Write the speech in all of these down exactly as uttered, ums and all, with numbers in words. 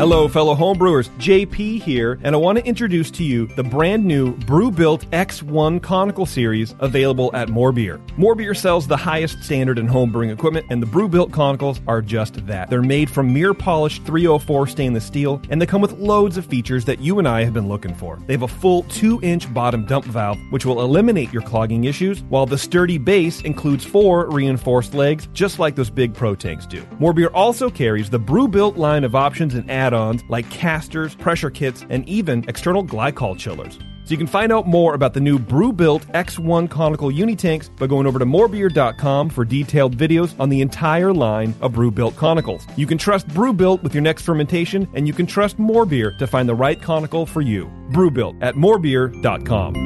Hello, fellow homebrewers. J P here, and I want to introduce to you the brand new Brewbuilt X one Conical Series available at More Beer. More Beer sells the highest standard in homebrewing equipment, and the Brewbuilt Conicals are just that. They're made from mirror-polished three oh four stainless steel, and they come with loads of features that you and I have been looking for. They have a full two inch bottom dump valve, which will eliminate your clogging issues, while the sturdy base includes four reinforced legs, just like those big Pro tanks do. More Beer also carries the Brewbuilt line of options and add-ons like casters, pressure kits, and even external glycol chillers. So you can find out more about the new Brewbuilt X one Conical Unitanks by going over to more beer dot com for detailed videos on the entire line of Brewbuilt Conicals. You can trust Brewbuilt with your next fermentation, and you can trust More Beer to find the right conical for you. Brewbuilt at more beer dot com.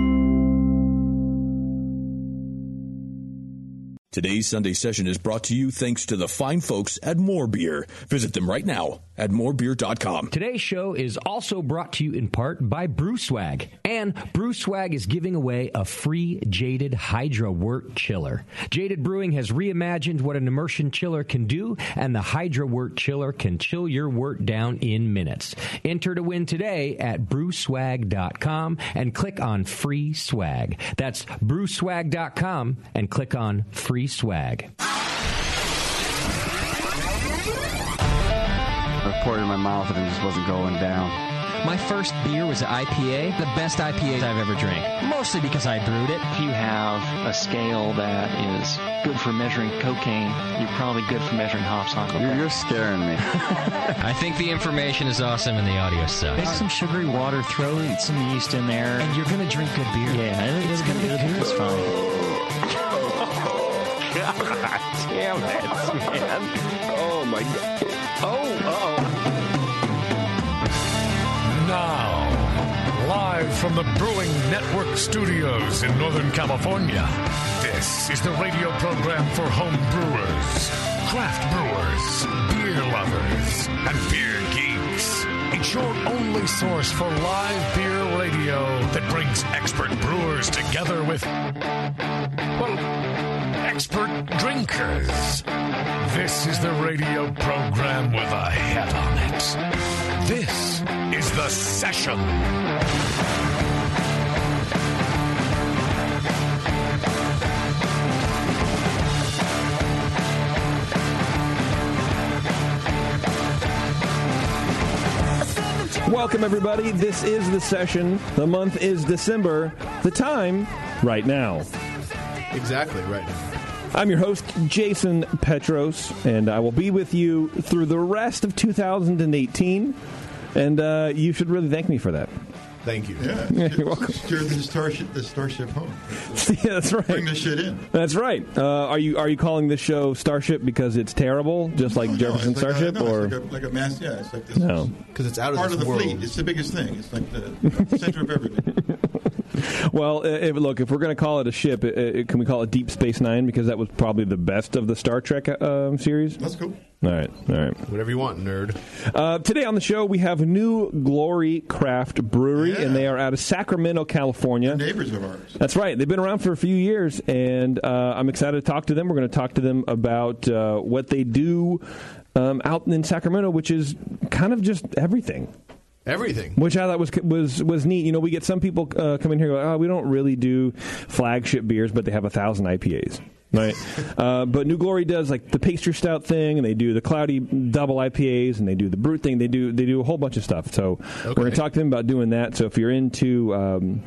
Today's Sunday session is brought to you thanks to the fine folks at More Beer. Visit them right now at more beer dot com. Today's show is also brought to you in part by Brew Swag. And Brew Swag is giving away a free Jaded Hydra Wort Chiller. Jaded Brewing has reimagined what an immersion chiller can do, and the Hydra Wort Chiller can chill your wort down in minutes. Enter to win today at brew swag dot com and click on Free Swag. That's brew swag dot com and click on Free Swag. I poured it in my mouth and it just wasn't going down. My first beer was an I P A, the best I P A I've ever drank. Mostly because I brewed it. If you have a scale that is good for measuring cocaine, you're probably good for measuring hops on cocaine. You're, you're scaring me. I think the information is awesome and the audio sucks. Make some sugary water, throw some yeast in there. And you're going to drink good beer. Yeah, it's going to be good. It's fine. God damn it, man. Oh, my God. Oh, uh-oh. Now, live from the Brewing Network studios in Northern California, this is the radio program for home brewers, craft brewers, beer lovers, and beer geeks. It's your only source for live beer radio that brings expert brewers together with, well, expert drinkers. This is the radio program with a head on it. This is The Session. Welcome, everybody. This is The Session. The month is December. The time, right now. Exactly, right now. I'm your host, Jason Petros, and I will be with you through the rest of two thousand eighteen, and uh, you should really thank me for that. Thank you. Yeah, yeah you're welcome. Steer the starship, the starship home. Yeah, that's right. Bring the shit in. That's right. Uh, are you are you calling this show Starship because it's terrible, just like no, Jefferson no, like Starship, a, no, or it's like a, like a mass? Yeah, it's like this. No, because it's out of part this of the world. fleet. It's the biggest thing. It's like the center of everything. Well, if, look, if we're going to call it a ship, it, it, can we call it Deep Space Nine, because that was probably the best of the Star Trek uh, series? That's cool. All right, all right. Whatever you want, nerd. Uh, today on the show, we have New Glory Craft Brewery, yeah. and they are out of Sacramento, California. They're neighbors of ours. That's right. They've been around for a few years, and uh, I'm excited to talk to them. We're going to talk to them about uh, what they do um, out in Sacramento, which is kind of just everything. Everything. Which I thought was was was neat. You know, we get some people uh, come in here and go, oh, we don't really do flagship beers, but they have a thousand I P As. Right, uh, but New Glory does like the pastry stout thing, and they do the cloudy double I P As, and they do the brute thing. They do they do a whole bunch of stuff. So okay. We're going to talk to them about doing that. So if you're into, um,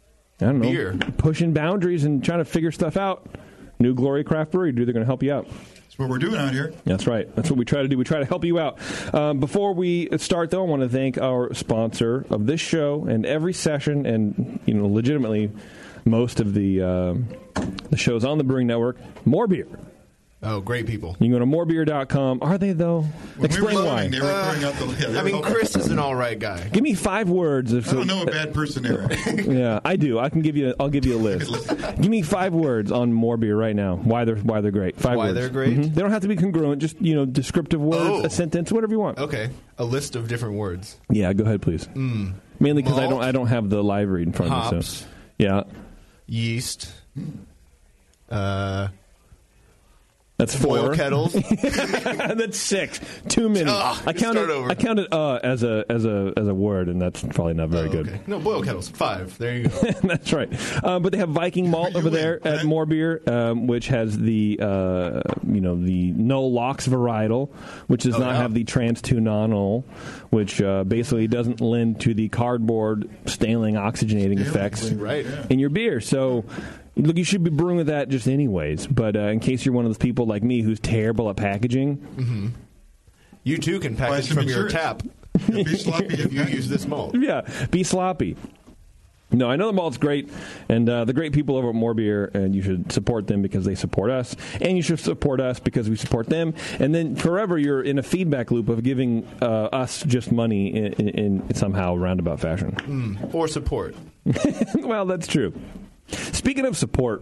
I don't know, beer. pushing boundaries and trying to figure stuff out, New Glory Craft Brewery, dude, they're going to help you out. That's what we're doing out here. That's right. That's what we try to do. We try to help you out. Um, before we start, though, I want to thank our sponsor of this show and every session, and you know, legitimately most of the uh, the shows on the Brewing Network. More Beer. Oh, great people. You can go to more beer dot com. Are they, though? When Explain we were why. Loading, they were uh, throwing out the, yeah, I mean, Chris is an all right guy. Give me five words. Of, I don't know a bad person there. Yeah, I do. I can give you. I'll give you a list. Give me five words on More Beer right now. Why they're why they're great. Five why words. they're great. Mm-hmm. They don't have to be congruent. Just you know, descriptive words, oh. a sentence, whatever you want. Okay, a list of different words. Yeah, go ahead, please. Mm. Mainly because I Malt, don't. I don't have the live read in front hops, of me. So. Yeah. Yeast. Uh. That's four. Boil kettles. That's six. Too many. Oh, I counted. start over. I counted uh, as a as a as a word, and that's probably not very Oh, good. okay. No, boil kettles. Five. There you go. That's right. Uh, but they have Viking malt over there at More Beer, um, which has the uh, you know the no locks varietal, which does Oh, not yeah. have the trans two nonol, which uh, basically doesn't lend to the cardboard staling oxygenating effects right. in your beer. So. Look, you should be brewing with that just anyways. But uh, in case you're one of those people like me who's terrible at packaging, Mm-hmm. You too can Buy package some from your insurance. tap. Yeah, be sloppy if you use this malt. yeah, be sloppy. No, I know the malt's great, and uh, the great people over at More Beer, and you should support them because they support us, and you should support us because we support them, and then forever you're in a feedback loop of giving uh, us just money in, in, in somehow roundabout fashion. Mm. Or support. Well, that's true. Speaking of support,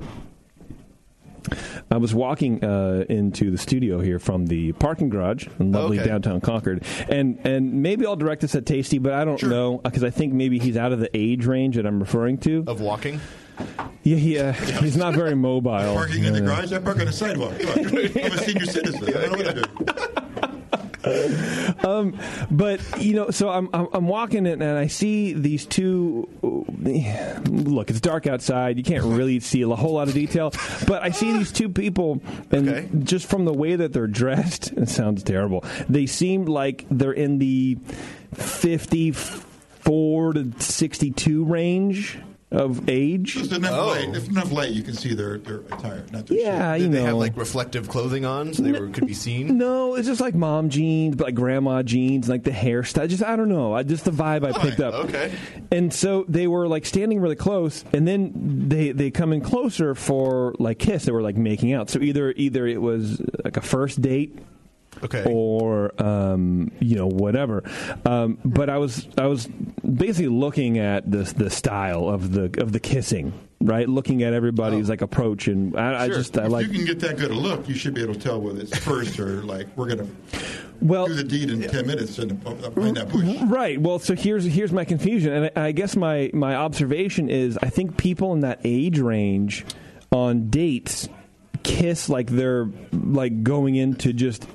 I was walking uh, into the studio here from the parking garage in lovely Okay. downtown Concord, and and maybe I'll direct this at Tasty, but I don't know because I think maybe he's out of the age range that I'm referring to. Of walking? Yeah, he, uh, he's not very mobile. Parking in the Yeah. garage? I park on the sidewalk. Come on. I'm a senior citizen. I don't know what I do. um, but you know, so I'm I'm, I'm walking in and I see these two. Look, it's dark outside. You can't really see a whole lot of detail, but I see these two people, and Okay. just from the way that they're dressed, it sounds terrible. They seem like they're in the fifty-four to sixty-two range of age. Just enough Oh. light. If enough light, you can see their, their attire. Not their Yeah, shape. you Did they know. have like reflective clothing on so they were, could be seen? No, it's just like mom jeans, but like grandma jeans, like the hairstyle. Just I don't know. I just the vibe I picked up. Okay. And so they were like standing really close, and then they they come in closer for like kiss. They were like making out. So either either it was like a first date. Okay. Or um, you know whatever, um, but I was I was basically looking at the the style of the of the kissing, right? Looking at everybody's Oh. like approach, and I, I Sure. just I if like you can get that good a look, you should be able to tell whether it's first or like we're going to well do the deed in ten minutes and behind that bush. Right. Well, so here's here's my confusion, and I, I guess my my observation is I think people in that age range on dates kiss like they're like going in to just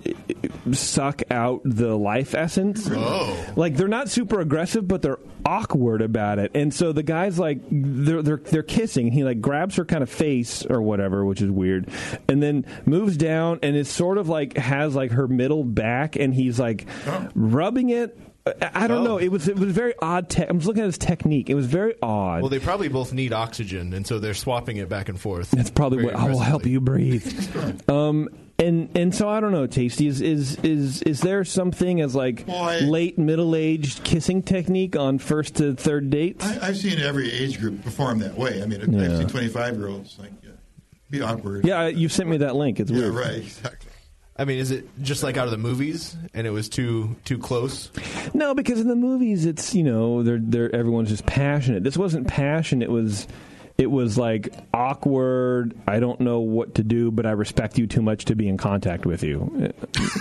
suck out the life essence. Oh. Like they're not super aggressive, but they're awkward about it. And so the guy's like they're they're they're kissing, and he like grabs her kind of face or whatever, which is weird, and then moves down and is sort of like has like her middle back, and he's like rubbing it. I I don't Oh. know. It was it was very odd. Te- I was looking at his technique. It was very odd. Well, they probably both need oxygen, and so they're swapping it back and forth. That's probably very what I will help aggressively. you breathe. um, and and so I don't know, Tasty. Is is is is there something as like Boy. late middle aged kissing technique on first to third dates? I, I've seen every age group perform that way. I mean, Yeah. I've seen twenty-five year olds like yeah, be awkward. Yeah, you sent me that link. It's Yeah, weird. right. Exactly. I mean, is it just like out of the movies, and it was too too close? No, because in the movies, it's you know, they're they're everyone's just passionate. This wasn't passion. It was. It was like awkward. I don't know what to do, but I respect you too much to be in contact with you.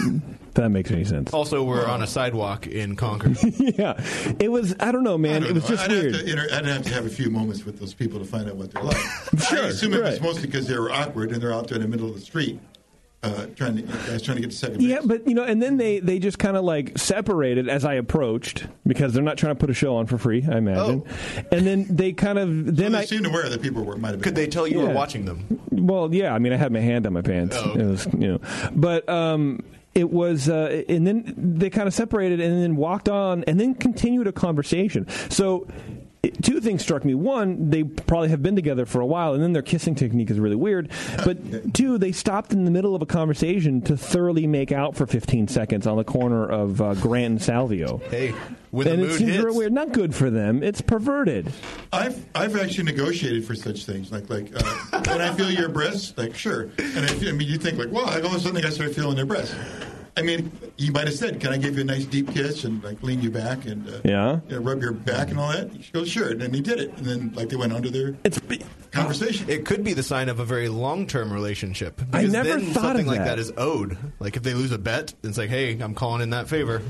If that makes any sense. Also, we're on a sidewalk in Concord. Yeah, it was. I don't know, man. I don't it was know. just I'd weird. Have to inter- I'd have to have a few moments with those people to find out what they're like. Sure, I assume it was right. mostly because they were awkward and they're out there in the middle of the street, uh, trying to guys trying to get to second base. Yeah, but you know, and then they, they just kind of like separated as I approached because they're not trying to put a show on for free, I imagine. Oh. And then they kind of then Well, they I seemed aware that people were might have been. Could they tell you Yeah. were watching them? well, yeah, I mean, I had my hand on my pants. Oh, okay. It was, you know, but um, it was, uh, and then they kind of separated and then walked on and then continued a conversation. So. It, two things struck me. One, they probably have been together for a while, and then their kissing technique is really weird. But two, they stopped in the middle of a conversation to thoroughly make out for fifteen seconds on the corner of uh, Grant and Salvio. Hey, when and the it mood seems hits, real weird. Not good for them. It's perverted. I've I've actually negotiated for such things like like uh, when I feel your breasts, like sure, and I, feel, I mean you think like wow, like all of a sudden I start feeling their breasts. I mean, you might have said, "Can I give you a nice deep kiss and like lean you back and uh, Yeah. you know, rub your back and all that?" She goes, "Sure," and then he did it, and then like they went under their It's. conversation. it could be the sign of a very long-term relationship. Because I never then thought something of like that. that is owed. Like if they lose a bet, it's like, hey, I'm calling in that favor.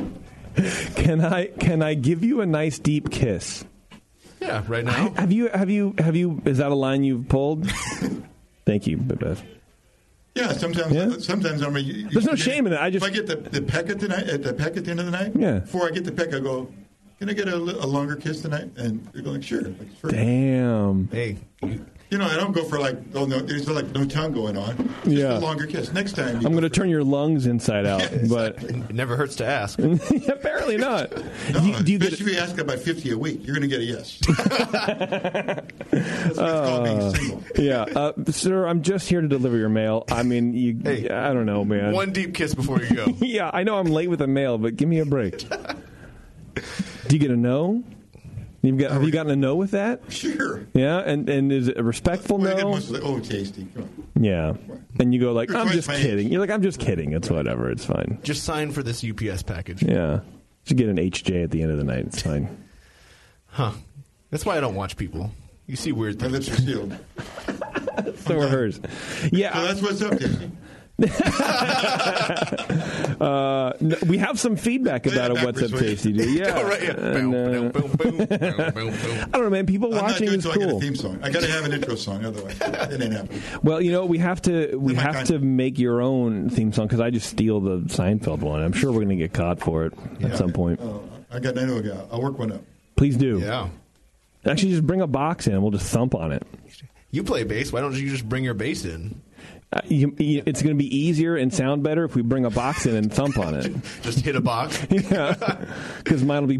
Can I can I give you a nice deep kiss? Yeah, right now. Have you have you have you? Is that a line you've pulled? Thank you, Beth. Yeah, sometimes. Yeah? Sometimes I mean, you, There's no you, shame in it. I just if I get the, the peck at the night, at the peck at the end of the night. Yeah. Before I get the peck, I go, "Can I get a, a longer kiss tonight?" And they're going, "Sure." Like, sure. Damn. Hey. You know, I don't go for like, oh no, there's like no tongue going on. Just Yeah. a longer kiss. Next time, I'm going to turn your lungs inside out, Yeah, but It never hurts to ask. apparently not. No, do, you- do you get? especially if you ask about fifty a week, you're going to get a yes. That's what it's called being single. Yeah, uh, sir, I'm just here to deliver your mail. I mean, you. Hey, I don't know, man. One deep kiss before you go. Yeah, I know I'm late with the mail, but give me a break. Do you get a no? You've got, have you gotten a no with that? Sure. Yeah, and, and is it a respectful Well, I get no? most of the, oh, tasty. Come on. Yeah, and you go like, You're I'm twice just my age. kidding. You're like, I'm just kidding. It's whatever. It's fine. Just sign for this U P S package. Yeah, just get an H J at the end of the night. It's fine. Huh. That's why I don't watch people. You see weird My things. lips are sealed. So are hers. Yeah. So that's what's up, Tasty. Uh, no, we have some feedback about Yeah, a What's Up backwards, Tasty, dude. Yeah. Go right, yeah. And, Boom, uh, boom, boom, boom, boom, boom. I don't know, man. People I'm not watching doing is so I get a cool. theme song. I got to have an intro song, otherwise it ain't happening. Well, you know, we have to we my have kind. to make your own theme song because I just steal the Seinfeld one. I'm sure we're going to get caught for it at some point. Oh, I got. I know a guy. I'll work one up. Please do. Yeah. Actually, just bring a box in. We'll just thump on it. You play bass. Why don't you just bring your bass in? Uh, you, you, it's going to be easier and sound better if we bring a box in and thump on it. Just hit a box. Yeah, because mine will be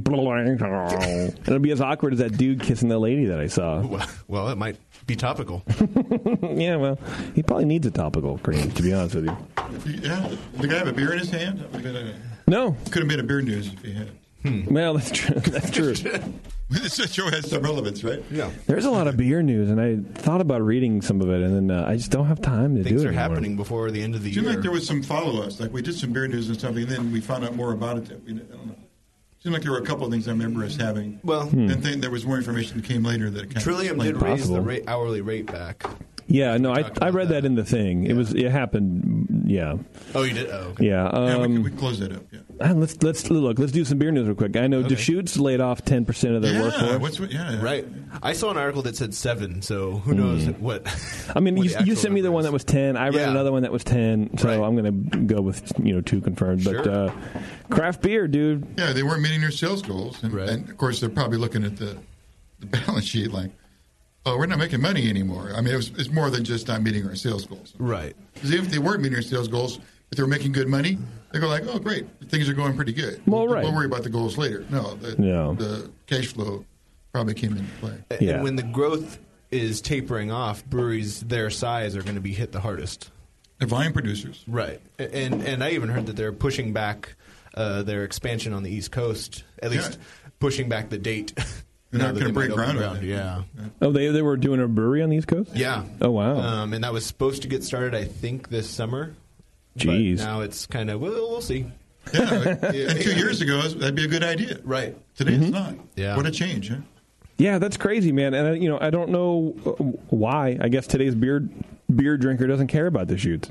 and it'll be as awkward as that dude kissing the lady that I saw. Well, it might be topical. Yeah, well, he probably needs a topical cream, to be honest with you. If you- Yeah, the guy have a beer in his hand. That would have been a, No, could have been a beer news if he had. well, that's true. That's true. This show has some relevance, right? Yeah. There's a lot of beer news, and I thought about reading some of it, and then uh, I just don't have time to Things do it are anymore. happening before the end of the It seemed year. like there was some follow-ups. Like we did some beer news and something, and then we found out more about it. That we, I don't know. It seemed like there were a couple of things I remember us having. Well, Hmm. and then there was more information that came later that kind Trillium of did explained- raise the Possible. rate, hourly rate back. Yeah, no, I talked I about read that. that. in the thing. It was it happened. Yeah, Oh, you did? Oh, okay. yeah. Yeah, we, Um, can, we can close that up. Yeah. ah, let's let's look. Let's do some beer news real quick. I know Okay. Deschutes laid off ten percent of their Yeah, workforce. what's what? Yeah, Right. I saw an article that said seven, so who knows what. I mean, what you, the you actual sent me the number one is. that was ten. I read Yeah. another one that was ten. So Right. I'm going to go with you know two confirmed. But Sure. uh, craft beer, dude. Yeah, they weren't meeting their sales goals, and, Right. and of course they're probably looking at the, the balance sheet like, oh, we're not making money anymore. I mean, it was, it's more than just not meeting our sales goals. Right. Because if they weren't meeting our sales goals, if they were making good money, they go like, oh, great, things are going pretty good. Well, we'll, right. we'll worry about the goals later. No, the, Yeah. the cash flow probably came into play. Yeah. And when the growth is tapering off, breweries their size are going to be hit the hardest. The volume producers. Right. And and I even heard that they're pushing back uh, their expansion on the East Coast, at least Yeah. pushing back the date. They're Now not that going to they break might open ground on it. Yeah. Oh, they they were doing a brewery on the East Coast. Yeah. Oh wow. Um, and that was supposed to get started, I think, this summer. Jeez. But now it's kind of, well, we'll see. Yeah, and two years ago, that'd be a good idea. Right. Today Mm-hmm. it's not. Yeah. What a change, huh? Yeah, that's crazy, man. And uh, you know, I don't know uh, why. I guess today's beer beer drinker doesn't care about the shoots.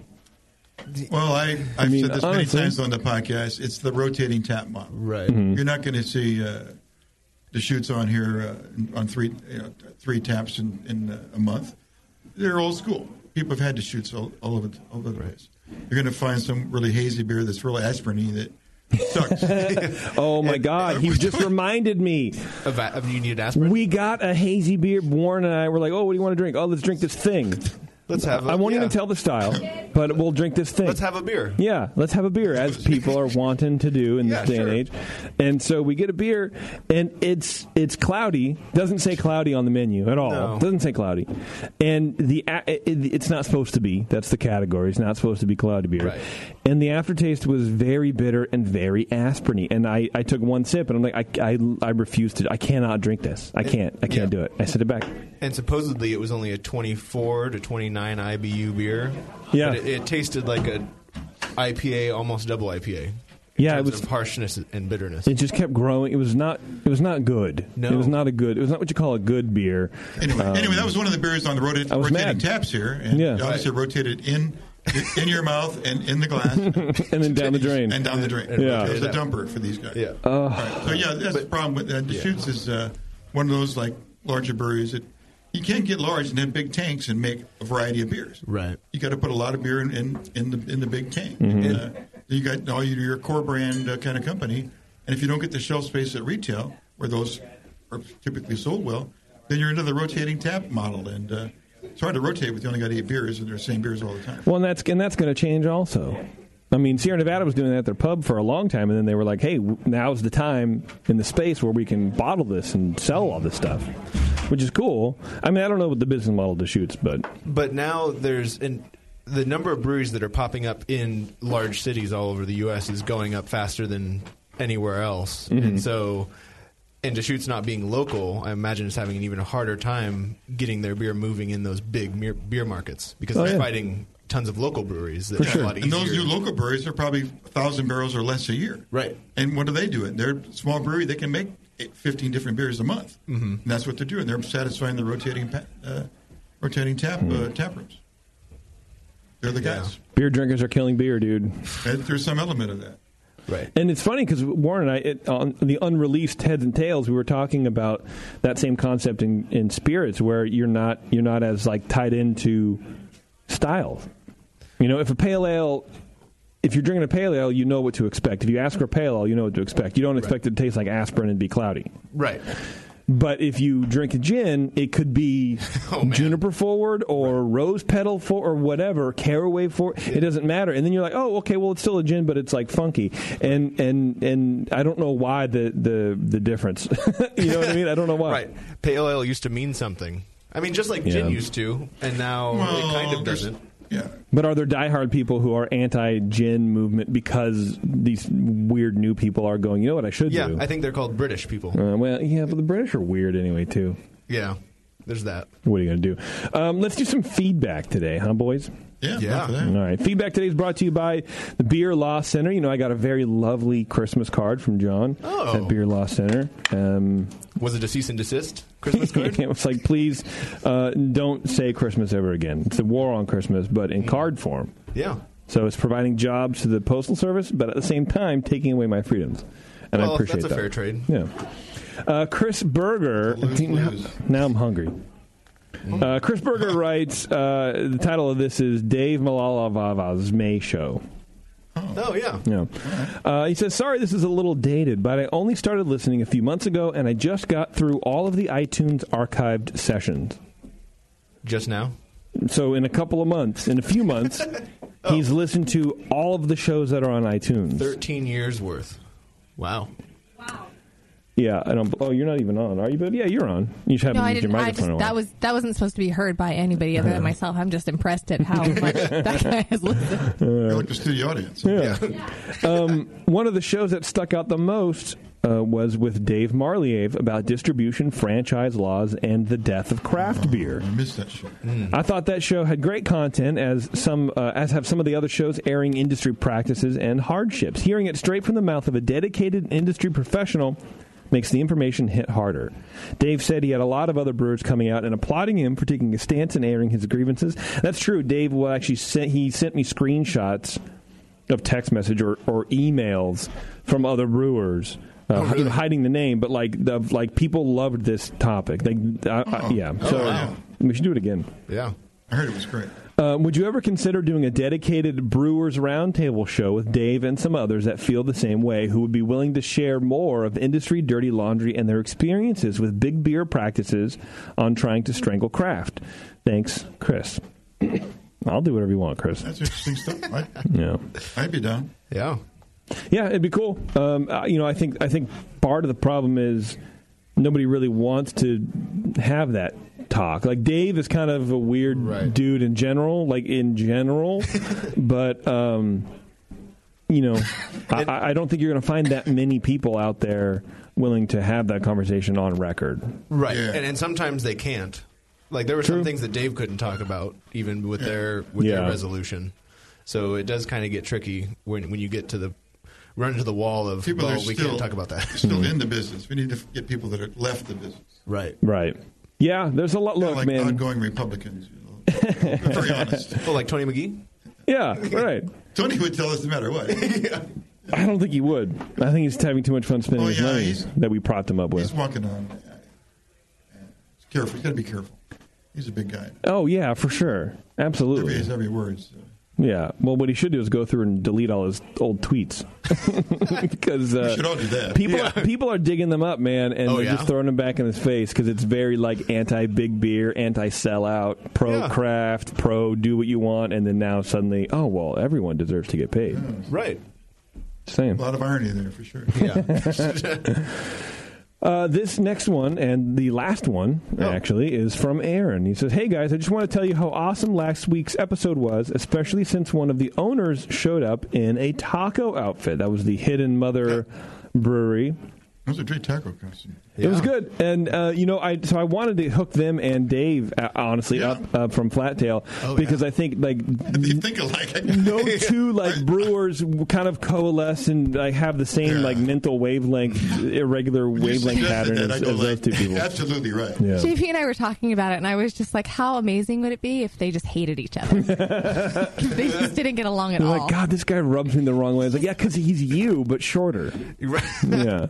Well, I, I've mean, said this honestly- many times on the podcast. It's the rotating tap model. Right. Mm-hmm. You're not going to see uh, the shoots on here uh, on three you know, three taps in, in uh, a month. They're old school. People have had the shoots all, all over the, all over the place. You're going to find some really hazy beer that's really aspirin-y that sucks. Oh my God, he just reminded me. Of, of you need aspirin? We got a hazy beer. Warren and I were like, "Oh, what do you want to drink? Oh, let's drink this thing." Let's have a, I won't yeah. even tell the style, but we'll drink this thing. Let's have a beer. Yeah, let's have a beer, as people are wanting to do in this Yeah, day and sure. age. And so we get a beer, and it's it's cloudy. Doesn't say cloudy on the menu at all. No. Doesn't say cloudy, and the a- it, it's not supposed to be. That's the category. It's not supposed to be cloudy beer. Right. And the aftertaste was very bitter and very aspirin-y. And I, I took one sip, and I'm like, I, I, I refuse to. I cannot drink this. I can't. I can't Yeah. do it. I set it back. And supposedly it was only a twenty-four to twenty-nine I B U beer. Yeah. But it, it tasted like a I P A, almost double I P A. Yeah, it terms was of harshness and bitterness. It just kept growing. It was not. It was not good. No. It was not a good. It was not what you call a good beer. Anyway, Um, anyway, that was one of the beers on the rota- I was rotating mad. taps here, and Yeah. you obviously rotated in in your mouth and in the glass, and then down the drain. and down the drain. Yeah. It was a dumper for these guys. Yeah. Uh, Right. So yeah, that's the problem with uh, Deschutes is uh, one of those like larger breweries that you can't get large and have big tanks and make a variety of beers. Right. You got to put a lot of beer in, in, in the in the big tank. Mm-hmm. And, uh, you got all your, your core brand uh, kind of company, and if you don't get the shelf space at retail, where those are typically sold well, then you're into the rotating tap model, and uh, it's hard to rotate with you only got eight beers, and they're the same beers all the time. Well, and that's and that's going to change also. I mean, Sierra Nevada was doing that at their pub for a long time, and then they were like, hey, now's the time in the space where we can bottle this and sell all this stuff, which is cool. I mean, I don't know what the business model to Shoots, but... But now there's... An, the number of breweries that are popping up in large cities all over the U S is going up faster than anywhere else. Mm-hmm. And so... And Deschutes not being local, I imagine it's having an even harder time getting their beer moving in those big beer, beer markets because oh, they're yeah. fighting tons of local breweries. That For are sure. a lot And easier. those new local breweries are probably one thousand barrels or less a year. Right. And what do they do? It They're a small brewery. They can make eight, fifteen different beers a month. Mm-hmm. And that's what they're doing. They're satisfying the rotating pa- uh, rotating tap mm-hmm. uh, tap rooms. They're the guys. Yeah. Beer drinkers are killing beer, dude. And there's some element of that. Right. And it's funny because Warren and I, it, on the unreleased Heads and Tails, we were talking about that same concept in, in spirits, where you're not you're not as like tied into styles. You know, if a pale ale, if you're drinking a pale ale, you know what to expect. If you ask for a pale ale, you know what to expect. You don't expect Right. it to taste like aspirin and be cloudy. Right. But if you drink a gin, it could be Oh, man. juniper forward or right. rose petal for or whatever, caraway forward. Yeah. It doesn't matter. And then you're like, oh, okay, well, it's still a gin, but it's like funky. And and and I don't know why the the, the difference. You know what I mean? I don't know why. Right. Pale ale used to mean something. I mean, just like Yeah. gin used to, and now Well, it kind of there's- doesn't. Yeah. But are there diehard people who are anti-gin movement because these weird new people are going, you know what I should Yeah, do? I think they're called British people. Uh, well, yeah, but the British are weird anyway, too. Yeah, there's that. What are you going to do? Um, let's do some feedback today, huh, boys? Yeah. Yeah. enough of that. All right. Feedback today is brought to you by the Beer Law Center. You know, I got a very lovely Christmas card from John Oh. at Beer Law Center. Um, Was it a cease and desist Christmas card? it was like, please uh, don't say Christmas ever again. It's a war on Christmas, but in card form. Yeah. So it's providing jobs to the Postal Service, but at the same time taking away my freedoms. And Well, I appreciate that's a that. fair trade. Yeah. Uh, Chris Berger. Lose, now, lose. now I'm hungry. Uh, Chris Berger writes, uh, the title of this is Dave Malalava's May Show. Oh, yeah. Yeah. Uh, he says, sorry this is a little dated, but I only started listening a few months ago, and I just got through all of the iTunes archived sessions. Just now? So in a couple of months, in a few months, Oh. he's listened to all of the shows that are on iTunes. thirteen years worth. Wow. Yeah, I don't. Oh, you're not even on, are you? But yeah, you're on. You should have No, I used your didn't. I microphone. just, in a that while. was that wasn't supposed to be heard by anybody other than myself. I'm just impressed at how much that guy has listened. You're like the studio audience. Yeah. um, one of the shows that stuck out the most uh, was with Dave Marliev about distribution, franchise laws, and the death of craft Oh, beer. I missed that show. I thought that show had great content, as some uh, as have some of the other shows airing industry practices and hardships. Hearing it straight from the mouth of a dedicated industry professional makes the information hit harder. Dave said he had a lot of other brewers coming out and applauding him for taking a stance and airing his grievances. That's true. Dave will actually sent, he sent me screenshots of text message or, or emails from other brewers. Uh, Oh, really? you know, hiding the name, but like the, like people loved this topic. Like, uh, Oh. uh, yeah. Oh, So wow. we should do it again. Yeah. I heard it was great. Uh, would you ever consider doing a dedicated Brewers Roundtable show with Dave and some others that feel the same way, who would be willing to share more of industry dirty laundry and their experiences with big beer practices on trying to strangle craft? Thanks, Chris. I'll do whatever you want, Chris. That's interesting stuff. I, Yeah. I'd be down. Yeah. Yeah, it'd be cool. Um, uh, you know, I think I think part of the problem is nobody really wants to have that talk. Like Dave is kind of a weird Right. dude in general, like in general, but um, you know, I, I don't think you're going to find that many people out there willing to have that conversation on record. Right. Yeah. And, and sometimes they can't. Like, there were True. some things that Dave couldn't talk about, even with their with Yeah. their resolution. So it does kind of get tricky when when you get to the run into the wall of, People well, are we still, can't talk about that. still in the business. We need to get people that are left the business. Right. Right. Yeah, there's a lot. Look, like man. outgoing Republicans. You know. They're very honest. Oh, like Tony McGee? Yeah, right. Tony would tell us no matter what. Yeah. I don't think he would. I think he's having too much fun spending Oh, his yeah, money he's- that we propped him up with. He's walking on. Careful. He's got to be careful. He's a big guy. Oh, yeah, for sure. Absolutely. Every, every word. So. Yeah. Well, what he should do is go through and delete all his old tweets. Because uh, we should all do that. People, yeah. are, people are digging them up, man, and oh, they're yeah? just throwing them back in his face because it's very like anti-big beer, anti-sellout, pro-craft, yeah. pro-do what you want, and then now suddenly, oh, well, everyone deserves to get paid. Yeah. Right. Same. A lot of irony there, for sure. Yeah. Uh, this next one, and the last one, oh. actually, is from Aaron. He says, hey, guys, I just want to tell you how awesome last week's episode was, especially since one of the owners showed up in a taco outfit. That was the Hidden Mother yeah. Brewery. It was a great taco costume. Yeah. It was good. And, uh, you know, I so I wanted to hook them and Dave, uh, honestly, yeah. up uh, from Flat Tail, oh, because yeah. I think, like, they think alike. no two, like, brewers kind of coalesce and like, have the same, yeah. like, mental wavelength, irregular wavelength pattern as, as like, those two people. Absolutely right. Yeah. J P and I were talking about it, and I was just like, how amazing would it be if they just hated each other? They just didn't get along at You're all. Like, God, this guy rubs me the wrong way. It's like, yeah, because he's you, but shorter. Right. Yeah.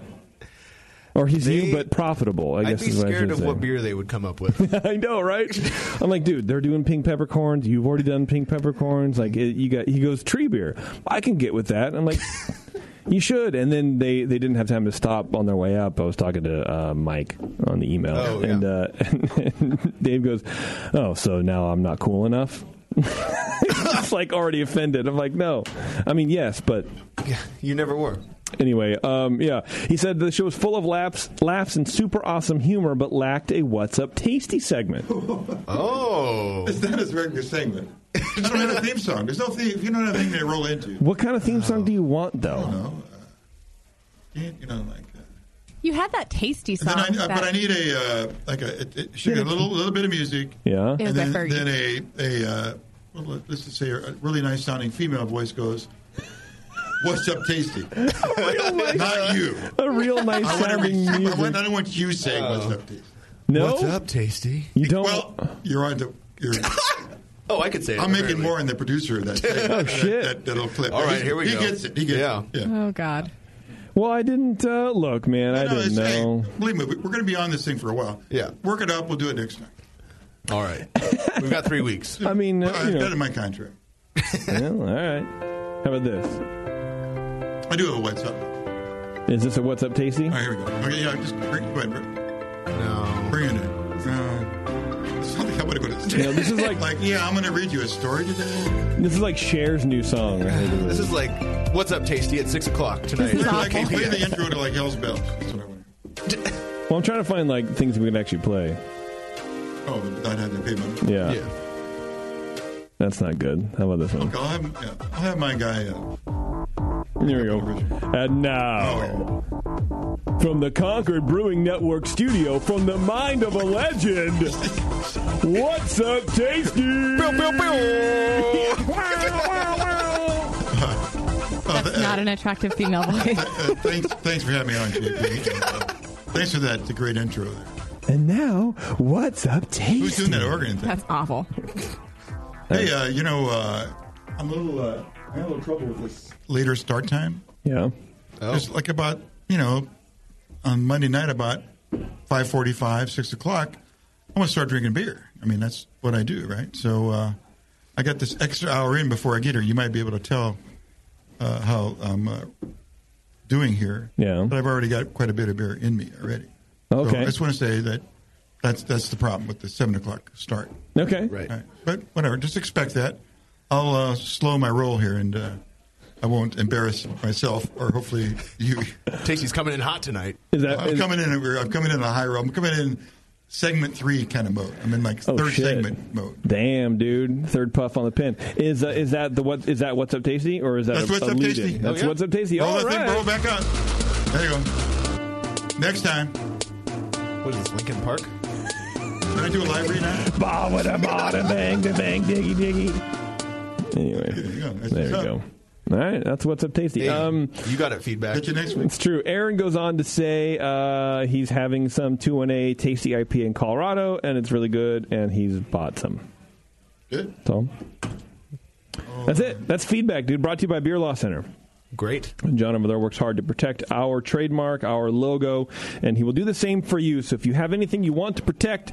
Or he's they, you, but profitable, I guess I'd be is what scared I of say. what beer they would come up with. I know, right? I'm like, dude, they're doing pink peppercorns. You've already done pink peppercorns. Like, it, you got. He goes, tree beer. I can get with that. I'm like, you should. And then they, they didn't have time to stop on their way up. I was talking to uh, Mike on the email. Oh, and, yeah. uh, and, and Dave goes, oh, so now I'm not cool enough? It's like already offended. I'm like, no. I mean, yes, but... Yeah, you never were. Anyway, um, yeah. He said the show was full of laughs, laughs and super awesome humor, but lacked a What's Up Tasty segment. Oh. It's not his regular segment. I don't have a theme song. There's no theme. If you don't have anything to roll into. What kind of theme song do you want, though? I don't know. Uh, you know, like... Uh, you had that tasty song. I, that but I need a, uh, like a, it, it should be a little, little bit of music. Yeah. It was and then, that then a, a uh, well, let's just say a really nice sounding female voice goes, "What's up, Tasty?" nice, Not you. A real nice sounding music. music. I, want, I don't want you saying uh, "What's up, Tasty." No. What's up, Tasty? You don't. Well, you're on the. You're, oh, I could say it. I'm apparently. making more in the producer of that. Segment, oh shit! That, that, that'll clip. All right, here we he go. He gets it. He gets yeah. it. Yeah. Oh God. Well, I didn't uh, look, man. No, I no, didn't know. Hey, believe me, we're going to be on this thing for a while. Yeah. Work it up. We'll do it next time. All right. We've got three weeks. I mean, uh, I've you know. got it in my contract. Well, all right. How about this? I do have a what's up. Is this a What's Up Tasty? All right, here we go. Okay, yeah, just bring, go ahead. Bring, No. bring it in. No. It's not like I want to go to the stage. No, this is like, like, yeah, I'm going to read you a story today. This is like Cher's new song. This is like What's Up, Tasty at six o'clock tonight. This is Like, awful. play the intro to like Hell's Bells. That's what I want. Well, I'm trying to find like things we can actually play. Oh, not having to pay money. Yeah. Yeah. That's not good. How about this one? Okay, I'll have, yeah, I'll have my guy. Uh, Here we go. And now, from the Concord Brewing Network studio, from the mind of a legend, What's Up, Tasty? Bill, Bill, Bill. That's not an attractive female voice. uh, thanks, thanks for having me on, J P. Uh, thanks for that. It's a great intro there. And now, What's Up, Tasty? Who's doing that organ thing? That's awful. Hey, uh, you know, uh, I'm a little, uh, I had a little trouble with this later start time. Yeah. Oh. Just like about, you know, on Monday night about five forty-five, six o'clock, I'm going to start drinking beer. I mean, that's what I do, right? So uh, I got this extra hour in before I get here. You might be able to tell uh, how I'm uh, doing here. Yeah. But I've already got quite a bit of beer in me already. Okay. So I just want to say that that's that's the problem with the seven o'clock start. Okay. Right. Right. But whatever, just expect that. I'll uh, slow my roll here, and uh, I won't embarrass myself, or hopefully you. Tasty's coming in hot tonight. Is that? I'm is, coming in. I'm coming in a high roll. I'm coming in segment three kind of mode. I'm in like oh, third shit. segment mode. Damn, dude! Third puff on the pin. Is uh, is that the what? Is that What's Up, Tasty, or is that That's a, What's a Up, lead-in? Tasty. That's Oh, yeah. What's Up, Tasty. Roll All that right. thing, roll back up. There you go. Next time. What is this, Lincoln Park? Can I do a live read now? Ba ba da ba da bang da bang diggy diggy. Anyway, There you go. That's there what's we up. go. All right, that's What's Up, Tasty. Hey, Um, you got it, feedback. Get you next week. It's true. Aaron goes on to say uh, he's having some two one A Tasty I P A in Colorado, and it's really good, and he's bought some. Good. So that's it. That's feedback, dude. Brought to you by Beer Law Center. Great. John over there works hard to protect our trademark, our logo, and he will do the same for you. So if you have anything you want to protect,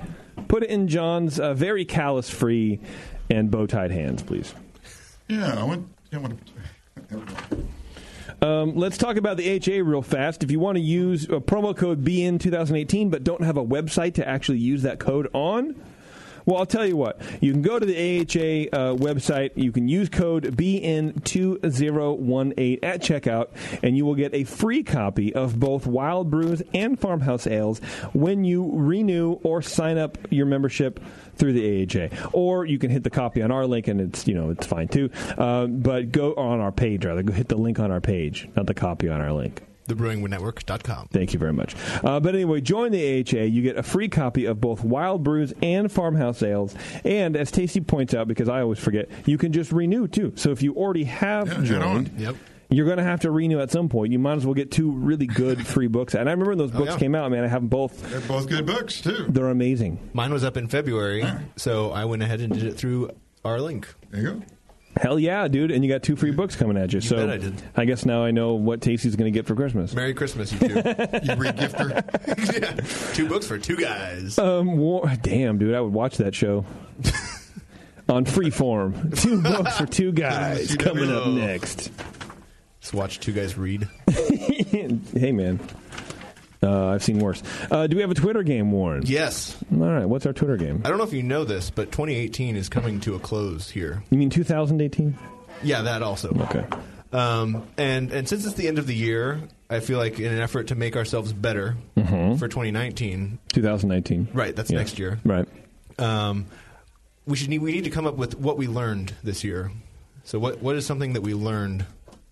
Put it in John's uh, very callus-free and bow-tied hands, please. Yeah, I want. I want to. Um, let's talk about the A H A real fast. If you want to use a promo code B N twenty eighteen but don't have a website to actually use that code on, well, I'll tell you what. You can go to the A H A uh, website. You can use code B N two thousand eighteen at checkout, and you will get a free copy of both Wild Brews and Farmhouse Ales when you renew or sign up your membership through the A H A. Or you can hit the copy on our link, and it's you know it's fine too. Uh, but go on our page, rather. Go hit the link on our page, not the copy on our link. the brewing network dot com. Thank you very much. Uh, but anyway, join the A H A. You get a free copy of both Wild Brews and Farmhouse Ales. And as Tasty points out, because I always forget, you can just renew too. So if you already have Yeah, joined, Yep. you're going to have to renew at some point. You might as well get two really good free books. And I remember when those books Oh, yeah. came out, man. I have them both. They're both good books too. They're amazing. Mine was up in February, so I went ahead and did it through our link. There you go. Hell yeah, dude. And you got two free books coming at you. You so bet I did. I guess now I know what Tasty's going to get for Christmas. Merry Christmas, you two. You re-gifter. Yeah. Two books for two guys. Um, war- Damn, dude. I would watch that show. On Freeform. Two books for two guys coming up next. Just watch two guys read. Hey, man. Uh, I've seen worse. Uh, do we have a Twitter game, Warren? Yes. All right. What's our Twitter game? I don't know if you know this, but twenty eighteen is coming to a close here. You mean two thousand eighteen? Yeah, that also. Okay. Um, and and since it's the end of the year, I feel like in an effort to make ourselves better Mhm. for twenty nineteen, twenty nineteen. right? That's Yeah. next year. Right. Um, we should need, we need to come up with what we learned this year. So what what is something that we learned?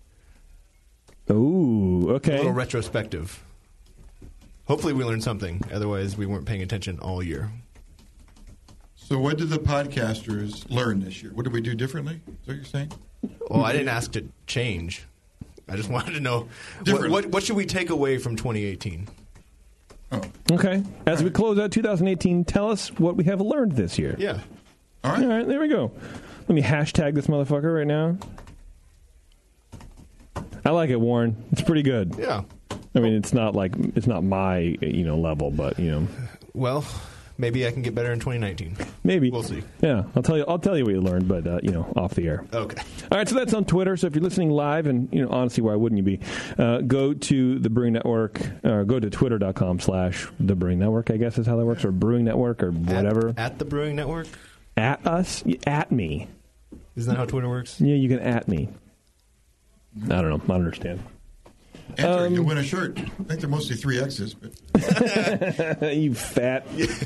Ooh. Okay. A little retrospective. Hopefully we learned something. Otherwise, we weren't paying attention all year. So what did the podcasters learn this year? What did we do differently? Is that what you're saying? Well, I didn't ask to change. I just wanted to know what, what, what should we take away from twenty eighteen? Okay. As we close out two thousand eighteen, tell us what we have learned this year. Yeah. All right. All right. There we go. Let me hashtag this motherfucker right now. I like it, Warren. It's pretty good. Yeah. I mean, it's not like it's not my you know level, but you know. Well, maybe I can get better in twenty nineteen. Maybe We'll see. Yeah, I'll tell you. I'll tell you what you learned, but uh, you know, off the air. Okay. All right, so that's on Twitter. So if you're listening live, and you know, honestly, why wouldn't you be? Uh, go to the Brewing Network. Uh, go to twitter dot com slash the Brewing Network. I guess is how that works, or Brewing Network, or whatever. At, at the Brewing Network. At us, at me. Isn't that how Twitter works? Yeah, you can at me. I don't know. I don't understand. Enter, Um, you'll win a shirt. I think they're mostly three X's. But You fat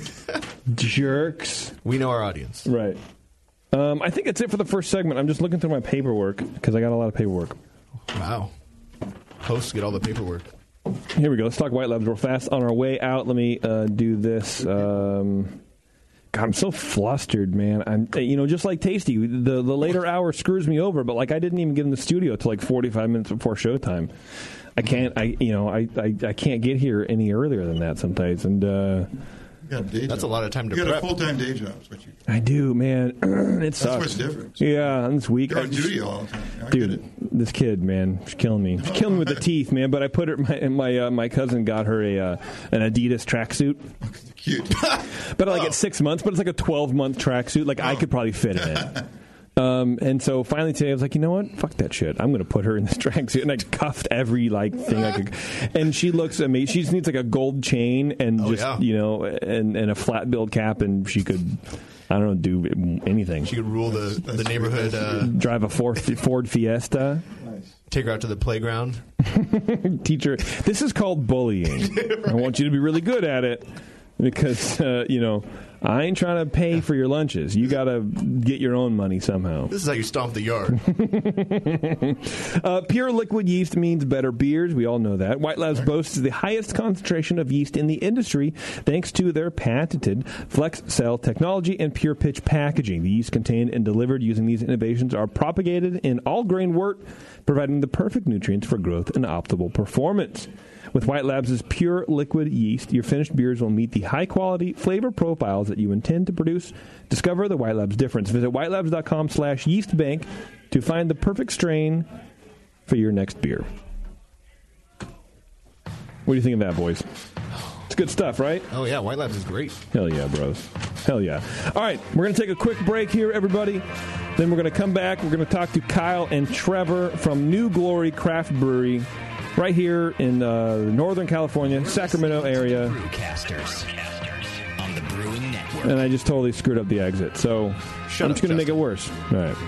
jerks. We know our audience. Right. Um, I think that's it for the first segment. I'm just looking through my paperwork because I got a lot of paperwork. Wow. Hosts get all the paperwork. Here we go. Let's talk White Labs real fast. On our way out, let me uh, do this. Um, God, I'm so flustered, man. I'm, you know, just like Tasty. The the later hour screws me over, but like I didn't even get in the studio till like forty-five minutes before showtime. I can't. I you know I, I, I can't get here any earlier than that sometimes, and uh, you got a day That's job. a lot of time to you got prep. a full-time day job. Is what you I do, man. It sucks. That's what's different. Yeah, this week. You're I on just- duty all the time. I Dude, get it. this kid, man, she's killing me. She's killing me with the teeth, man. But I put her. My my, uh, my cousin got her a uh, an Adidas tracksuit. Cute. But like at six months, but it's like a twelve month tracksuit. Like I could probably fit in it. Um, and so finally today I was like, you know what? Fuck that shit. I'm going to put her in this tracksuit. And I cuffed every like thing I could. And she looks amazing. She just needs like a gold chain and Oh, just, yeah. you know, and, and a flat build cap. And she could, I don't know, do anything. She could rule the, the neighborhood. Uh, Drive a Ford, Ford Fiesta. take her out to the playground. Teacher, this is called bullying. I want you to be really good at it because, uh, you know, I ain't trying to pay for your lunches. You got to get your own money somehow. This is how you stomp the yard. uh, pure liquid yeast means better beers. We all know that. White Labs boasts the highest concentration of yeast in the industry thanks to their patented Flex Cell technology and pure pitch packaging. The yeast contained and delivered using these innovations are propagated in all grain wort, providing the perfect nutrients for growth and optimal performance. With White Labs' pure liquid yeast, your finished beers will meet the high-quality flavor profiles that you intend to produce. Discover the White Labs difference. Visit whitelabs.com slash yeastbank to find the perfect strain for your next beer. What do you think of that, boys? It's good stuff, right? Oh, yeah. White Labs is great. Hell yeah, bros. Hell yeah. All right, we're going to take a quick break here, everybody. Then we're going to come back. We're going to talk to Kyle and Trevor from New Glory Craft Brewery right here in uh, Northern California, Sacramento area. Brewcasters on the Brewing Network. And I just totally screwed up the exit, so Shut I'm up, just going to make it Justin. worse. All right.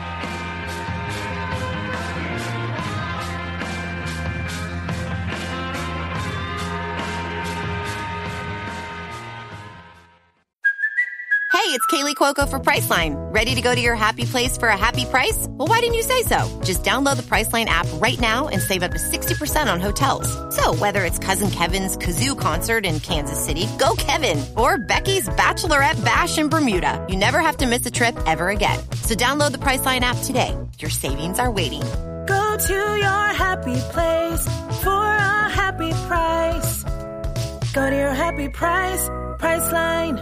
Hey, it's Kaylee Cuoco for Priceline. Ready to go to your happy place for a happy price? Well, why didn't you say so? Just download the Priceline app right now and save up to sixty percent on hotels. So whether it's Cousin Kevin's Kazoo Concert in Kansas City, go Kevin, or Becky's Bachelorette Bash in Bermuda, you never have to miss a trip ever again. So download the Priceline app today. Your savings are waiting. Go to your happy place for a happy price. Go to your happy price, Priceline.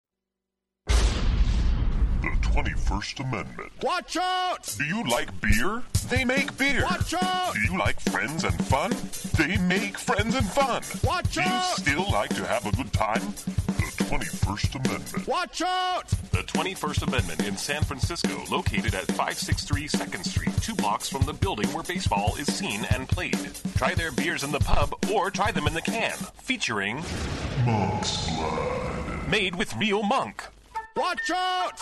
twenty-first Amendment. Watch out! Do you like beer? They make beer. Watch out! Do you like friends and fun? They make friends and fun. Watch Do out! you still like to have a good time? The twenty-first Amendment. Watch out! The twenty-first Amendment in San Francisco, located at five sixty-three second Street, two blocks from the building where baseball is seen and played. Try their beers in the pub or try them in the can, featuring Monk's Blood. Made with real monk. Watch out!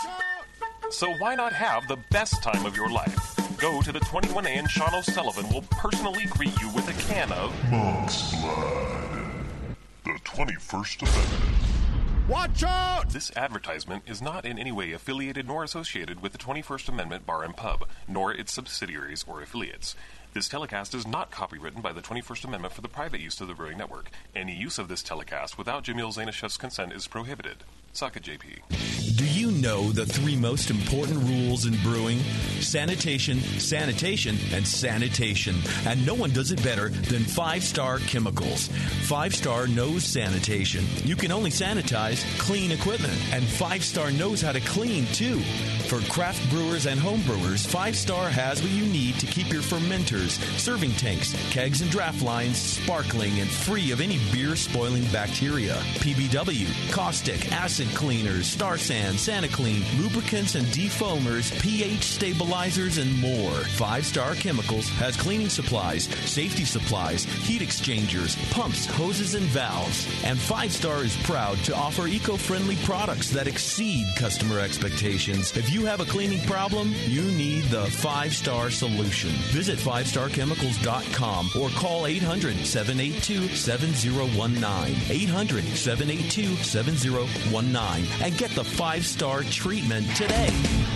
So why not have the best time of your life? Go to the twenty-one A and Sean O'Sullivan will personally greet you with a can of Monk's Blood. The twenty-first Amendment. Watch out! This advertisement is not in any way affiliated nor associated with the twenty-first Amendment Bar and Pub, nor its subsidiaries or affiliates. This telecast is not copywritten by the twenty-first Amendment for the private use of the Brewing Network. Any use of this telecast without Jamil Zainashev's consent is prohibited. Suck it, J P. Do you know the three most important rules in brewing? Sanitation, sanitation, and sanitation. And no one does it better than Five Star Chemicals. Five Star knows sanitation. You can only sanitize clean equipment. And Five Star knows how to clean, too. For craft brewers and home brewers, Five Star has what you need to keep your fermenters, serving tanks, kegs, and draft lines sparkling and free of any beer-spoiling bacteria. P B W, caustic, acid cleaners, Star Sand, SaniClean, lubricants and defoamers, pH stabilizers, and more. Five Star Chemicals has cleaning supplies, safety supplies, heat exchangers, pumps, hoses, and valves. And Five Star is proud to offer eco-friendly products that exceed customer expectations. If you have a cleaning problem, you need the Five Star solution. Visit five star chemicals dot com or call eight hundred, seven eight two, seven zero one nine. eight hundred, seven eight two, seven zero one nine. And get the Five Star treatment today.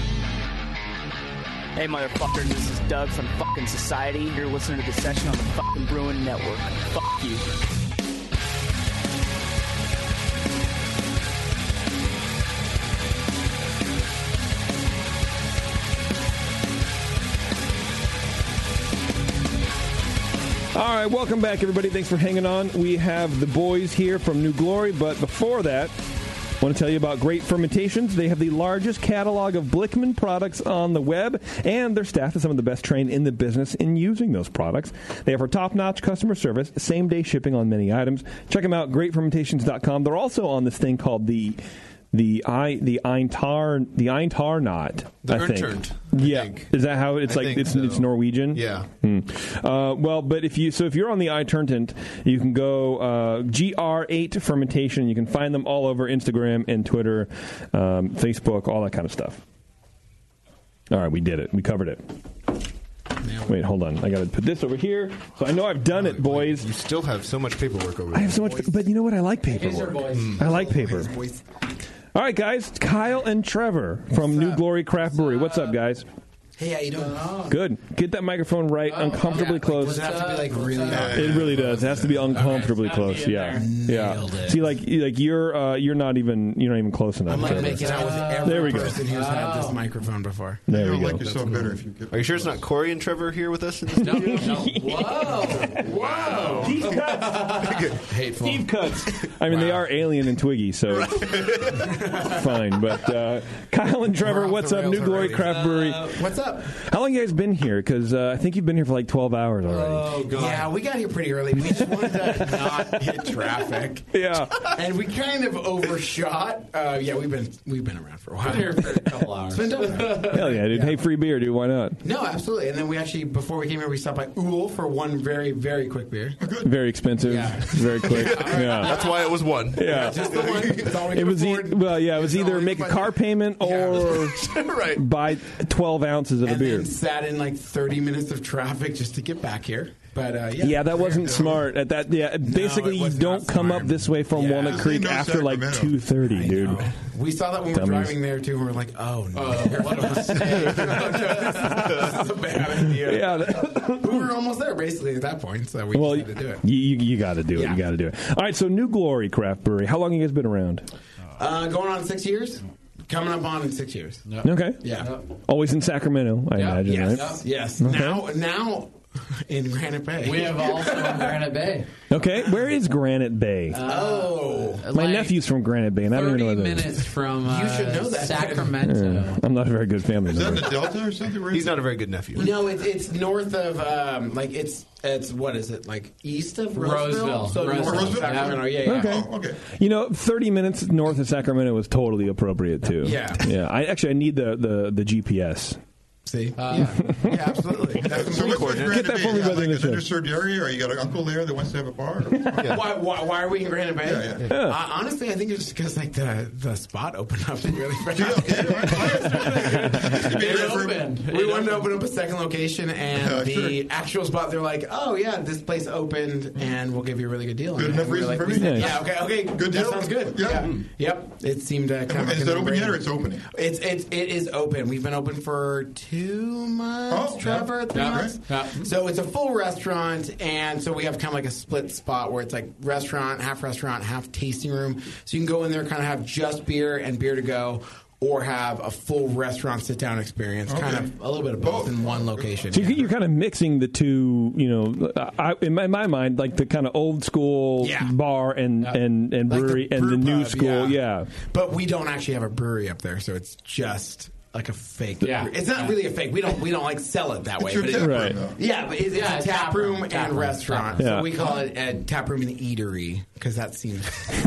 Hey, motherfuckers, this is Doug from fucking Society. You're listening to the session on the fucking Brewing Network. Fuck you. All right, welcome back, everybody. Thanks for hanging on. We have the boys here from New Glory, but before that, I want to tell you about Great Fermentations. They have the largest catalog of Blickman products on the web, and their staff is some of the best trained in the business in using those products. They offer top-notch customer service, same-day shipping on many items. Check them out, great fermentations dot com. They're also on this thing called the the I the Eintar the Eintar knot. The I think. Ernturnt, yeah, I think. is that how it's I like? think It's so. it's Norwegian. Yeah. Hmm. Uh, well, but if you so if you're on the iTurntant, you can go uh, G R eight Fermentation. You can find them all over Instagram and Twitter, um, Facebook, all that kind of stuff. All right, we did it. We covered it. Wait, hold on. I got to put this over here. So I know I've done it, boys. You still have so much paperwork over there. I have so much, but you know what? I like paperwork. Mm. I like paper. All right, guys. Kyle and Trevor from New Glory Craft Brewery. What's up, guys? Hey, how you doing? Good. Get that microphone right, Oh, uncomfortably yeah. close. Does it have to be like really? It really does. It has to be uncomfortably close. Yeah, yeah. See, like, like you're uh, you're not even you're not even close enough. I'm like Trevor. making out with every There we go. person who's had this microphone before. There we go. Like yourself better if you get. Are you sure it's not Corey and Trevor here with us in the studio? Whoa! Whoa! Steve Cuts. Hateful. Steve Cuts. I mean, they are Alien and Twiggy, so it's fine. But uh, Kyle and Trevor, what's up? New Glory Craft Brewery. What's up? up? How long you guys been here? Because uh, I think you've been here for like twelve hours already. Oh, God. Yeah, we got here pretty early. We just wanted to not hit traffic. Yeah. And we kind of overshot. Uh, yeah, we've been we've been around for a while. Here for a couple hours. It's been dope. Hell yeah, dude. Yeah. Hey, free beer, dude. Why not? No, absolutely. And then we actually, before we came here, we stopped by Ool for one very, very quick beer. Very expensive. Yeah. Very quick. Yeah. That's why it was one. Yeah. Just the one. That's all we It could was e- afford. well, yeah. It was either make a car payment or right. buy twelve ounces of the and beer. then sat in like thirty minutes of traffic just to get back here. But uh, yeah, Yeah, that wasn't smart. At that, yeah. Basically, you was don't not come smart. up this way from Yeah. Walnut This Creek ain't no after like Sacramento. two thirty, dude. we saw that when we were Dummies. driving there too, and we were like, "Oh no, what a mistake! this is a bad idea." Yeah. we were almost there basically at that point, so we Well, just had to do it. you you, you got to do it. Yeah. You got to do it. All right. So, New Glory Craft Brewery. How long have you guys been around? Uh, going on six years, coming up on six years. Okay. Yeah. Always in Sacramento, I imagine, Yes. right? Yes. Okay. Now, now in Granite Bay. We have also in Granite Bay. Okay. Where is Granite Bay? Oh, My like nephew's from Granite Bay, and I don't even know thirty where that is. minutes from uh, You should know that. Sacramento. Yeah, I'm not a very good family Is that in member. the Delta or something? Where is He's not a very good nephew. no, it's it's north of um, like it's it's what is it like east of Roseville? Roseville. So north Roseville. of Sacramento. Yeah, yeah. Okay. Oh, okay. You know, thirty minutes north of Sacramento was totally appropriate too. Yeah. Yeah. I actually I need the the, the G P S. See, Uh, yeah, yeah, absolutely. That's So what's important. Granite Get that Bay? for me Is by the like end an of the underserved area, or you got an uncle there that wants to have a bar? Or Why, why, why are we in Granite Bay? Yeah, yeah. Yeah. Uh, honestly, I think it's just because like the, the spot opened up really fast. It opened. We It wanted to opened. open up a second location, and Yeah, the sure. actual spot, they're like, "Oh yeah, this place opened, and we'll give you a really good deal." on Good it." enough And we were reason like, for me? Nice. Yeah. Okay. Okay. Good That deal? sounds good. Yeah. Yeah. Yep. It seemed uh, kind of. Is like that a open yet, or no-brainer. it's opening? It's it's it is open. We've been open for two months, Oh, Trevor. yeah. Three Yeah. months. Yeah. So it's a full restaurant, and so we have kind of like a split spot where it's like restaurant, half restaurant, half tasting room. So you can go in there, kind of have just beer and beer to go, or have a full restaurant sit down experience, kind Okay. of a little bit of both in one location. So you- you're kind of mixing the two, you know, I, in my, my mind, like the kind of old school Yeah. bar and, and, and Like the brewery and brew the new pub, school. Yeah. But we don't actually have a brewery up there, so it's just like a fake. Yeah. brewery. It's not Yeah. really a fake. We don't we don't like sell it that way. It's your but tap it, Right. room, though. yeah, but it's, Yeah, it's a tap, tap room, room, tap and room, restaurant. tap room. So we call it a tap room and eatery because that seems.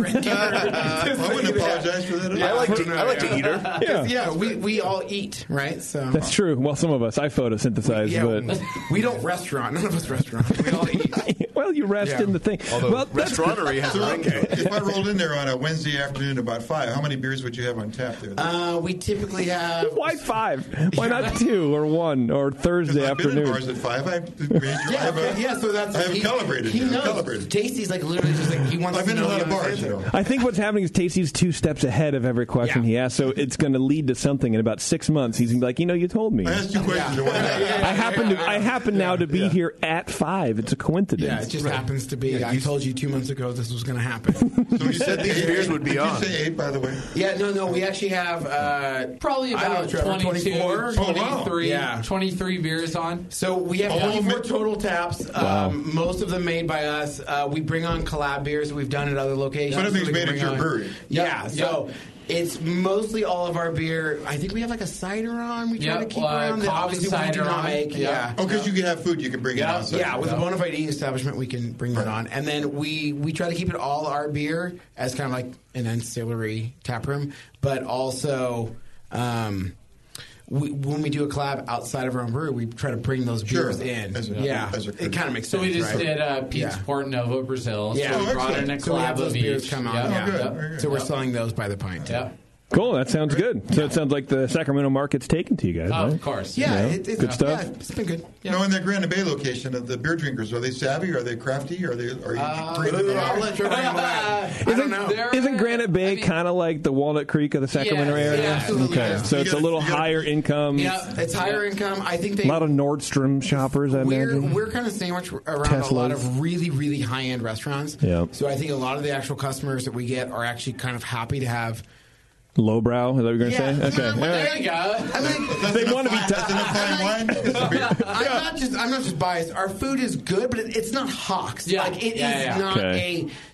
I wouldn't apologize for that. I like to, I like to eat her. Yeah. Yeah, we, we all eat, right? So That's true. Well, some of us, I photosynthesize, yeah, but. we don't restaurant. None of us restaurant. We all eat. Well, you rest Yeah. in the thing. Although well, that's good. restaurantery has So, a ring to it. if I rolled in there on a Wednesday afternoon about five, how many beers would you have on tap there? Uh, we typically have. Why five? Why not two or one or Thursday I've been in afternoon? bars at five. I, I Yeah, have a, yeah. So that's I have he, calibrated. He you know, knows. calibrated. Tasty's like literally just like he wants. I've to been in know a lot he of bars, understands you it. know. I think what's happening is Tasty's two steps ahead of every question Yeah. he asks, so it's going to lead to something. In about six months, he's gonna be like, you know, you told me. I asked two questions at one time. I happen to. I happen now to be here at five. It's a coincidence. Yeah, it just happens to be. I told you two months ago this was going to happen. So you said these eight, beers would be did on. you say eight, by the way? Yeah, no, no. We actually have uh, Probably I don't about know, Trevor, twenty-two, twenty-four? twenty-three, Yeah. twenty-three beers on. So we have All twenty-four ma- total taps. Wow. Um, most of them made by us. Uh, we bring on collab beers that we've done at other locations. One of these we can made at bring your on- brewery. Yeah, so it's mostly all of our beer. I think we have like a cider on. We try Yep, to keep uh, around. that coffee obviously we cider do not on. make. Yeah. Yeah. Oh, because you can have food, you can bring Yeah. it outside. Yeah, with a bona fide eating establishment, we can bring that on, and then we we try to keep it all our beer as kind of like an ancillary tap room, but also. Um, we, when we do a collab outside of our own brewery, we try to bring those Sure. beers in. As a- yeah, as a it kind of makes So sense. we just right? did uh, Pete's Yeah. Port Novo Brazil. Yeah. So we Oh, brought in a excellent. So we have collab those of beers each. come out. Yep. Yeah. good. Yep. Very good. So we're Yep. selling those by the pint. Yep. Cool. That sounds good. So it sounds like the Sacramento market's taken to you guys. Oh, right? of course. Yeah, Yeah. it, it's Good stuff. Yeah, it's been good. Yeah. Now, in that Granite Bay location, of the beer drinkers, are they savvy? Are they crafty? Are they? Are you Uh, bringing them I'll out? let Trevor handle that. I don't know. There- Isn't Granite Bay I mean- kind of like the Walnut Creek of the Sacramento Yes, area? yeah, absolutely. Okay, Yeah. so You it's a gotta- little you gotta- higher income. Yeah. It's higher income. I think they. A lot of Nordstrom shoppers, I We're, imagine. we're kind of sandwiched around a lot Teslas. of really, really high end restaurants. Yeah. So I think a lot of the actual customers that we get are actually kind of happy to have. Lowbrow, is that what you're going to Yeah. say? Okay. No, all There right. you go. I mean, That's They enough wanna be fine- ta- that's enough fine wine. It's a beer. I'm not just I'm not just biased. Our food is good, but it, it's not Hawks. Yeah. Like it Yeah, is yeah. not Okay. a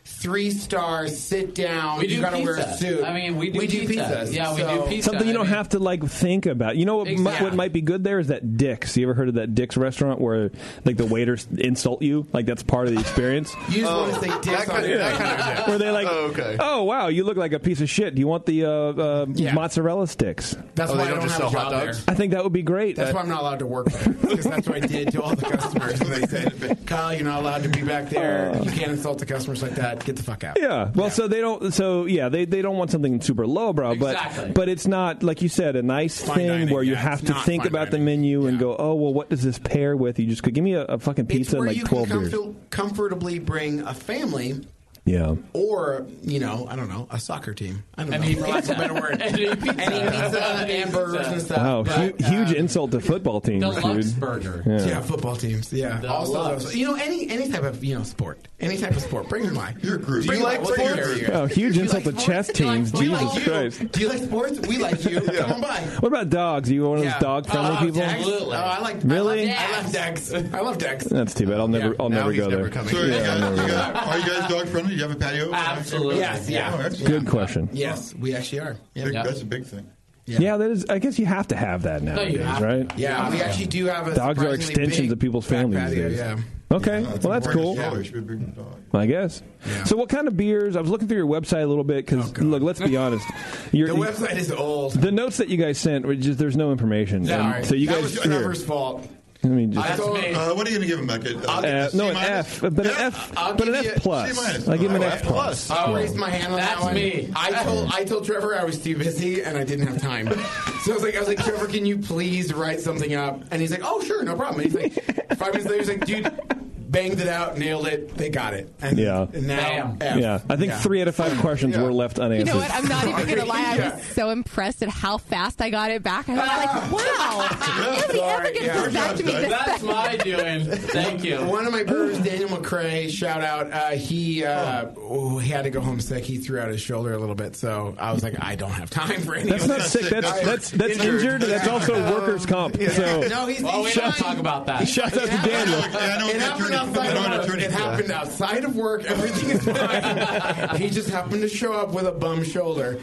three stars, sit down. We do you got to wear a pizza. suit. I mean, we do we do pizza. pizzas. Yeah, we So- do pizza. Something you don't I mean- have to like think about. You know what, mi- Exactly. what might be good there is that Dick's. You ever heard of that Dick's restaurant where like the waiters insult you? Like that's part of the experience. You just want to say dicks on it. Yeah. Where they like, Oh, okay. oh wow, you look like a piece of shit. Do you want the uh, uh, Yeah. mozzarella sticks? That's Oh, why they I don't don't just have a sell hot job there. dogs? I think that would be great. That's Uh, why I'm not allowed to work there. Because that's what I did to all the customers. And they said, Kyle, you're not allowed to be back there. You can't insult the customers like that. Get the fuck out. Yeah. Well, so they don't. So yeah, they, they don't want something super lowbrow, but Exactly. but it's not like you said a nice Fine thing dining, where you yeah, have it's to not think fine about the dining. menu and Yeah. go, oh well, what does this pair with? You just go, give me a, a fucking It's pizza and where like you twelve can beers. comfort- comfortably bring a family Yeah. or, you know, I don't know, a soccer team. I don't And know. eat For lack of a better word. And eat pizza. And eat pizza and burgers and stuff. Wow, But, hu- uh, huge insult to football teams, Deluxe dude. burger. Yeah. Yeah, football teams. Yeah, The also Lux. those, you know, any any type of you know sport, any type of sport. Bring them by. You're a groupie. Do you like What's sports? your area? Oh, huge Do you insult like to sports? chess Do you like- teams. we like Jesus you. Christ. Do you like sports? We like you. Come on by. What about dogs? Are you one of those Yeah. dog-friendly Oh, people? Dex. Absolutely. Oh, I like. Really? I love Dex. I love Dex. That's too bad. I'll never. Yeah. I'll Now never he's go never there. coming. So, you Yeah, I'll guys, never you go. guys, are you guys dog friendly? Do you have a patio? Absolutely. Yes. Yeah. Oh, excellent. Good question. Yes, we actually are. Yeah. Big- Yeah. That's a big thing. Yeah. that is. I guess you have to have that nowadays, have to. right? Yeah, we actually do have a Dogs are surprisingly extensions big of people's back families these patio, days. Yeah. Okay, Uh, it's well that's important cool. to stroller. You should be bringing a dog. I guess. Yeah. So, what kind of beers? I was looking through your website a little bit because, Oh, look, let's be honest. Your, The website is old. the notes that you guys sent were just there's no information. Yeah, And all right. so you that guys was here. Trevor's fault. Let me just. I told me. Uh, what are you going to give him? Like a, I'll uh, give Uh, C no, an minus? F, but an Yeah. F, I'll but an give you F a plus. C minus. I give him an Oh, F F plus. plus. I'll Yeah. raise my hand on That's that one. me. I told I told Trevor I was too busy and I didn't have time. So I was like, I was like, Trevor, can you please write something up? And he's like, oh, sure, no problem. And he's like, five minutes later, he's like, dude, banged it out, nailed it, they got it. And, Yeah. and now, Bam. F. Yeah, I think Yeah. three out of five questions Yeah. were left You unanswered. know what? I'm not even going to lie. I Yeah. was so impressed at how fast I got it back. I was like, wow. Nobody ever Sorry, gets yeah. this back to me this That's fast. my doing. Thank you. One of my brewers, Daniel McCrae, shout out. Uh, he uh, oh, he had to go home sick. He threw out his shoulder a little bit, so I was like, I don't have time for any. That's of not this. sick. That's that's that's injured. That's also workers' comp. So No, he's, Well, we he's don't fine. talk about that. shout out to Daniel. Yeah, I know It an happened attorney. outside I know an of work. attorney. It happened outside of work. Everything is fine. He just happened to show up with a bum shoulder.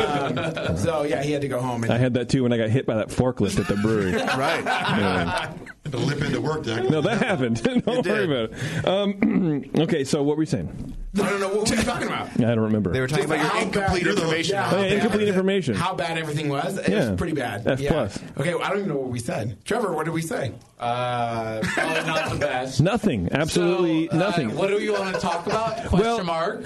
Um, so yeah, he had to go home. And I had that too when I got hit by that forklift at the brewery. Right. Yeah. To lip into work, Dak. No, that happened. Don't worry about it. Um, okay, so what were you saying? I don't know what were you talking about. I don't remember. They were talking about your How incomplete bad- information. Yeah, Oh, how yeah, bad- incomplete information. How bad everything was? It Yeah. was pretty bad. F yeah. plus. Okay, well, I don't even know what we said. Trevor, what did we say? Uh, probably not the best. Nothing. Absolutely So, uh, nothing. What do you want to talk about? Question Well- mark.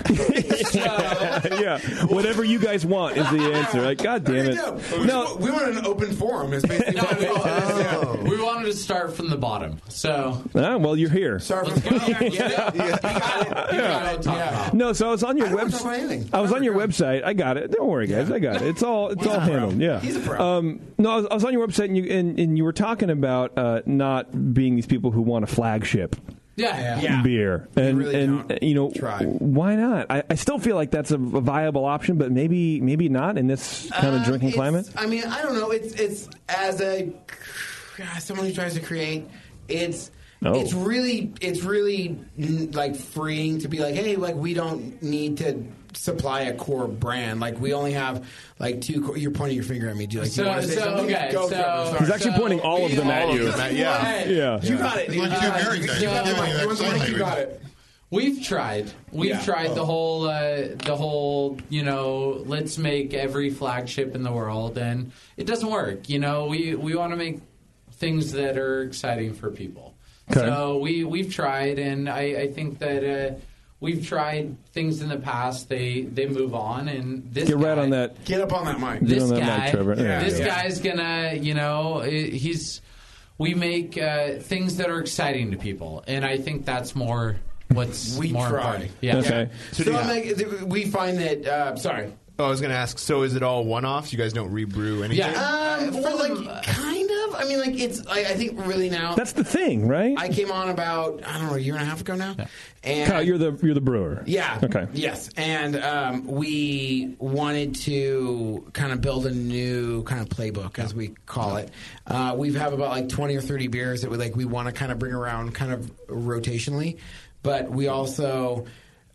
yeah, whatever you guys want is the answer. Like, God damn it. We, No, we want an open forum. Is basically No, what we, it is. Yeah. we wanted to start from the bottom. So ah, well, you're here. Sorry for yeah, yeah, yeah. you got it. Talk about. No, so I was on your I don't wanna talk website. about anything. I was on your website. I got it. Don't worry, guys. I got it. It's all it's He's all a pro. handled. Yeah. He's a pro. Um, no, I was, I was on your website, and you and, and you were talking about uh, not being these people who want a flagship Yeah, yeah. Yeah. beer, and really and don't you know try. why not? I, I still feel like that's a, a viable option, but maybe maybe not in this kind of Uh, drinking it's- climate. I mean, I don't know. It's it's as a as someone who tries to create, it's Oh. it's really it's really mm, like freeing to be like, hey, like we don't need to supply a core brand. Like we only have like two. Core, you're pointing your finger at me. Do you like? do So, you want to say so something? okay, Go, so Trevor, sorry. He's actually so pointing all of we them at all- you. Yeah. Yeah. You got it. It's like Uh, two married guys. you You're got the giving mic. that You want the sign mic? You language. got it. We've tried. We've Yeah. tried the whole, uh, the whole. You know, let's make every flagship in the world, and it doesn't work. You know, we we want to make things that are exciting for people. Okay. So we we've tried, and I, I think that uh, we've tried things in the past. They they move on, and this Get right guy- on that. Get up on that mic. Get This on that guy, mic, Trevor. There this you go. guy's gonna, you know, i- he's. We make uh, things that are exciting to people, and I think that's more what's We more try. important. Yeah. Okay. So, do you- I'm like, th- we find that. Uh, sorry. Oh, I was going to ask, so is it all one-offs? You guys don't rebrew anything? Yeah. Um, for like, kind of. I mean, like, it's. I, I think really now. That's the thing, right? I came on about I don't know a year and a half ago now, and Kyle, you're the you're the brewer. yeah, Okay. yes, and um, we wanted to kind of build a new kind of playbook, as we call it. Uh, we have about like twenty or thirty beers that we like. We want to kind of bring around, kind of rotationally, but we also.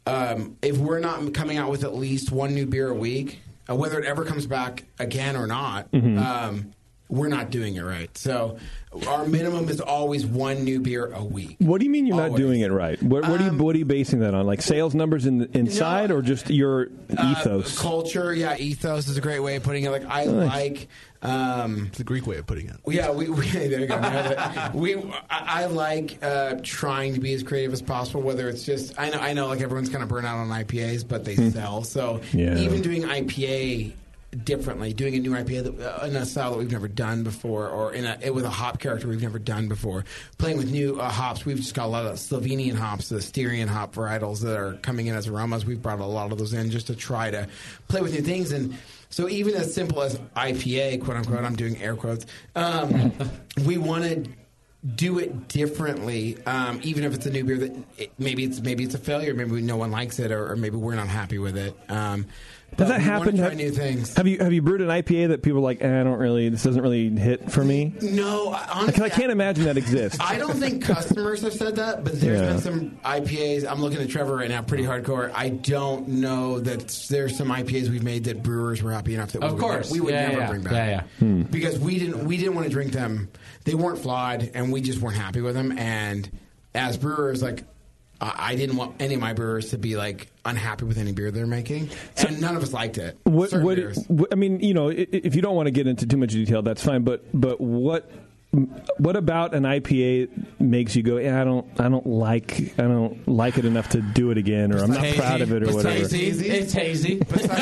um, if we're not coming out with at least one new beer a week, uh, whether it ever comes back again or not, Mhm. um, we're not doing it right. So our minimum is always one new beer a week. What do you mean you're not doing it right? What, what, are you, what are you basing that on? Like sales numbers in the, inside, or just your ethos? Uh, culture, yeah, ethos is a great way of putting it. Like I Nice. like. Um, it's a Greek way of putting it. Yeah, we, we there you go. we I, I like uh, trying to be as creative as possible. Whether it's just I know I know like everyone's kind of burnt out on I P As, but they Hmm. sell. So Yeah. even doing I P A differently, doing a new I P A that, uh, in a style that we've never done before, or in a with a hop character we've never done before, playing with new uh, hops. We've just got a lot of Slovenian hops, the Styrian hop varietals that are coming in as aromas. We've brought a lot of those in just to try to play with new things. And so even as simple as I P A, quote unquote, I'm doing air quotes, um, we want to do it differently, um, even if it's a new beer that it, maybe it's maybe it's a failure, maybe no one likes it, or, or maybe we're not happy with it. Um, Has but that we wanna happened? Try Have, new things. have you have you brewed an I P A that people are like, eh, I don't really, this doesn't really hit for me? No, honestly, Because I can't imagine that exists. I don't think customers have said that, but there's Yeah. been some I P As. I'm looking at Trevor right now, pretty hardcore. I don't know that there's some I P As we've made that brewers were happy enough that Of we course. would, we would Yeah, never yeah. bring back. Yeah, yeah. Hmm. Because we didn't we didn't want to drink them. They weren't flawed, and we just weren't happy with them. And as brewers, like I I didn't want any of my brewers to be like unhappy with any beer they're making, and none of us liked it. What, Certain what, beers. what- I mean, you know, i- if you don't want to get into too much detail, that's fine. But but what what about an I P A makes you go, yeah, I don't I don't like I don't like it enough to do it again, or I'm not Hazy. proud of it, or It's whatever. hazy. It's hazy.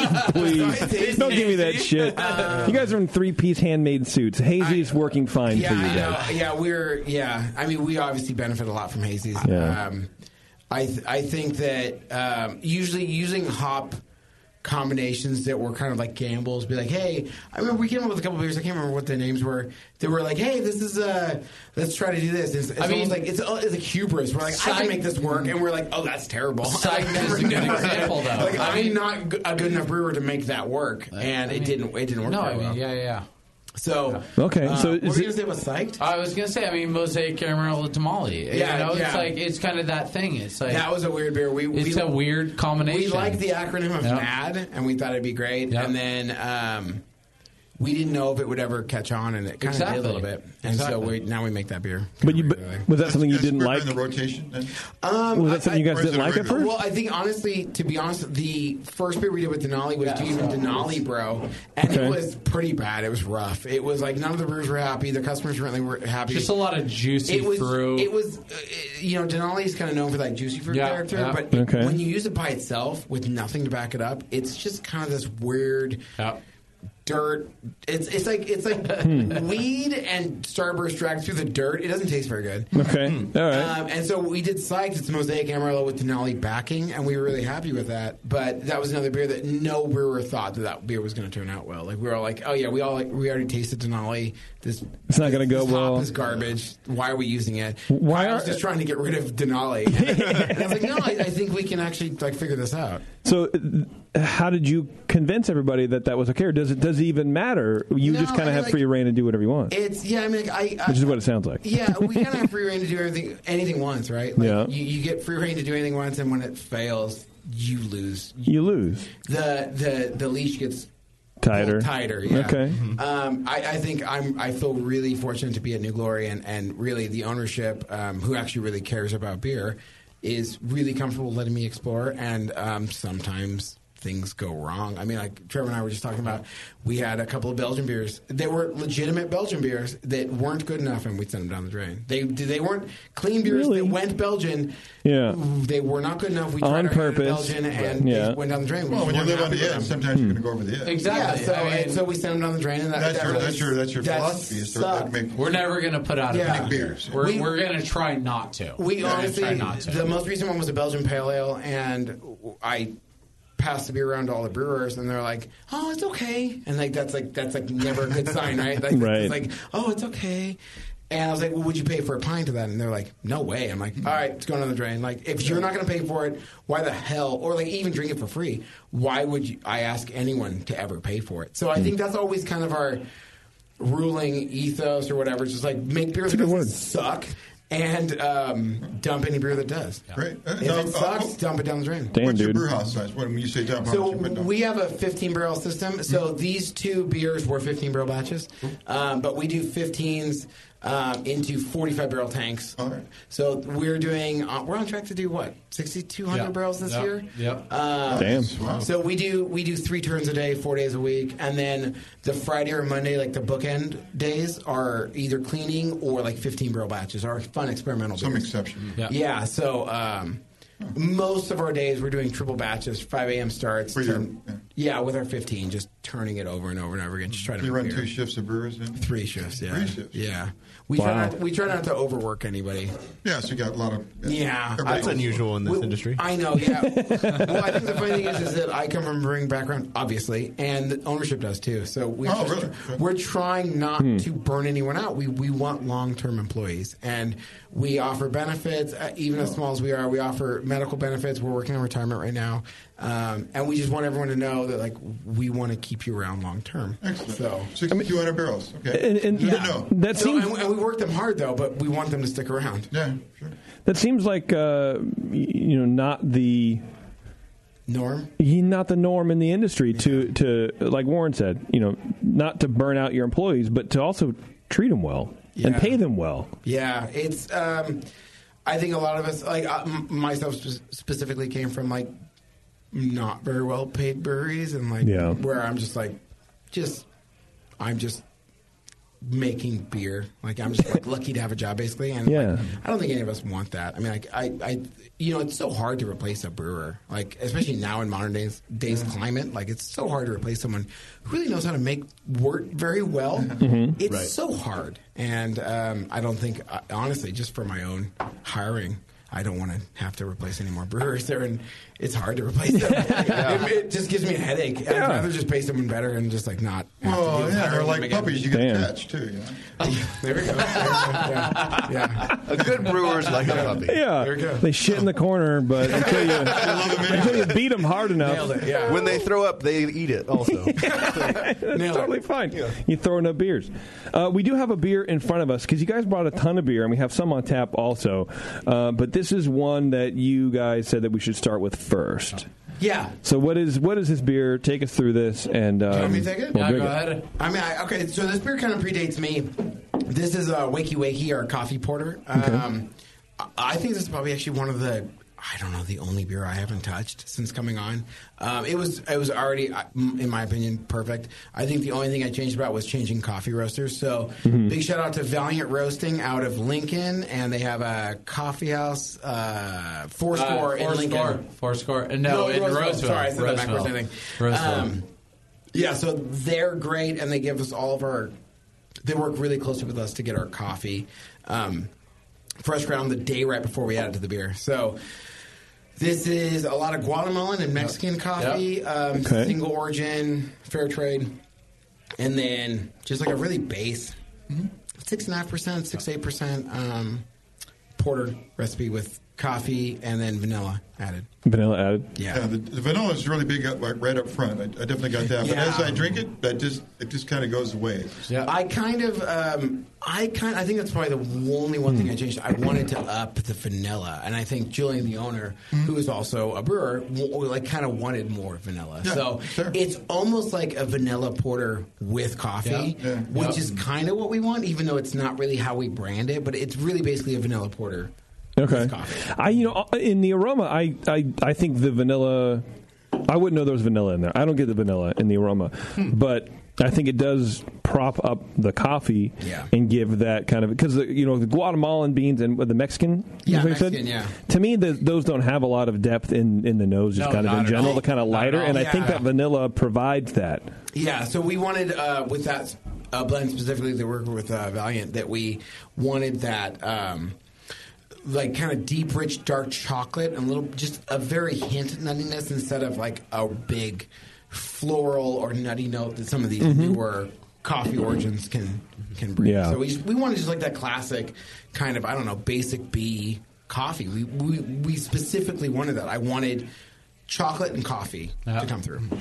Please don't give me that shit. You guys are in three piece handmade suits. Hazy's working fine Yeah, for you I know. guys. Yeah, we're yeah. I mean, we obviously benefit a lot from hazies. Yeah. Um, I th- I think that um, usually using hop combinations that were kind of like gambles, be like, hey, I remember we came up with a couple of beers. I can't remember what the names were. They were like, hey, this is uh, let's try to do this. It's, it's I mean- almost like it's, it's like hubris. We're like, I Side- can make this work, and we're like, oh, that's terrible. Side Like, is a good example, though. Like, I I'm mean- not g- a good enough brewer to make that work, and I it mean- didn't. It didn't work. No, very I mean, well. yeah, yeah. So Okay, uh, so what is were you it- gonna say about psyched? I was gonna say, I mean, Mosaic Caramel Tamale. Yeah, you know, yeah. it's like it's kind of that thing. It's like That was a weird beer. We, it's we, a weird combination. We liked the acronym of Yep. MAD, and we thought it'd be great. Yep. And then um, we didn't know if it would ever catch on, and it kind of Exactly. did a little bit. And so Exactly. we, now we make that beer. But you, but, was that something you That's didn't quicker like? in the rotation. Then? Um, Was that something you guys or is didn't it a like at regular? first? Well, I think honestly, to be honest, the first beer we did with Denali was Yeah, even so- Denali, bro, and Okay. it was pretty bad. It was rough. It was like none of the brewers were happy. The customers really were happy. Just a lot of juicy it was, fruit. It was, uh, you know, Denali is kind of known for that juicy fruit Yeah, character, yeah. but it- Okay. when you use it by itself with nothing to back it up, it's just kind of this weird. Yeah. Dirt. It's it's like it's like Hmm. weed and Starburst dragged through the dirt. It doesn't taste very good. Okay, all right. Um, and so we did Sykes. It's Mosaic Amarillo with Denali backing, and we were really happy with that. But that was another beer that no brewer thought that that beer was going to turn out well. Like we were all like, oh yeah, we all like, we already tasted Denali. This It's not going to go this well. hop is garbage. Why are we using it? Why I was are- just trying to get rid of Denali. And I was like, no, I, I think we can actually like figure this out. So, uh, how did you convince everybody that that was okay? Or does it does it even matter? You No, just kind I of have like- free reign to do whatever you want, It's yeah. I mean, I, I which is what it sounds like. Yeah, we kind of have free reign to do everything, anything once, right? Like, Yeah. You, you get free reign to do anything once, and when it fails, you lose. You lose. The the the leash gets Tighter. pulled tighter. Yeah. Okay. Um, I, I think I'm. I feel really fortunate to be at New Glory, and and really the ownership, um, who actually really cares about beer, is really comfortable letting me explore, and um, sometimes things go wrong. I mean, like Trevor and I were just talking about, we had a couple of Belgian beers. They were legitimate Belgian beers that weren't good enough, and we sent them down the drain. They they weren't clean beers Really? that went Belgian. Yeah. They were not good enough. We On tried our hand at purpose. Belgian, and Yeah. they went down the drain. We Well, when you weren't live on happy the with edge, them. sometimes you're going to go over the edge. Exactly. Yeah, so, I mean- and so we sent them down the drain, and that, That's that your really that's your that's your that philosophy. Is to sucked. make We're never going to put out Yeah. a make beers. We're, We- we're going to try not to. We We're gonna honestly, try not to. the most recent one was a Belgian Pale Ale, and I passed the beer around to all the brewers, and they're like, "Oh, it's okay," and like that's like that's like never a good sign, right? Like, Right. It's like, "Oh, it's okay." And I was like, well, would you pay for a pint of that? And they're like, no way. I'm like, all right, it's going down the drain. Like, if you're not going to pay for it, why the hell, or like even drink it for free, why would you, I ask anyone to ever pay for it? So I think that's always kind of our ruling ethos or whatever. It's just like, make beer that doesn't suck and um, dump any beer that does. Great. Uh, If now, it sucks, uh, dump it down the drain. Damn, What's your dude. brew house size? When you say dump, how So much you put down? we have a fifteen barrel system. So Mm-hmm. these two beers were fifteen barrel batches, um, but we do fifteens um, into forty-five barrel tanks. All right. So we're doing. Uh, we're on track to do what sixty-two hundred Yeah. barrels this Yep. year. Yep. Um, Damn. Wow. So we do we do three turns a day, four days a week, and then the Friday or Monday, like the bookend days, are either cleaning or like fifteen barrel batches, are fun experimental. Some beers. exception. Yeah. Yeah. So. Um, Most of our days we're doing triple batches, five a.m. starts. For your- turn- yeah. with our fifteen, just turning it over and over and over again, just trying to You make run beer. two shifts of brewers in? Three shifts, yeah. Three shifts. Yeah. We Wow. try not we try not to overwork anybody. Yeah, so you got a lot of... Yeah. everybody That's I- unusual in this we- industry. I know, yeah. Well, I think the funny thing is, is that I come from a brewing background, obviously, and the ownership does too. So we Oh, just- really? we're trying not to burn anyone out. We we want long term employees, and we offer benefits, uh, even as small as we are. We offer medical benefits. We're working on retirement right now, um, and we just want everyone to know that like we want to keep you around long term. Excellent. So. sixty-two hundred barrels. Okay. And, and Good that, to know. that So, seems and, and we work them hard though, but we want them to stick around. Yeah, sure. that seems like uh, y- you know not the Norm. not the norm in the industry to to like Warren said, you know, not to burn out your employees, but to also treat them well and Yeah. pay them well. Yeah, it's. Um, I think a lot of us, like uh, m- myself spe- specifically, came from like not very well paid breweries, and like Yeah. where I'm just like, just I'm just making beer. Like I'm just like lucky to have a job, basically. And Yeah. like, I don't think any of us want that. I mean, like I, I, you know, it's so hard to replace a brewer. Like especially now in modern days days climate, like it's so hard to replace someone who really knows how to make wort very well. Mm-hmm. It's Right. so hard, and um, I don't think, uh, honestly, just for my own hiring, I don't want to have to replace any more brewers there, and it's hard to replace them. it, it just gives me a headache. I'd Yeah. rather just pay someone better and just like not. Have to Oh, deal with yeah, hiring they're them like again. puppies. You get Damn. attached, too. You know? There we go. There we go. Yeah. yeah. A good brewer's like a puppy. Yeah, There we go. they shit in the corner, but until you until you beat them hard enough, Nailed it. Yeah. When they throw up, they eat it also. That's Nailed totally it. fine. You throwing up beers. Uh, we do have a beer in front of us because you guys brought a ton of beer, and we have some on tap also. Uh, but this is one that you guys said that we should start with first. Yeah. So what is what is this beer? Take us through this, and um, Do you want me to take it? we'll Yeah, drink go it. ahead. I mean, I, okay, so this beer kind of predates me. This is a Wakey Wakey, our coffee porter. Um, I- I think this is probably actually one of the, I don't know, the only beer I haven't touched since coming on. Um, it was it was already, uh, in my opinion, perfect. I think the only thing I changed about was changing coffee roasters. So Mm-hmm. big shout out to Valiant Roasting out of Lincoln, and they have a coffee house, uh, four score Uh, in four Lincoln. score. Four score. Uh, No, in Roseville. Roseville. Sorry, I said that Roseville. backwards, I think. Roseville. Um, yeah, so they're great, and they give us all of our. They work really closely with us to get our coffee um, fresh ground the day right before we add it to the beer. So this is a lot of Guatemalan and Mexican coffee, Yep. um, Okay. single origin, fair trade, and then just like a really base six and a half percent, six eight percent um, porter recipe with coffee and then vanilla added. Vanilla added. Yeah. Yeah, the, the vanilla is really big up, like, right up front. I, I definitely got that. But Yeah. as I drink it, that just it just kind of goes away. Yeah. I kind of, um, I kind, I think that's probably the only one thing I changed. I wanted to up the vanilla, and I think Julian, the owner, who is also a brewer, w- like kind of wanted more vanilla. Yeah, so sure. it's almost like a vanilla porter with coffee, Yeah, yeah. which Yeah. is kind of what we want, even though it's not really how we brand it. But it's really basically a vanilla porter. Okay. with coffee. I you know in the aroma, I, I I think the vanilla. I wouldn't know there was vanilla in there. I don't get the vanilla in the aroma, but I think it does prop up the coffee Yeah. and give that kind of because you know the Guatemalan beans and the Mexican. Yeah, is what you said? Mexican, yeah. To me, the, those don't have a lot of depth in, in the nose, just No, kind of not in at general. all. They're kind of Not at lighter, all. and I think Yeah. that vanilla provides that. Yeah, so we wanted uh, with that uh, blend specifically that we're with uh, Valiant that we wanted that um, like kind of deep, rich, dark chocolate and a little just a very hint of nuttiness instead of like a big floral or nutty note that some of these newer coffee origins can can bring. Yeah. So we just, we wanted just like that classic kind of I don't know basic B coffee. We we we specifically wanted that. I wanted chocolate and coffee Yeah. to come through.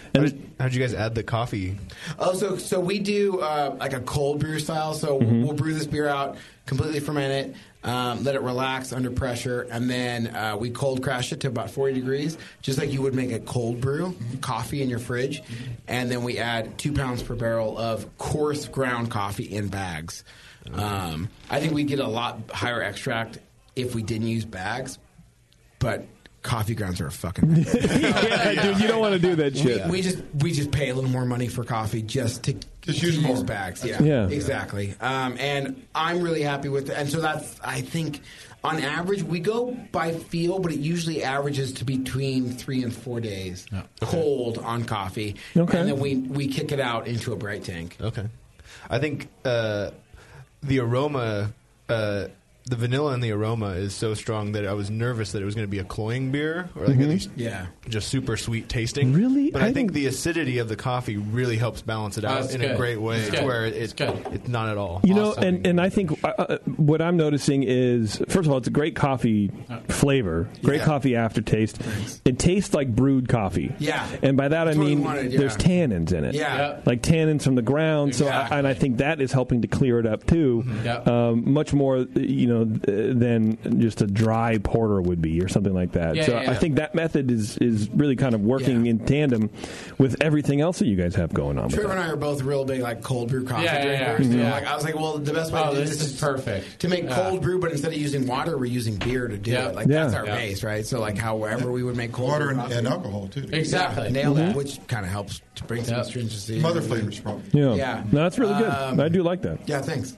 And how did, how'd you guys add the coffee? Oh, so so we do uh, like a cold brew style. So Mhm. we'll brew this beer out, completely ferment it, um, let it relax under pressure, and then uh, we cold crash it to about forty degrees, just like you would make a cold brew coffee in your fridge. And then we add two pounds per barrel of coarse ground coffee in bags. Um, I think we'd get a lot higher extract if we didn't use bags, but coffee grounds are a fucking yeah, dude, you don't want to do that shit. We, we just we just pay a little more money for coffee just to Just to use more. bags. Yeah, Yeah. exactly. Um, and I'm really happy with it. And so that's I think on average we go by feel, but it usually averages to between three and four days cold on coffee. Okay. And then we we kick it out into a bright tank. Okay. I think uh, the aroma, uh, the vanilla in the aroma is so strong that I was nervous that it was going to be a cloying beer or like Mhm. at least Yeah. just super sweet tasting. Really? But I, I think the acidity of the coffee really helps balance it Oh, out it's in good. a great way It's to good. where it, it's, it's not at all. You know, and, and I think uh, uh, what I'm noticing is, first of all, it's a great coffee flavor, great Yeah. coffee aftertaste. It tastes like brewed coffee. Yeah. And by that I That's what we mean wanted, yeah. there's tannins in it. Yeah. Yeah. Like tannins from the ground. So, I, and I think that is helping to clear it up too, Yeah. um, much more, you know, th- than just a dry porter would be or something like that. Yeah, so yeah, yeah. I think that method is is really kind of working in tandem with everything else that you guys have going on. with Trevor that. and I are both real big like cold brew coffee Yeah, yeah, yeah. drinkers. Mhm. So, like, I was like, well, the best way Oh, to do this this is perfect. to make Yeah. cold brew, but instead of using water, we're using beer to do Yeah. it. Like Yeah. that's our Yeah. base, right? So like, however we would make cold Water brew and, coffee. and alcohol too. Exactly. Yeah, nail Mhm. that, which kind of helps to bring some Yeah. astringency. Some other flavors, probably. Yeah. Yeah. No, that's really good. Um, I do like that. Yeah, thanks.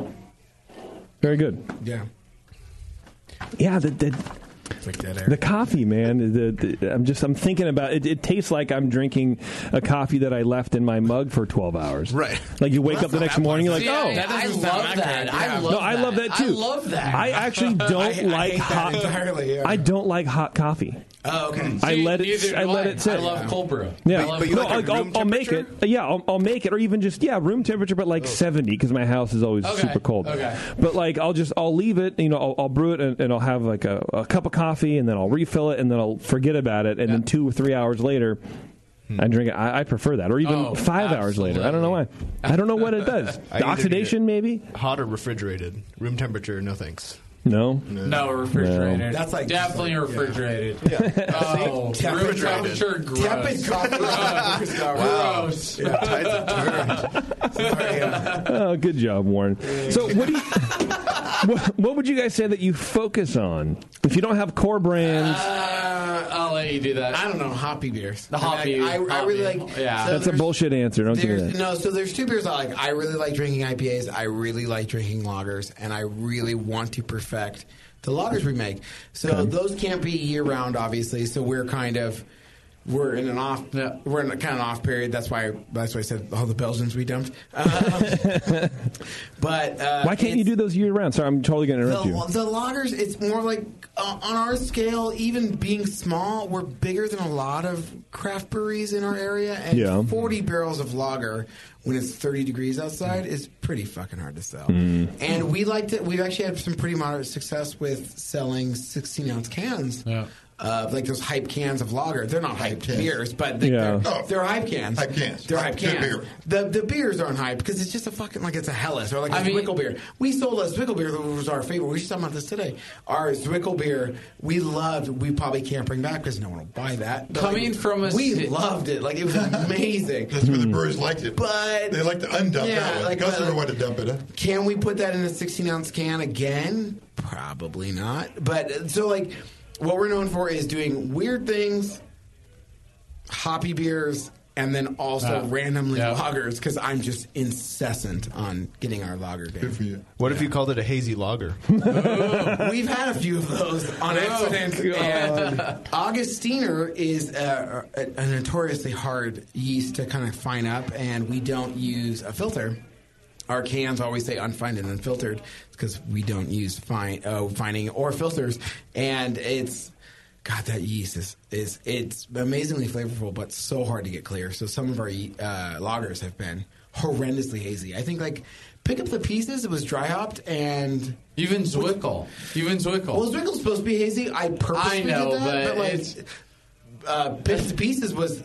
Very good. Yeah. Yeah, the the, It's like dead air. the coffee, man. The, the, I'm just I'm thinking about it. It tastes like I'm drinking a coffee that I left in my mug for twelve hours. Right. Like you wake Well, up the that's next not morning, you're that like, bad. oh, Yeah, I doesn't love sound that. good. I Yeah. love no, I that. love that too. I love that. I actually don't I- I like hate that hot. entirely, yeah. I don't like hot coffee. Oh, okay. I See, let it. neither I do let I. it sit. I love cold brew. Yeah, I love But you no, like it I'll, room I'll make it. temperature? Yeah, I'll, I'll make it, or even just yeah, room temperature, but like seventy because my house is always Okay, super cold. okay. But like I'll just I'll leave it. You know, I'll, I'll brew it and, and I'll have like a, a cup of coffee, and then I'll refill it, and then I'll forget about it, and then two or three hours later. I drink it. I, I prefer that, or even Oh, five hours later. I don't know why. I don't know what it does. I The either oxidation, maybe. Hot or refrigerated? Room temperature, no thanks. No. No, refrigerated. That's like- definitely refrigerated. Yeah. Oh, See? room Temperature. temperature, gross. Tepid coffee. Gross. Yeah. Tides have turned. Sorry, yeah. Oh, good job, Warren. So, what do you? what, what would you guys say that you focus on if you don't have core brands? Uh, I'll let you do that. I don't know, hoppy beers. The I mean, hoppy. I, I, I hoppy. really like. Yeah. so That's a there's- bullshit answer. Don't give me There's, that. no, so there's two beers I like. I really like drinking I P As. I really like drinking lagers, and I really want to perfect the lagers we make. So Okay. those can't be year round, obviously. So we're kind of we're in an off Yeah. we're in a kind of an off period. That's why that's why I said all the Belgians we dumped. Um, but uh, Why can't you it's- do those year round? Sorry, I'm totally going to the, interrupt you. the lagers, it's more like uh, on our scale, even being small, we're bigger than a lot of craft breweries in our area. And Yeah. forty barrels of lager when it's thirty degrees outside is pretty fucking hard to sell. Mm. And we like to, we've actually had some pretty moderate success with selling sixteen ounce cans. Yeah. Uh, like those hype cans of lager. They're not hype cans. beers, but they, Yeah. they're, Oh. they're hype cans. Hype cans. They're hype They're cans. bigger. The the beers aren't hype because it's just a fucking like it's a Helles or like a I mean- Zwickel beer. We sold a Zwickel beer that was our favorite. We were just talking about this today. Our Zwickel beer we loved. We probably can't bring back because no one will buy that. But, Coming like, from a we ci- loved it. Like it was amazing. That's where the brewers liked it. But They like to undump yeah, that one. like, the customer uh, wanted to dump it. Huh? Can we put that in a sixteen ounce can again? Probably not. But uh, so like what we're known for is doing weird things, hoppy beers, and then also Uh, randomly yeah. lagers because I'm just incessant on getting our lager game. Good for you. What if you called it a hazy lager? We've had a few of those on accident. And Augustiner is a, a, a notoriously hard yeast to kind of fine up, and we don't use a filter. Our cans always say unfined and unfiltered because we don't use fine, uh, fining or filters. And it's, God, that yeast is, is it's amazingly flavorful, but so hard to get clear. So some of our uh, lagers have been horrendously hazy. I think, like, pick up the pieces. It was dry hopped and Even Zwickel. Even Zwickel. well, Zwickel's supposed to be hazy. I purposely I know, did that, but like, it's- uh, Pick Up the Pieces was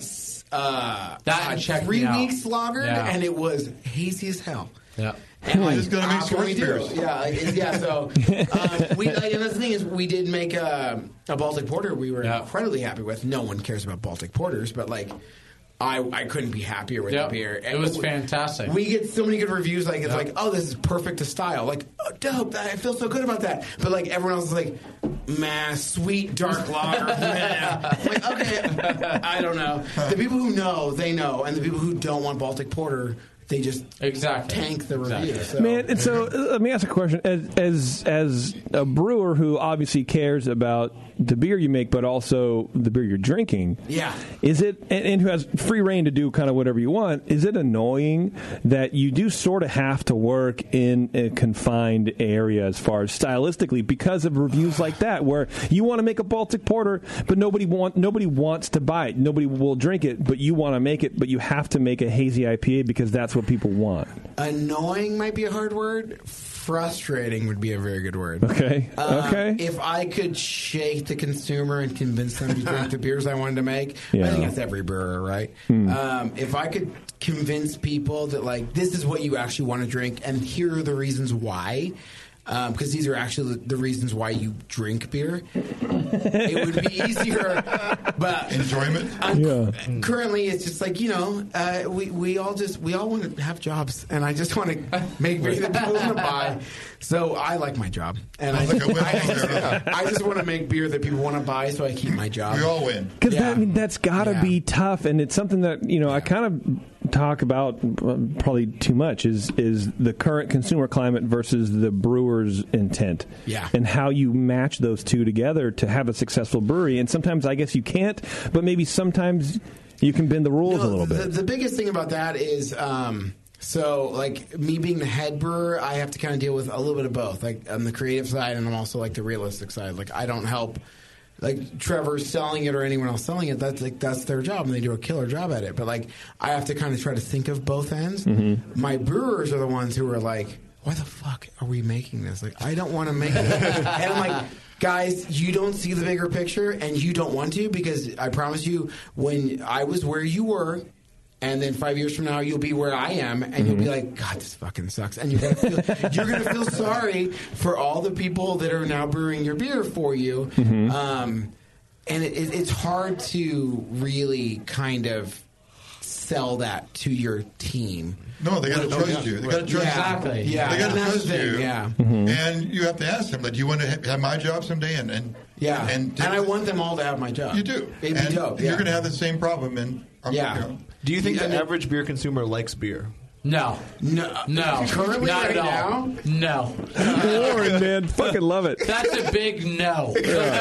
uh, That uh, checked three me out. weeks lagered, Yeah. and it was hazy as hell. Yeah. And like, Just gonna make uh, source we do. beers. Yeah, like, it's- yeah. So, um, we like, and the thing is, we did make a, a Baltic Porter. We were Yeah. incredibly happy with. No one cares about Baltic Porters, but like, I I couldn't be happier with Yep. the beer. It was fantastic. We get so many good reviews. Like it's Yep. like, oh, this is perfect to style. Like, oh, dope. I feel so good about that. But like everyone else is like, man, sweet dark lager. Man. I'm like, okay, I don't know. The people who know, they know, and the people who don't want Baltic Porter, they just exactly tank the review. So. Man, and so uh, let me ask a question: as as as a brewer who obviously cares about the beer you make, but also the beer you're drinking, Yeah. is it and, and who has free reign to do kind of whatever you want? Is it annoying that you do sort of have to work in a confined area as far as stylistically because of reviews like that, where you want to make a Baltic Porter, but nobody want nobody wants to buy it, nobody will drink it, but you want to make it, but you have to make a hazy I P A because that's what people want. Annoying might be a hard word. Frustrating would be a very good word. Okay. Um, Okay. If I could shake the consumer and convince them to drink the beers I wanted to make, Yeah. I think that's every brewer, right? Hmm. Um, if I could convince people that like this is what you actually want to drink, and here are the reasons why. Because these are actually the reasons why you drink beer. It would be easier, but enjoyment. Yeah. Currently, it's just like you know, uh, we we all just we all want to have jobs, and I just want to make beer that people want to buy. So I like my job, and I, Sounds like a win I, there. I just want to make beer that people want to buy, so I keep my job. We all win. Because Yeah. that, I mean, that's got to Yeah. be tough, and it's something that you know I kind of talk about uh, probably too much is is the current consumer climate versus the brewer's intent, Yeah. and how you match those two together to have a successful brewery. And sometimes I guess you can't, but maybe sometimes you can bend the rules No, a little the, bit. the biggest thing about that is, um, so like me being the head brewer, I have to kind of deal with a little bit of both, like on the creative side, and I'm also like the realistic side. Like I don't help, like Trevor selling it or anyone else selling it. That's like that's their job, and they do a killer job at it. But like I have to kind of try to think of both ends. Mm-hmm. My brewers are the ones who are like, why the fuck are we making this? Like I don't want to make it, and I'm like. Guys, you don't see the bigger picture, and you don't want to, because I promise you, when I was where you were, and then five years from now, you'll be where I am, and you'll be like, God, this fucking sucks. And you're gonna feel, you're gonna feel sorry for all the people that are now brewing your beer for you. Mm-hmm. Um, and it, it, it's hard to really kind of sell that to your team. No, they got to What- trust you. They got to trust Exactly. you. Yeah. They got to And that's trust the thing, you. yeah. Mm-hmm. And you have to ask them, like, do you want to ha- have my job someday? And, and Yeah. and, And I want them all to have my job. You do. It'd be and dope. You're yeah. going to have the same problem. And um, Yeah. you know, Do you think Yeah, the I mean- average beer consumer likes beer? No. No. No. Currently, Not right at all. now? No. Warren, man, fucking love it. That's a big no.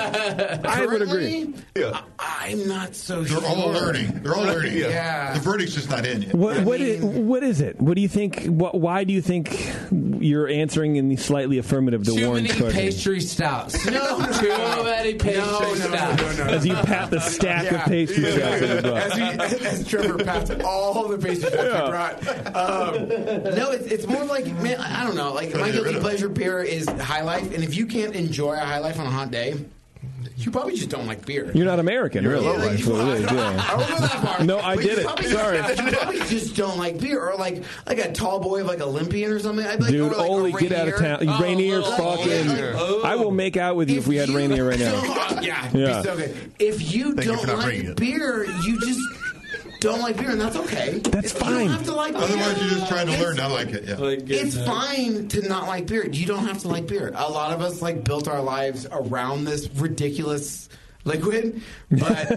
I would agree. Currently, Yeah. I, I'm not so they're sure. all learning. They're all learning. Yeah. The verdict's just not in yet. What what, mean- is, what is it? What do you think? What, why do you think you're answering in the slightly affirmative to Too Warren's many question? pastry stouts. No, no, Too no. many pastry No, no, no, stouts. no, no. As you pat the stack Yeah. of pastry Yeah. stouts in the book. As, he, as Trevor pats all the pastry stouts Yeah. he brought. Um, no, it's, it's more like, man, I don't know. Like, my guilty pleasure beer is High Life, and if you can't enjoy a High Life on a hot day, you probably just don't like beer. You're not American, really. Yeah, like, That's you- what it is, I, yeah. I, I won't go that far. No, I But did you it. probably- Sorry. You probably just don't like beer, or like like a tall boy of like Olympian or something. I'd be like, Dude, or like Oli, a get out of Rainier. town. Oh, Rainier, little- fucking. yeah, like, I will make out with you if, we had you Rainier right now. don't- yeah, Yeah. yeah. So good. If you Thank you don't for not bringing like it. beer, you just don't like beer, and that's okay. That's You fine. don't have to like beer. Otherwise, you're just trying to It's- learn not like it. Yeah. It's fine to not like beer. You don't have to like beer. A lot of us like built our lives around this ridiculous liquid, but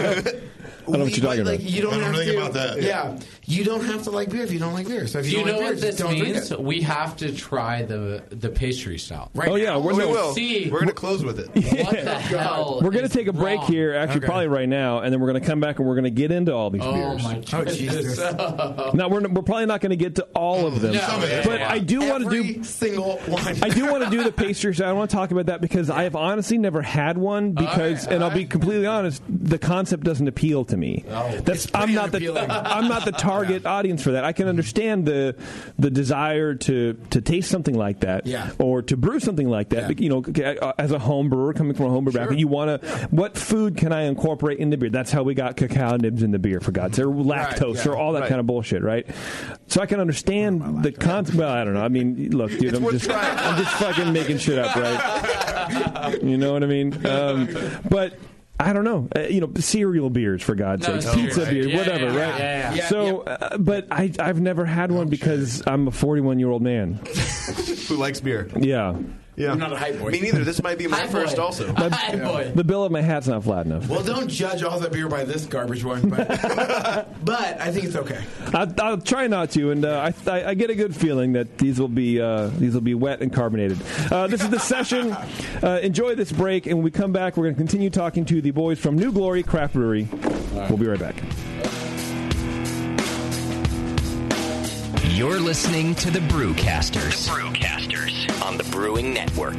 I know what you're talking like, about. You don't I don't have know to. anything about that. Yeah, you don't have to like beer if you don't like beer. So if Do you, you don't know like what beer, this just don't drink means? it. We have to try the the pastry stout. Right Oh, yeah, now. we're We no- will. See, We're going to close with it. what the hell? We're going is to take a break wrong? here, actually, Okay. probably right now, and then we're going to come back and we're going to get into all these Oh beers. my Oh, goodness! Jesus. Now, we're, we're probably not going to get to all of them, No, Some of it. but yeah. I do want to Every do. single one. I do want to do the pastry side. I want to talk about that because I have honestly never had one because, right, and all I'll be right. completely honest, the concept doesn't appeal to me. Oh, That's it's pretty I'm not the unappealing. I'm not the target audience for that. I can understand the the desire to to taste something like that, Yeah. or to brew something like that. Yeah. You know, as a home brewer coming from a home brewer background, you want to. What food can I incorporate in the beer? That's how we got cacao nibs in the beer, for God's sake, or lactose, Right, yeah, or all that right. kind of bullshit, right? So I can understand the concept. Well, I don't know. I mean, look, dude, I'm just I'm just fucking making shit up, right? You know what I mean? Um, but. I don't know. Uh, you know, cereal beers, for God's No, sake. no, Pizza right. beer, Yeah, whatever, yeah, right? yeah, yeah, yeah. So, uh, but I, I've never had one because I'm a forty-one-year-old man. Who likes beer? Yeah. Yeah. You're not a hype boy. Me neither. This might be my Hype first boy. also. Hype boy. The bill of my hat's not flat enough. Well, don't judge all the beer by this garbage one, but, but I think it's okay. I, I'll try not to, and uh, I, I, I get a good feeling that these will be uh, these will be wet and carbonated. Uh, this is the session. Uh, enjoy this break, and when we come back, we're going to continue talking to the boys from New Glory Craft Brewery. We'll be right back. You're listening to the Brewcasters. The Brewcasters on the Brewing Network.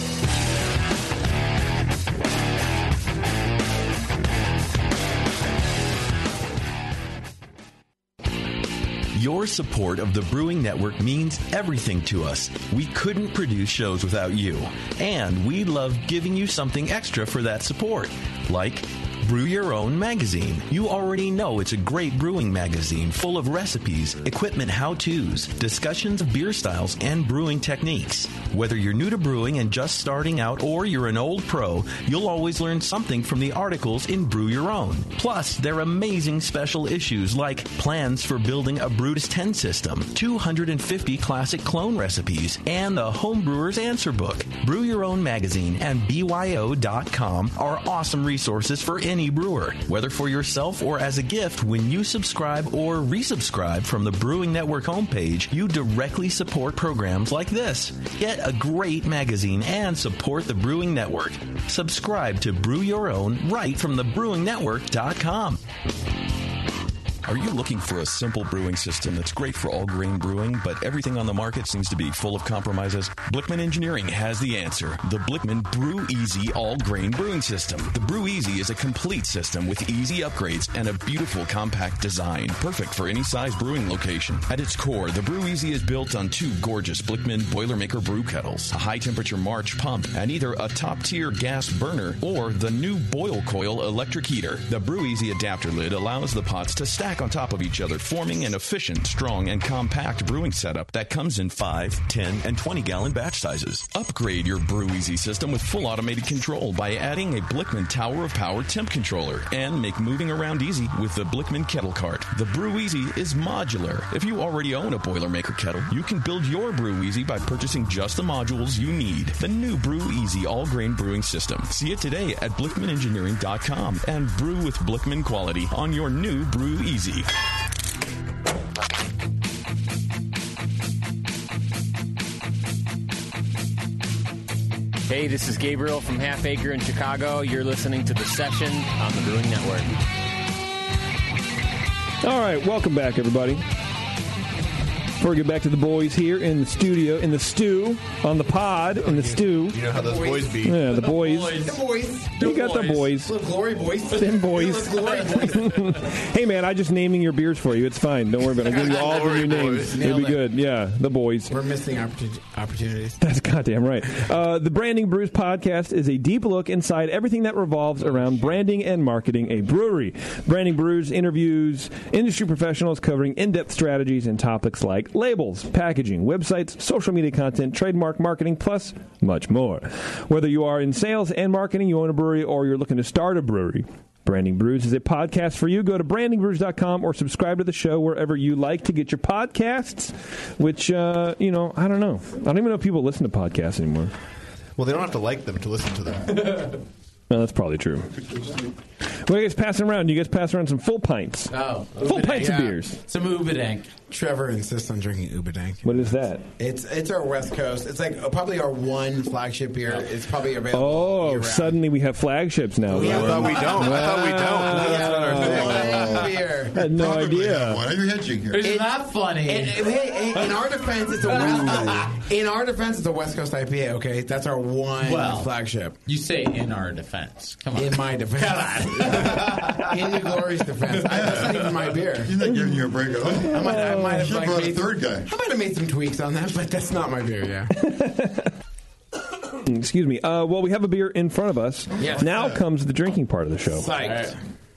Your support of the Brewing Network means everything to us. We couldn't produce shows without you. And we love giving you something extra for that support, like Brew Your Own magazine. You already know it's a great brewing magazine full of recipes, equipment how-tos, discussions of beer styles, and brewing techniques. Whether you're new to brewing and just starting out or you're an old pro, you'll always learn something from the articles in Brew Your Own. Plus, there are amazing special issues like plans for building a Brutus ten system, two hundred fifty classic clone recipes, and the Homebrewer's Answer Book. Brew Your Own magazine and B Y O dot com are awesome resources for any brewer, whether for yourself or as a gift. When you subscribe or resubscribe from the Brewing Network homepage, you directly support programs like this. Get a great magazine and support the Brewing Network. Subscribe to Brew Your Own right from the brewing network dot com. Are you looking for a simple brewing system that's great for all grain brewing, but everything on the market seems to be full of compromises? Blickman Engineering has the answer. The Blickman Brew Easy All Grain Brewing System. The Brew Easy is a complete system with easy upgrades and a beautiful compact design, perfect for any size brewing location. At its core, the Brew Easy is built on two gorgeous Blickman Boilermaker brew kettles, a high-temperature March pump, and either a top-tier gas burner or the new Boil Coil electric heater. The Brew Easy adapter lid allows the pots to stack on top of each other, forming an efficient, strong, and compact brewing setup that comes in five, ten, and twenty gallon batch sizes. Upgrade your Brew Easy system with full automated control by adding a Blickman Tower of Power temp controller, and make moving around easy with the Blickman Kettle Cart. The Brew Easy is modular. If you already own a Boilermaker kettle, you can build your Brew Easy by purchasing just the modules you need. The new Brew Easy all-grain brewing system. See it today at blickman engineering dot com and brew with Blickman quality on your new Brew Easy. Hey, this is Gabriel from Half Acre in Chicago. You're listening to The Session on the Brewing Network. All right, welcome back, everybody. Before we get back to the boys here in the studio, in the stew, on the pod, in the stew. You know how those boys be. Yeah, the boys. The boys. You got the boys. Little glory boys. Them boys. Little glory boys. Hey, man, I just naming your beers for you. It's fine. Don't worry about it. I'll give you all the new names. It'll be Nailed it. good. Yeah, the boys. We're missing opportun- opportunities. That's goddamn right. Uh, the Branding Brews podcast is a deep look inside everything that revolves around branding and marketing a brewery. Branding Brews interviews industry professionals covering in-depth strategies and topics like labels, packaging, websites, social media content, trademark marketing, plus much more. Whether you are in sales and marketing, you own a brewery, or you're looking to start a brewery, Branding Brews is a podcast for you. Go to branding brews dot com or subscribe to the show wherever you like to get your podcasts, which, uh, you know, I don't know. I don't even know if people listen to podcasts anymore. Well, they don't have to like them to listen to them. No, that's probably true. What are you guys passing around? You guys pass around some full pints. Oh, Full pints yeah. of beers. Some Ubedank. Trevor insists on drinking Ubadank. What is that? It's it's our West Coast. It's like uh, probably our one flagship beer. It's probably available. Oh, year-round. suddenly we have flagships now. Yeah, I thought we don't. I thought we don't. That's not our thing. Beer. I had no idea. Why are you hedging here? It's not funny. And, and, hey, in our defense, it's a West, in our defense, it's a West Coast I P A. Okay, that's our one Well, flagship. You say in our defense. Come on. In my defense. In New Glory's defense. I, that's not even my beer. He's not giving you a break at all. I might, I might have Should like, brought a made third guy. I might have made some tweaks on that, but that's not my beer. Yeah. Excuse me. Uh, well, we have a beer in front of us. Yes. Now comes the drinking part of the show. Psyched.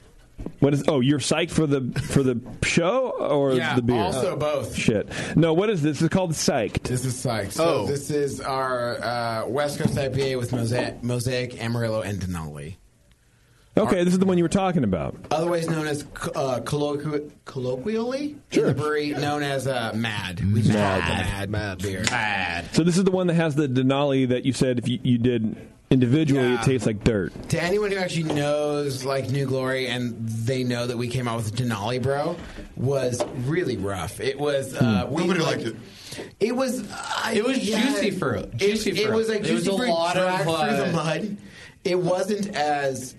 What is? Oh, you're psyched for the for the show or Yeah, the beer? also both. Shit. No. What is this? This is called Psyched. This is Psyched. So Oh. this is our uh, West Coast I P A with Mosaic, Mosaic Amarillo, and Denali. Okay, this is the one you were talking about. Otherwise known as uh, colloqu- colloquially Sure. in the brewery, known as uh, Mad. We just call it the Mad, Mad beer. Mad. So this is the one that has the Denali that you said if you, you did individually, Yeah. it tastes like dirt. To anyone who actually knows like New Glory and they know that we came out with Denali, bro, was really rough. It was uh, we, Nobody like, liked it. It was uh, It was yeah, juicy fruit. Juicy it, fruit. It was like It juicy was a fruit lot of, dragged uh, through the mud. It wasn't as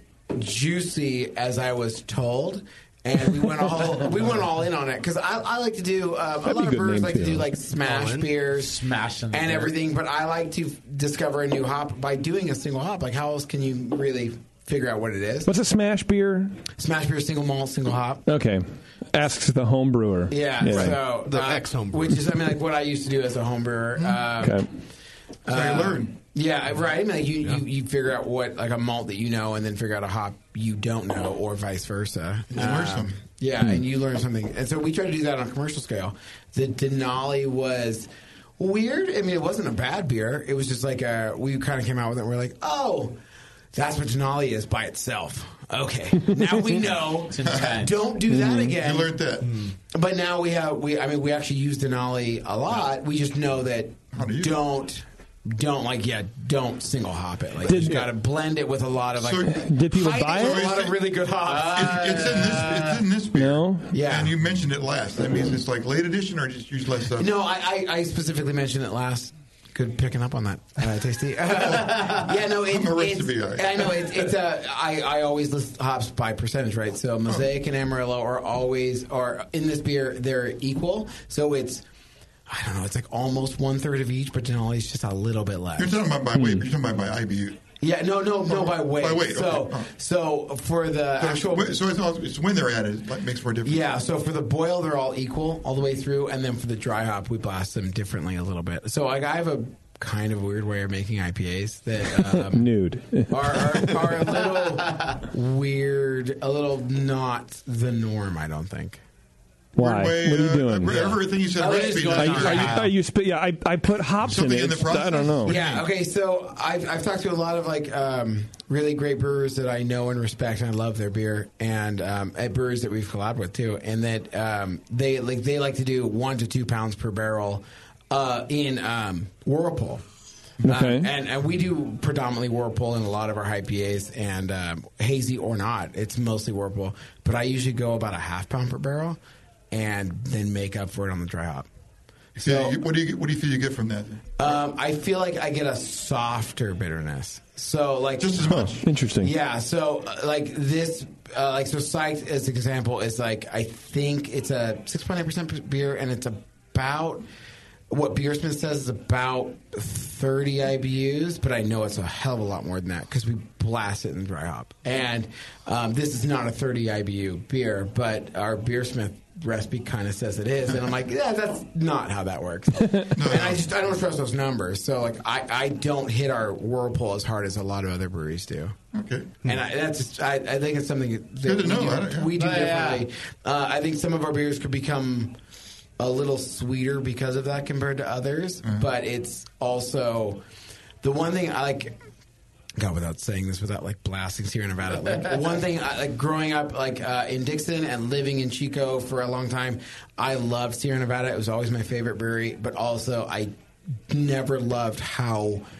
juicy as I was told. And we went all we went all in on it because I, I like to do um, a That'd be lot a of good brewers name, like to too. do like smash beers, Smashing the and beer. everything. But I like to discover a new hop by doing a single hop. Like how else can you really figure out what it is? What's a smash beer? Smash beer, single malt, single hop. Okay. Asks the home brewer. Yeah, so The uh, ex-home brewer. which is I mean like what I used to do as a home brewer. Um, Okay. So you learn. Yeah, right. I mean, like you, you, you figure out what like a malt that you know, and then figure out a hop you don't know, or vice versa. You learn something. Yeah, and you learn something. And so we try to do that on a commercial scale. The Denali was weird. I mean, it wasn't a bad beer. It was just like a, we kind of came out with it and we're like, oh, that's what Denali is by itself. Okay, now we know. Don't do that again. You learned that. But now we have we. I mean, we actually use Denali a lot. We just know that How do you? don't don't like yeah don't single hop it. Like Did- you got to blend it with a lot of like. So- Did people height buy is it? A lot of really good hops. It's, it's in this. It's in this beer. No? Yeah. And you mentioned it last. That means it's like late edition, or just use less stuff. No, I, I, I specifically mentioned it last. Good picking up on that, uh, Tasty. yeah, no, it, I'm a it's. recipe guy. I know it's. it's a, I, I always list hops by percentage, right? So Mosaic and Amarillo are always are in this beer. They're equal, so it's. I don't know. It's like almost one third of each, but Denali is just a little bit less. You're talking about by weight, but you're talking about by I B U. Yeah, no, no, no, by weight. By weight, So, okay. Oh. so for the So, actual. it's, so it's, all, it's when they're added, it like, makes more difference. Yeah, so for the boil, they're all equal all the way through, and then for the dry hop, we blast them differently a little bit. So like, I have a kind of weird way of making I P As that um, Nude. are, are, are a little weird, a little not the norm, I don't think. Why? Way, what are you uh, doing? Everything you said, Oh, it recipe. is going Are you, doesn't are you, matter. are you sp- yeah, I, I put hops Something in it. in the It's- I don't process? know. What do you Yeah, mean? okay, so I've, I've talked to a lot of like um, really great brewers that I know and respect, and I love their beer, and um, at brewers that we've collabed with too, and that um, they like they like to do one to two pounds per barrel uh, in um, Whirlpool. Okay. Uh, and, and we do predominantly Whirlpool in a lot of our I P As, and um, hazy or not, it's mostly Whirlpool. But I usually go about a half pound per barrel, and then make up for it on the dry hop. So, yeah, what do you get- what do you feel you get from that? Then? Um, I feel like I get a softer bitterness. So like Just as much. Interesting. yeah. So uh, like this, uh, like so, Psyched as an example is like I think it's a six point eight percent beer, and it's about what Beersmith says is about thirty I B Us, but I know it's a hell of a lot more than that because we blast it in dry hop. And um, this is not a thirty I B U beer, but our Beersmith recipe kind of says it is, and I'm like, yeah, that's not how that works. And I just I don't trust those numbers, so like I, I don't hit our Whirlpool as hard as a lot of other breweries do. Okay. And I, that's just, I, I think it's something that good to we know. do, I don't- yeah. we do Oh, yeah. differently. Uh, I think some of our beers could become a little sweeter because of that compared to others, Uh-huh. but it's also the one thing I like. God, without saying this, without like blasting Sierra Nevada, like, one thing I, like growing up like uh, in Dixon and living in Chico for a long time, I loved Sierra Nevada. It was always my favorite brewery, but also I never loved how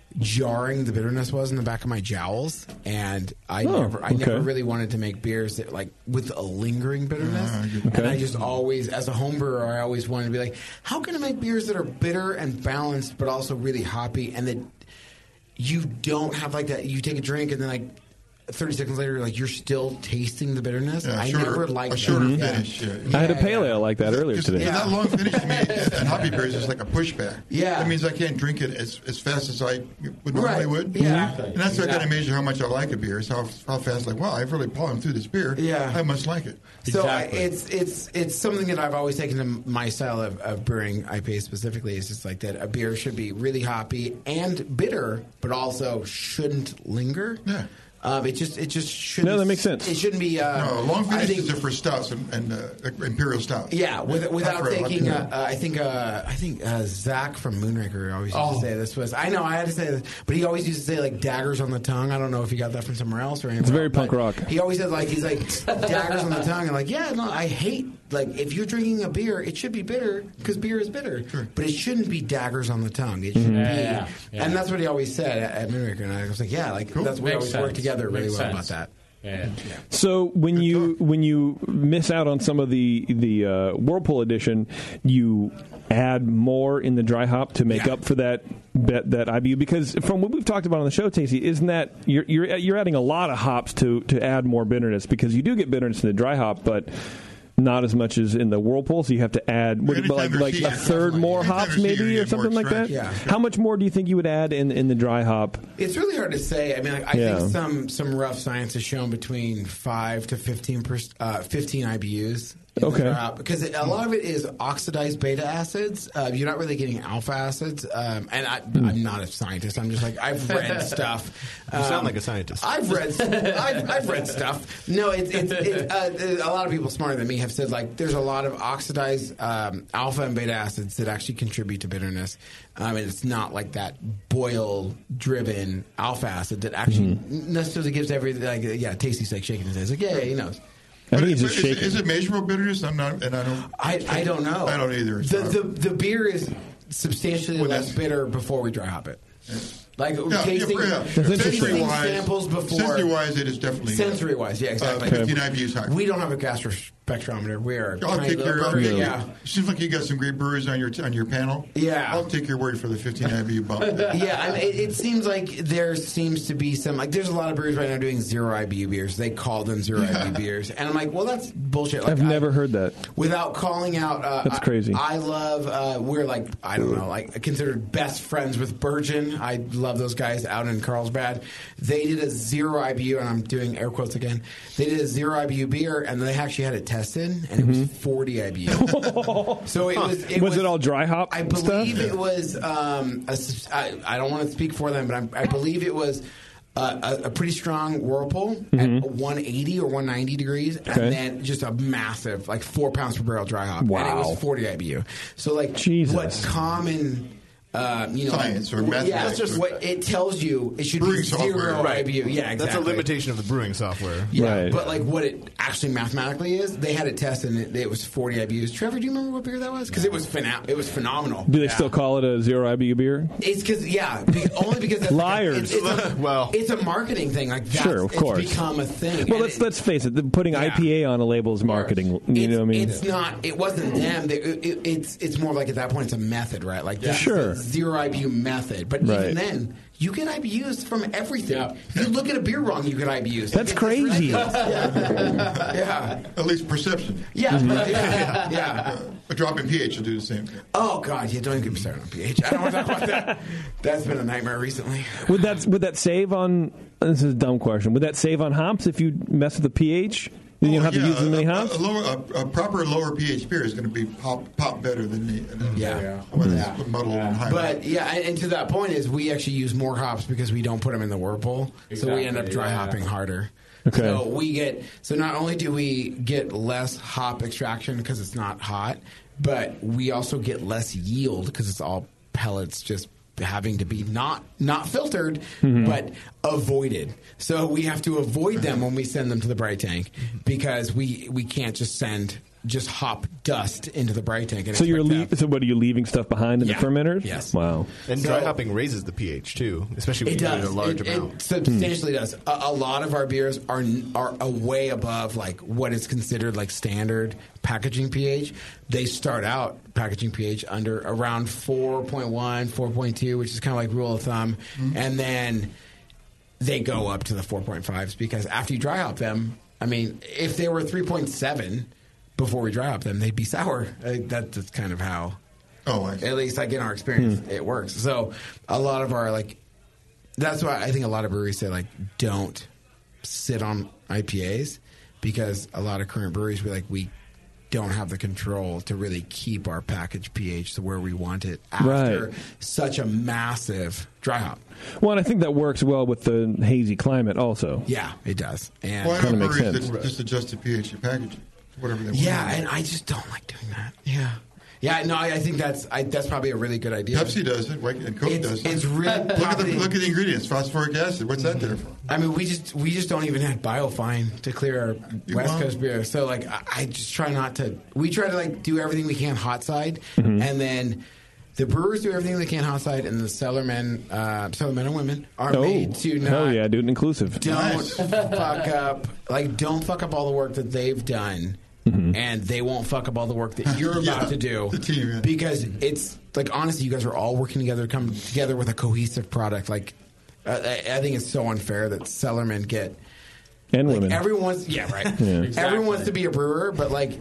jarring the bitterness was in the back of my jowls, and I Oh, never, I okay. never really wanted to make beers that like with a lingering bitterness. Okay. And I just always, as a home brewer, I always wanted to be like, how can I make beers that are bitter and balanced, but also really hoppy, and that you don't have like that. You take a drink, and then like thirty seconds later, you're like you're still tasting the bitterness. Yeah, I shorter- never liked a that. shorter Yeah. finish. Yeah. I had a Yeah, pale yeah. ale like that earlier Because today. that long finish to me and hoppy beers is like a pushback. Yeah. That means I can't drink it as, as fast as I would normally Right. would. Yeah. And that's how I kind of measure how much I like a beer, is how, how fast, like, wow, I've really plowed through this beer. Yeah. I must like it. So I, it's it's it's something that I've always taken to my style of, of brewing I P A specifically. Is just like that a beer should be really hoppy and bitter, but also shouldn't linger. Yeah. Um, it just it just shouldn't. No, that makes sense. It shouldn't be. Uh, No, long I finishes think- are for stouts and, and uh, imperial stouts. Yeah, with, Not without for a taking, Latino. uh, uh, I think, uh, I think uh, Zach from Moonraker always used Oh. to say this was. I know I had to say this, but he always used to say like daggers on the tongue. I don't know if he got that from somewhere else or anywhere. It's very else, punk but rock. He always said like he's like daggers on the tongue, and like yeah, no, I hate like if you're drinking a beer, it should be bitter because beer is bitter, but it shouldn't be daggers on the tongue. It should Mhm. be, Yeah, yeah, yeah. and that's what he always said at, at Moonraker, and I was like, yeah, like that's we Makes always work sense. together really Makes well sense. about that. Yeah. So when you when you miss out on some of the the uh, Whirlpool edition, you add more in the dry hop to make up for that that, that I B U. Because from what we've talked about on the show, Tacey, isn't that you're you're you're adding a lot of hops to to add more bitterness, because you do get bitterness in the dry hop, but not as much as in the Whirlpool, so you have to add what, Anytime like there's like heat, a third definitely. more Anytime hops there's heat, maybe you or get more something like that. extraction. Yeah. How much more do you think you would add in, in the dry hop? It's really hard to say. I mean, like, I Yeah. think some some rough science has shown between five to fifteen per, uh, fifteen I B Us. in the Okay. dry hop, because it, a lot of it is oxidized beta acids. Uh, you're not really getting alpha acids. Um, and I, I'm not a scientist. I'm just like I've read stuff. You sound Um, like a scientist. I've read. I've, I've read stuff. No, it's it's it, uh, a lot of people smarter than me have said like there's a lot of oxidized um, alpha and beta acids that actually contribute to bitterness. Um, and it's not like that boil-driven alpha acid that actually Mm-hmm. necessarily gives everything. Like yeah, Tasty's like shaking his head. He's like yeah, he knows. I think But he's is, just is, shaking. is it measurable bitterness? I'm not, and I don't. I, I don't know. I don't either. The, the the beer is substantially Well, less that's- bitter before we dry hop it. Like Yeah, tasting, yeah, yeah. tasting Sensory-wise- samples before. Sensory-wise, it is definitely Sensory wise, yeah, exactly. Uh, fifteen I B Us higher. We don't have a gastrospectrometer. We are. I'll tiny take your, little I'll brewery, take your- yeah. Seems like you got some great brewers on your on your panel. Yeah. I'll take your word for the fifteen I B U bump. Yeah, and it, it seems like there seems to be some like there's a lot of breweries right now doing zero I B U beers. They call them zero I B U beers, and I'm like, well, that's bullshit. Like, I've I- never heard that. Without calling out, uh, That's crazy. I, I love. Uh, we're like I don't know, like considered best friends with Virgin. I love those guys out in Carlsbad. They did a zero I B U, and I'm doing air quotes again. They did a zero I B U beer, and they actually had it tested, and it was forty I B U. So it was. It was, it all dry hop I stuff? believe it was. Um, a, s- I, I don't want to speak for them, but I'm, I believe it was uh, a, a pretty strong Whirlpool at one eighty or one ninety degrees, Mm-hmm. Okay. and then just a massive, like four pounds per barrel dry hop. And it Wow. was forty I B U. So like, Jesus. what common. Uh, you know, Science or w- method. Yeah, That's just- what it tells you. It should Brewing be zero software. I B U. Yeah, exactly. That's a limitation of the brewing software. Yeah, Right. but like what it actually mathematically is, they had it tested and it, it was forty I B Us. Trevor, do you remember what beer that was? Because it was phena- it was phenomenal. Do they still call it a zero I B U beer? It's because yeah, be- only because that's Liars. It's, it's a, Well. it's a marketing thing. Like that's, Sure, of course. it's become a thing. Well, And let's it- let's face it. The, putting Yeah. I P A on a label is marketing. You it's, know what I mean? It's not. It wasn't them. They, it, it- it's it's more like at that point it's a method, right? Like this Sure. is a zero I B U method. But Right. even then, you get I B Us from everything. If you look at a beer wrong, you get I B Us. That's It's crazy. ridiculous. Yeah. yeah. At least perception. Yeah. yeah. Yeah. A drop in pH will do the same thing. Oh God, yeah! Don't even get me started on pH. I don't want to talk about that. That's been a nightmare recently. Would that would that save on? This is a dumb question. Would that save on hops if you mess with the pH? Then you don't have yeah, to use as many a, hops. A, lower, a, a proper lower pH beer is going to be pop pop better than the than Yeah. the one that's muddled and high. But yeah, and, and to that point is we actually use more hops because we don't put them in the Whirlpool, so we end up Exactly, dry yeah. hopping harder. Okay. So we get so not only do we get less hop extraction because it's not hot, but we also get less yield because it's all pellets just having to be not not filtered Mm-hmm. but avoided. So we have to avoid them when we send them to the bright tank because we we can't just send just hop dust into the bright tank. And So you're expect le- so what are you leaving stuff behind in Yeah. the fermenters? Yes. Wow. And So- dry hopping raises the pH too, especially when It you do it does. in a large It- amount. It substantially does. A, a lot of our beers are are a way above like what is considered like standard packaging pH. They start out packaging pH under around four point one, four point two, which is kind of like rule of thumb, and then they go up to the four point fives because after you dry hop them, I mean, if they were three point seven before we dry hop them, they'd be sour. I think that, that's kind of how. Oh, I see. At least like in our experience, it works. So a lot of our like, that's why I think a lot of breweries say like don't sit on I P As because a lot of current breweries be like we don't have the control to really keep our package pH to where we want it after Right. such a massive dry hop. Well, and I think that works well with the hazy climate also. Yeah, it does. And Why not Kinda makes breweries sense. that just adjust the pH of packaging, whatever they want? yeah, and I just don't like doing that. Yeah. Yeah, no, I, I think that's I, that's probably a really good idea. Pepsi does it, and Coke It's- does it. it's really look at the probably- look at the ingredients: phosphoric acid. What's that there for? I mean, we just we just don't even have Biofine to clear our West won't? Coast beer. So like, I, I just try not to. We try to like do everything we can hot side, Mm-hmm. and then the brewers do everything they can hot side, and the cellar men, uh, cellar men and women are Oh, made to not. hell yeah, dude, inclusive. Don't fuck up. Like, don't fuck up all the work that they've done. Mm-hmm. And they won't fuck up all the work that you're Yeah, about to do the team, yeah. because it's like honestly, you guys are all working together, to come together with a cohesive product. Like, uh, I, I think it's so unfair that cellarmen get And like women. everyone's yeah right. Yeah. Everyone wants to be a brewer, but like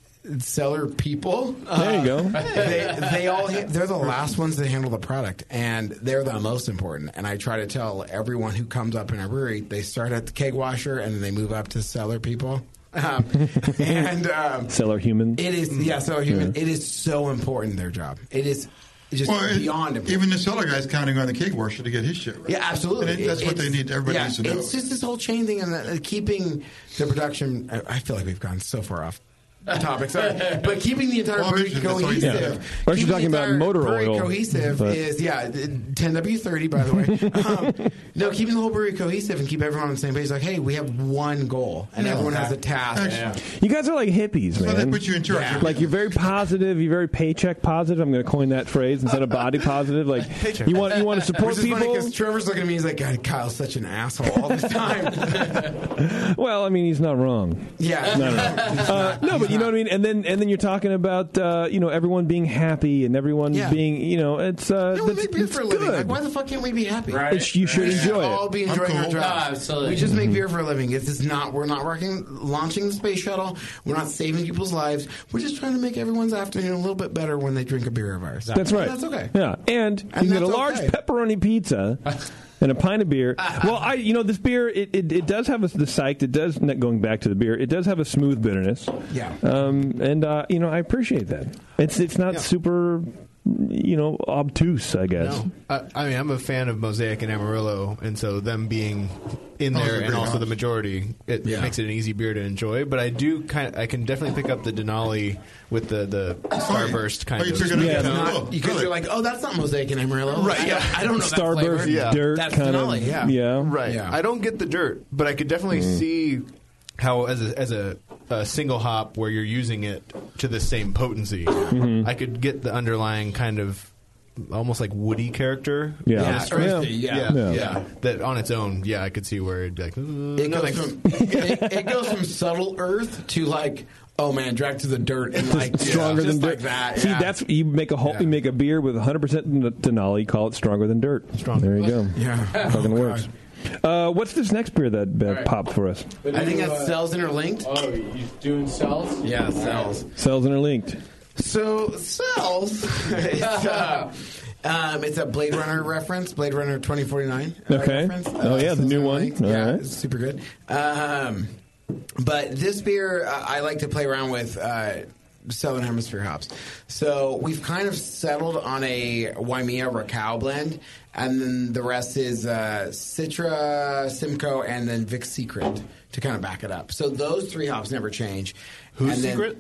cellar people, There you go. they, they all they're the last ones to handle the product, and they're the most important. And I try to tell everyone who comes up in our brewery, they start at the keg washer and then they move up to cellar people. Um, and um, Cellar human. it is yeah, cellar human. It is so important their job. It is just Well, it- beyond important. even the cellar guy's counting on the keg washer to get his shit right. Yeah, absolutely. And it- that's what they It's- need. Everybody yeah, needs to know. It's just this whole chain thing and the, uh, keeping the production. I I feel like we've gone so far off topic, sorry, but keeping the entire Well, brewery that's all you cohesive. do. Yeah. Or she's keeping talking the about entire motor brewery oil, cohesive but- is yeah, ten W thirty by the way. um, no, keeping the whole brewery cohesive and keep everyone on the same page. Like, hey, we have one goal, and Yeah. everyone has a task. Excellent. You guys are like hippies, So man. they put you in charge. Yeah. Like you're very positive, you're very paycheck positive. I'm going to coin that phrase instead of body positive. Like you want you want to support Which is funny people. because Trevor's looking at me. He's like, God, Kyle's such an asshole all the time. Well, I mean, he's not wrong. yeah, No, no, no. Uh, no, but you know what I mean. And then and then you're talking about uh, you know everyone being happy and everyone Yeah. being you know it's uh, No, we that's, make beer that's for a living. good. Like, why the fuck can't we be happy? Right. It's- you should We should enjoy all it. be enjoying I'm our cool. jobs. No, absolutely. We just make beer for a living. It's just not. We're not working, launching the space shuttle. We're not saving people's lives. We're just trying to make everyone's afternoon a little bit better when they drink a beer of ours. That's right. And that's okay. Yeah, and, you can get a that's large okay. pepperoni pizza and a pint of beer. Well, I you know this beer it, it, it does have a, the psyched. It does not going back to the beer. It does have a smooth bitterness. Yeah. Um, and uh, you know I appreciate that. It's it's not Yeah. super you know obtuse. I guess. No. I, I mean, I'm a fan of Mosaic and Amarillo, and so them being in Oh, there they're and great also hops. the majority, it Yeah. makes it an easy beer to enjoy. But I do kind of, I can definitely pick up the Denali with the the Starburst kind Oh, you of. took it up? Yeah. Yeah. Not, Oh, because good. you're like, oh, that's not Mosaic and Amarillo. Right, I yeah. don't, I don't know that Starburst, flavor. Yeah. dirt, That's kind Denali, of. yeah. yeah. Right. Yeah. I don't get the dirt, but I could definitely see how, as a as a, a single hop where you're using it to the same potency, I could get the underlying kind of almost like woody character. Yeah. Yeah, Yeah. earthy, yeah. Yeah, Yeah. yeah. That on its own, yeah, I could see where it'd be like. "Uh, It no, goes thanks." from it, it goes from subtle earth to like, oh man, dragged to the dirt and like Stronger just than like dirt. that. See, yeah. that's you make a whole, Yeah. you make a beer with one hundred percent Denali. Call it stronger than dirt. Stronger. There you go. Yeah. Fucking Oh, works. Uh, what's this next beer that uh, right. popped for us? I think that's cells interlinked. Oh, you doing cells? Yeah, cells. Cells interlinked. So cells. it's, uh, um, it's a Blade Runner reference, Blade Runner twenty forty-nine. uh, Okay. reference. Oh, yeah, the Cells new one. Interlinked. All yeah, right. it's super good. Um, but this beer, uh, I like to play around with. Uh, Southern Hemisphere hops. So we've kind of settled on a Waimea Raquel blend, and then the rest is uh, Citra, Simcoe, and then Vic's Secret to kind of back it up. So those three hops never change. Who's And then Secret?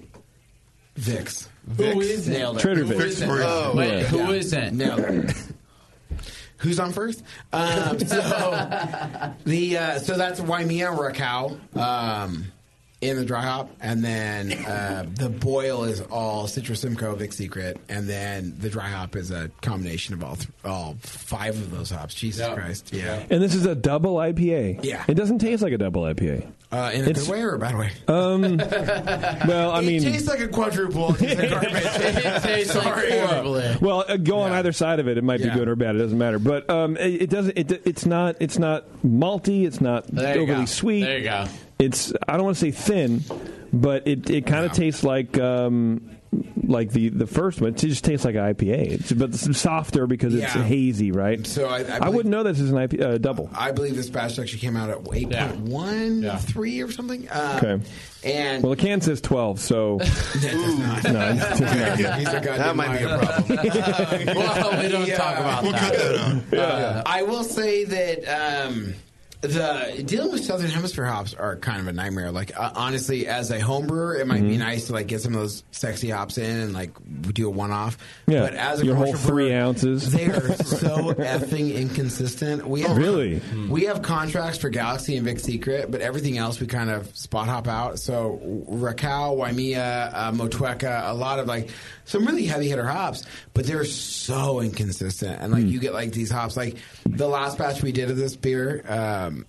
Vic's. Who is it? Nailed it. Trader Who Vic's. is it? Oh, Wait, yeah. who Yeah. is it? Nailed it. Who's on first? Um, so the uh, so that's Waimea Raquel. Um, in the dry hop, and then uh, the boil is all Citra, Simcoe, Vic Secret, and then the dry hop is a combination of all th- all five of those hops. Jesus Yeah. Christ, yeah. And this is a double I P A. Yeah. It doesn't taste like a double I P A. Uh, in a It's- good way or a bad way? Um, well, I mean, it tastes like a quadruple. It tastes like garbage. It tastes like Sorry. horribly. well, uh, go on either side of it. It might Yeah. be good or bad. It doesn't matter. But um, it, it doesn't. It, it's not. It's not malty. It's not There you overly go. sweet. There you go. It's. I don't want to say thin, but it it kind of tastes like. Um, like the, the first one, it just tastes like an I P A. It's, but it's softer because it's Yeah. hazy, right? So I, I, I believe, wouldn't know this is an I P A uh, double. I believe this batch actually came out at eight point one three or something. Uh, Okay. And Well, the can says twelve, so that does not. no, it does not. He's a goddamn That might be a liar. problem. Well, we don't Yeah. talk about We'll that. cut that out. Uh, I will say that um, the dealing with Southern Hemisphere hops are kind of a nightmare. Like uh, honestly, as a home brewer, it might be Mm-hmm. nice to like get some of those sexy hops in and like do a one off. Yeah, But as a your whole commercial three brewer, ounces. they are so effing inconsistent. We have, Really? We have contracts for Galaxy and Vic Secret, but everything else we kind of spot hop out. So Raquel, Waimea, uh, Motueka, a lot of like some really heavy hitter hops, but they're so inconsistent. And like you get like these hops, like the last batch we did of this beer, um,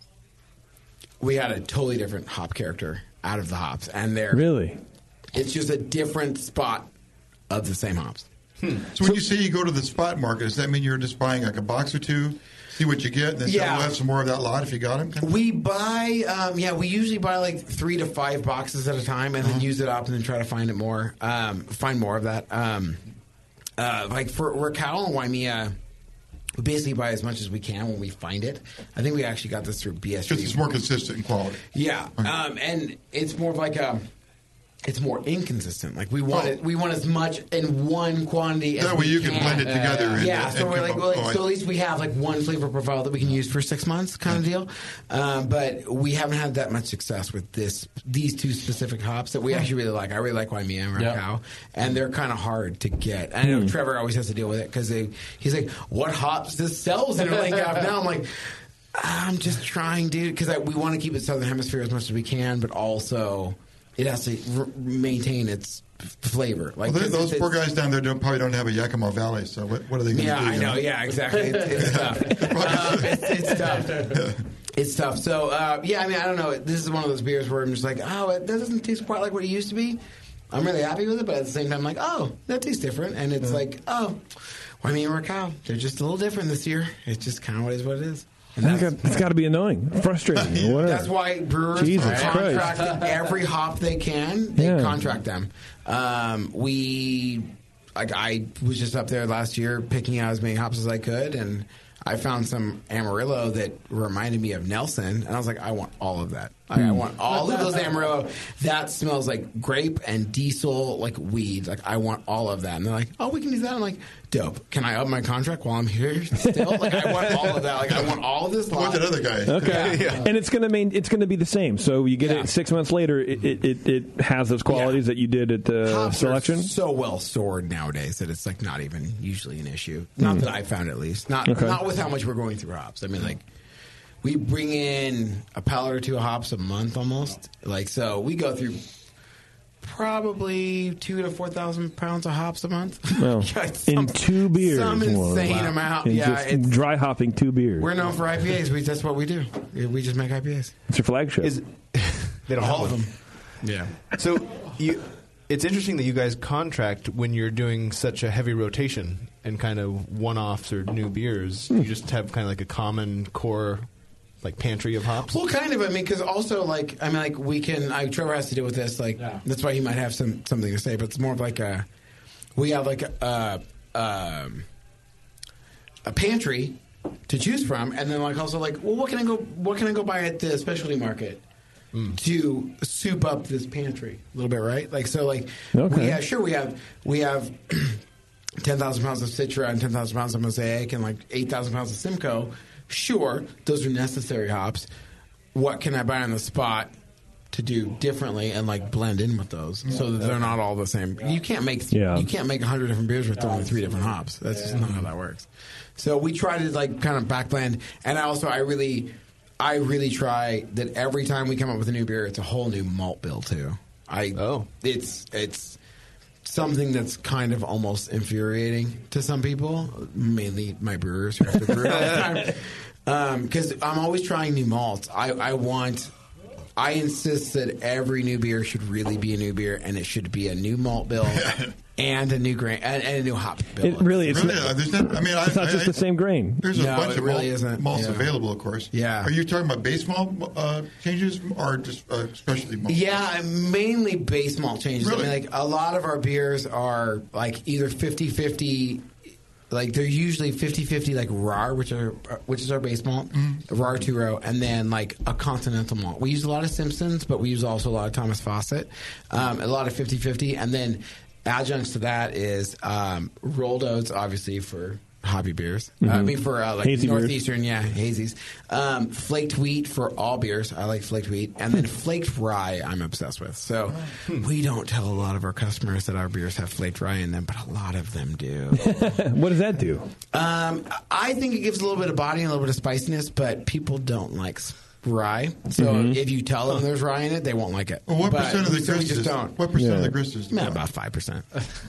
we had a totally different hop character out of the hops, and they're Really? it's just a different spot of the same hops. So when you say you go to the spot market, does that mean you're just buying like a box or two, see what you get, and then Yeah. yeah. we'll have some more of that lot if you got them? We buy, um, yeah, we usually buy like three to five boxes at a time, and then use it up, and then try to find it more, um, find more of that. Um, uh, like for Raquel and Waimea, we basically buy as much as we can when we find it. I think we actually got this through B S G. Because it's more consistent in quality. Yeah, um, and it's more of like a. It's more inconsistent. Like we want Oh. it, we want as much in one quantity. As That way we you can blend it together and- yeah, and so we're come like, up- well, like oh, I- so at least we have like one flavor profile that we can use for six months, kind of deal. Um, but we haven't had that much success with this these two specific hops that we actually really like. I really like Waimea and Yeah. Raquel, and they're kind of hard to get. I know Trevor always has to deal with it because he's like, "What hops this sells in Lake Ave now?" I'm like. I'm just trying, dude, because we want to keep it Southern Hemisphere as much as we can, but also it has to r- maintain its f- flavor. Like Well, they- those it's- poor guys down there don't, probably don't have a Yakima Valley, so what, what are they going to Yeah, do? I you know. Yeah, exactly. It's, it's tough. Um, it's, it's tough. It's tough. So, uh, yeah, I mean, I don't know. This is one of those beers where I'm just like, oh, it, that doesn't taste quite like what it used to be. I'm really happy with it, but at the same time, I'm like, oh, that tastes different. And it's like, oh, well, I mean, Raquel, they're just a little different this year. It's just kind of what is what it is. And It's got, it's got to be annoying, frustrating, or whatever. That's why brewers Jesus contract Christ. every hop they can. They Yeah. contract them. Um, we, like, I was just up there last year picking out as many hops as I could, and I found some Amarillo that reminded me of Nelson, and I was like, I want all of that. Like, I want all of those Amarillo. That smells like grape and diesel, like weed. Like, I want all of that. And they're like, oh, we can do that. I'm like, dope. Can I up my contract while I'm here still? Like, I want all of that. Like, I want all of this. What that other guy? Okay, Yeah. and it's going to main. It's going to be the same. So you get Yeah. it six months later. It it, it, it has those qualities that you did at the Hops selection. are so well stored nowadays that it's like not even usually an issue. Not Hmm. that I found, at least. Not Okay. not with how much we're going through hops. I mean, like we bring in a pallet or two of hops a month almost. Like so, we go through probably two to four thousand pounds of hops a month. Well, Yeah, it's in some- two beers, some more. insane amount. In Yeah, just it's- dry hopping two beers. We're known for I P As. We that's what we do. We just make I P As. It's your flagship. Is, they don't All have of one. them. Yeah. So you, it's interesting that you guys contract when you're doing such a heavy rotation and kind of one-offs or new beers. You just have kind of like a common core, like pantry of hops. Well, kind of. I mean, because also, like, I mean, like, we can. I, Trevor has to deal with this. Like, that's why he might have some something to say. But it's more of like a. We have like a um, a pantry to choose from, and then like also like, well, what can I go? What can I go buy at the specialty market? To soup up this pantry a little bit, right? Like so, like Okay. we have, sure we have we have ten thousand pounds of Citra and ten thousand pounds of Mosaic and like eight thousand pounds of Simcoe. Sure, those are necessary hops. What can I buy on the spot to do differently and like blend in with those so that they're not all the same? You can't make Yeah. you can't make a hundred different beers with only three different hops. That's just not how that works. So we try to like kind of back blend, and I also I really. I really try that every time we come up with a new beer, it's a whole new malt bill too. I oh, it's it's something that's kind of almost infuriating to some people, mainly my brewers who have to brew all the time. Because um, I'm always trying new malts. I, I want. I insist that every new beer should really be a new beer, and it should be a new malt bill and a new grain and, and a new hop bill. It really, it's really, not, uh, there's not, I mean, it's I, not just I, the same grain. There's a No, bunch it of really malt, isn't. malts Yeah. available, of course. Yeah. Are you talking about base malt uh, changes or just uh, specialty malt? Yeah, mainly base malt changes. Really? I mean, like a lot of our beers are like either fifty-fifty. Like they're usually fifty-fifty like raw, which are which is our base malt, Mm-hmm. raw two row, and then like a continental malt. We use a lot of Simpsons, but we use also a lot of Thomas Fawcett, um, a lot of fifty-fifty, and then adjuncts to that is um, rolled oats, obviously for hobby beers. Uh, I Mhm. mean for uh, like Hazy beers. northeastern, yeah, hazies. Um, flaked wheat for all beers. I like flaked wheat, and then flaked rye. I'm obsessed with. So we don't tell a lot of our customers that our beers have flaked rye in them, but a lot of them do. What does that do? Um, I think it gives a little bit of body and a little bit of spiciness, but people don't like s- rye. So Mhm. if you tell them there's rye in it, they won't like it. Well, what But percent of the so we grist just is- don't. what percent of Yeah. the grist is? Yeah, about five percent.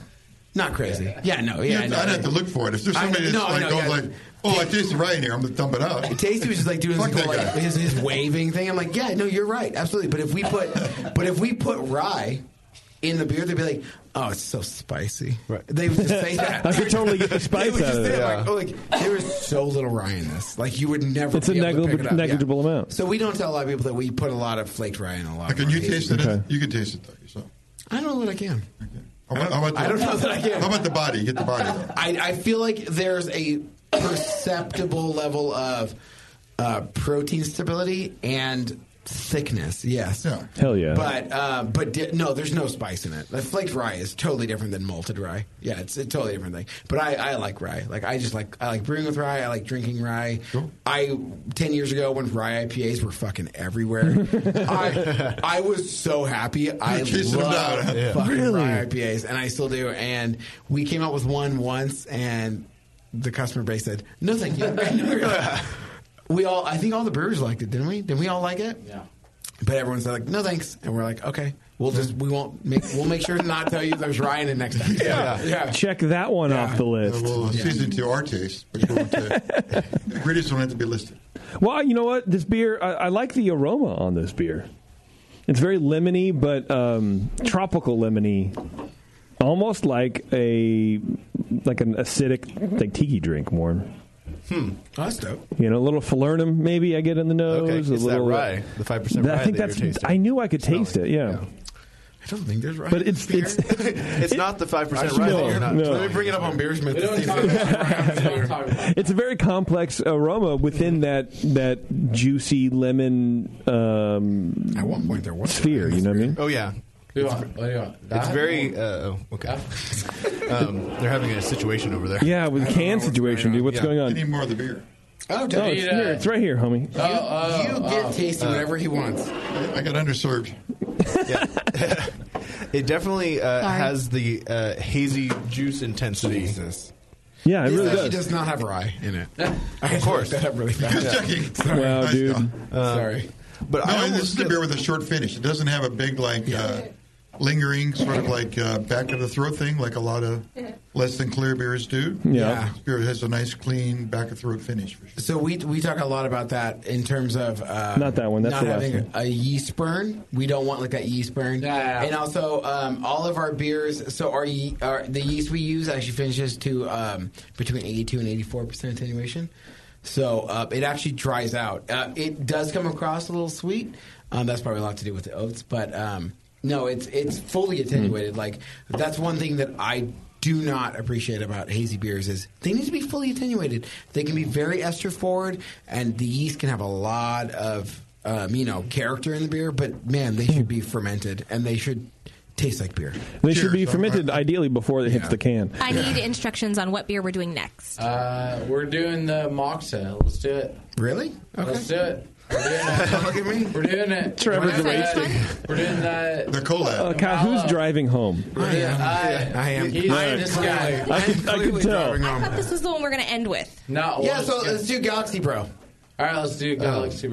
Not crazy. Yeah, no, yeah. I'd no. have to look for it. If there's I somebody know- that's no, I like, know, goes yeah. like, oh, I taste the rye in here, I'm going to dump it out. Tasty was just like doing Fuck his, whole, that like, guy. his, his waving thing. I'm like, yeah, no, you're right, absolutely. But if we put, but if we put rye in the beer, they'd be like, oh, it's so spicy. Right. They would just say that. I could totally get the They spice would just out of say it. like, oh, like, there is so little rye in this. Like you would never. It's a be able to negli- pick it up. negligible Yeah. amount. So we don't tell a lot of people that we put a lot of flaked rye in a lot. Like, of can our you cases. taste it? Okay. You can taste it, though, yourself. I don't know that I can. How about, how about the, I don't know that I can. How about the body? Get the body, though. I, I feel like there's a perceptible level of uh, protein stability and thickness. Yes. Yeah. Hell yeah. But uh, but di- no, there's no spice in it. Like flaked rye is totally different than malted rye. Yeah, it's a totally different thing. But I, I like rye. Like I just like I like brewing with rye. I like drinking rye. Cool. I ten years ago when rye I P As were fucking everywhere, I I was so happy. I chasing them love down. Yeah. fucking Really? rye I P As, and I still do. And we came up with one once, and the customer base said, "No, thank you." And we were like- we all, I think all the brewers liked it, didn't we? Didn't we all like it? Yeah. But everyone's like, no thanks, and we're like, okay, we'll just we won't make we'll make sure to not tell you there's rye in it next time. Yeah, yeah. Check that one Yeah. off the Uh, list. Well, season to our taste, but we won't, uh, ingredients don't have to be listed. Well, you know what? This beer, I, I like the aroma on this beer. It's very lemony, but um, tropical lemony, almost like a like an acidic like tiki drink more. Hmm. Oh, that's dope. You know, a little falernum maybe I get in the nose. Okay, a it's little that rye, the five percent I rye think that that's. you're tasting. I knew I could taste it. Yeah. I don't think there's rye. But in it's this beer. it's It's not the five percent Actually, rye no, that you're not. no. Let me bring it up on Beersmith. We to don't see talk if about it's- it. We don't talk about it. it's a very complex aroma within that that juicy lemon um, At one point there was sphere. You know what I mean? Oh yeah, What do you want? What do you want? it's That? very. Uh, oh, okay. um, they're having a situation over there. Yeah, with the can situation, dude. What's Yeah. going I on? need more of the beer. Oh, Oh, dude. it's Need, uh, here. It's right here, homie. Oh, oh, you oh. get tasty whatever he wants. I got underserved. Yeah. It definitely uh, Sorry. has the uh, hazy juice intensity. Jesus. Yeah, it This really actually does. does not have rye in it. Of course. That up really fast. Just checking. Sorry. Wow, Nice dude. job. Sorry. But No, I and this almost is a get- beer with a short finish. It doesn't have a big, like, uh, lingering, sort of like uh, back of the throat thing, like a lot of less than clear beers do. Yeah. This beer has a nice, clean back of throat finish. For sure. So we we talk a lot about that in terms of uh, Not that one, that's not the last having one. a yeast burn. We don't want like that yeast burn. Yeah, yeah. And also um, all of our beers. So our, ye- our the yeast we use actually finishes to um, between eighty-two and eighty-four percent attenuation. So uh, it actually dries out. Uh, it does come across a little sweet. Um, that's probably a lot to do with the oats, but um, no, it's it's fully attenuated. Like that's one thing that I do not appreciate about hazy beers is they need to be fully attenuated. They can be very ester forward, and the yeast can have a lot of um, you know character in the beer. But man, they should be fermented, and they should taste like beer. They should be Cheers. fermented ideally before it hits Yeah. the can. I need instructions on what beer we're doing next. Uh, we're doing the mocktail. Let's do it. Really? Let's do it. We're doing it. Look at me. We're doing it. Trevor's we're doing racing. that. We're doing that. The collab. Uh, Kyle, who's driving home? We're doing, I, I am. He's I am this guy. I could, I could tell. I thought this was the one we're going to end with. No. Yeah, well, so it's- let's do Galaxy Bro. All right, let's do Galaxy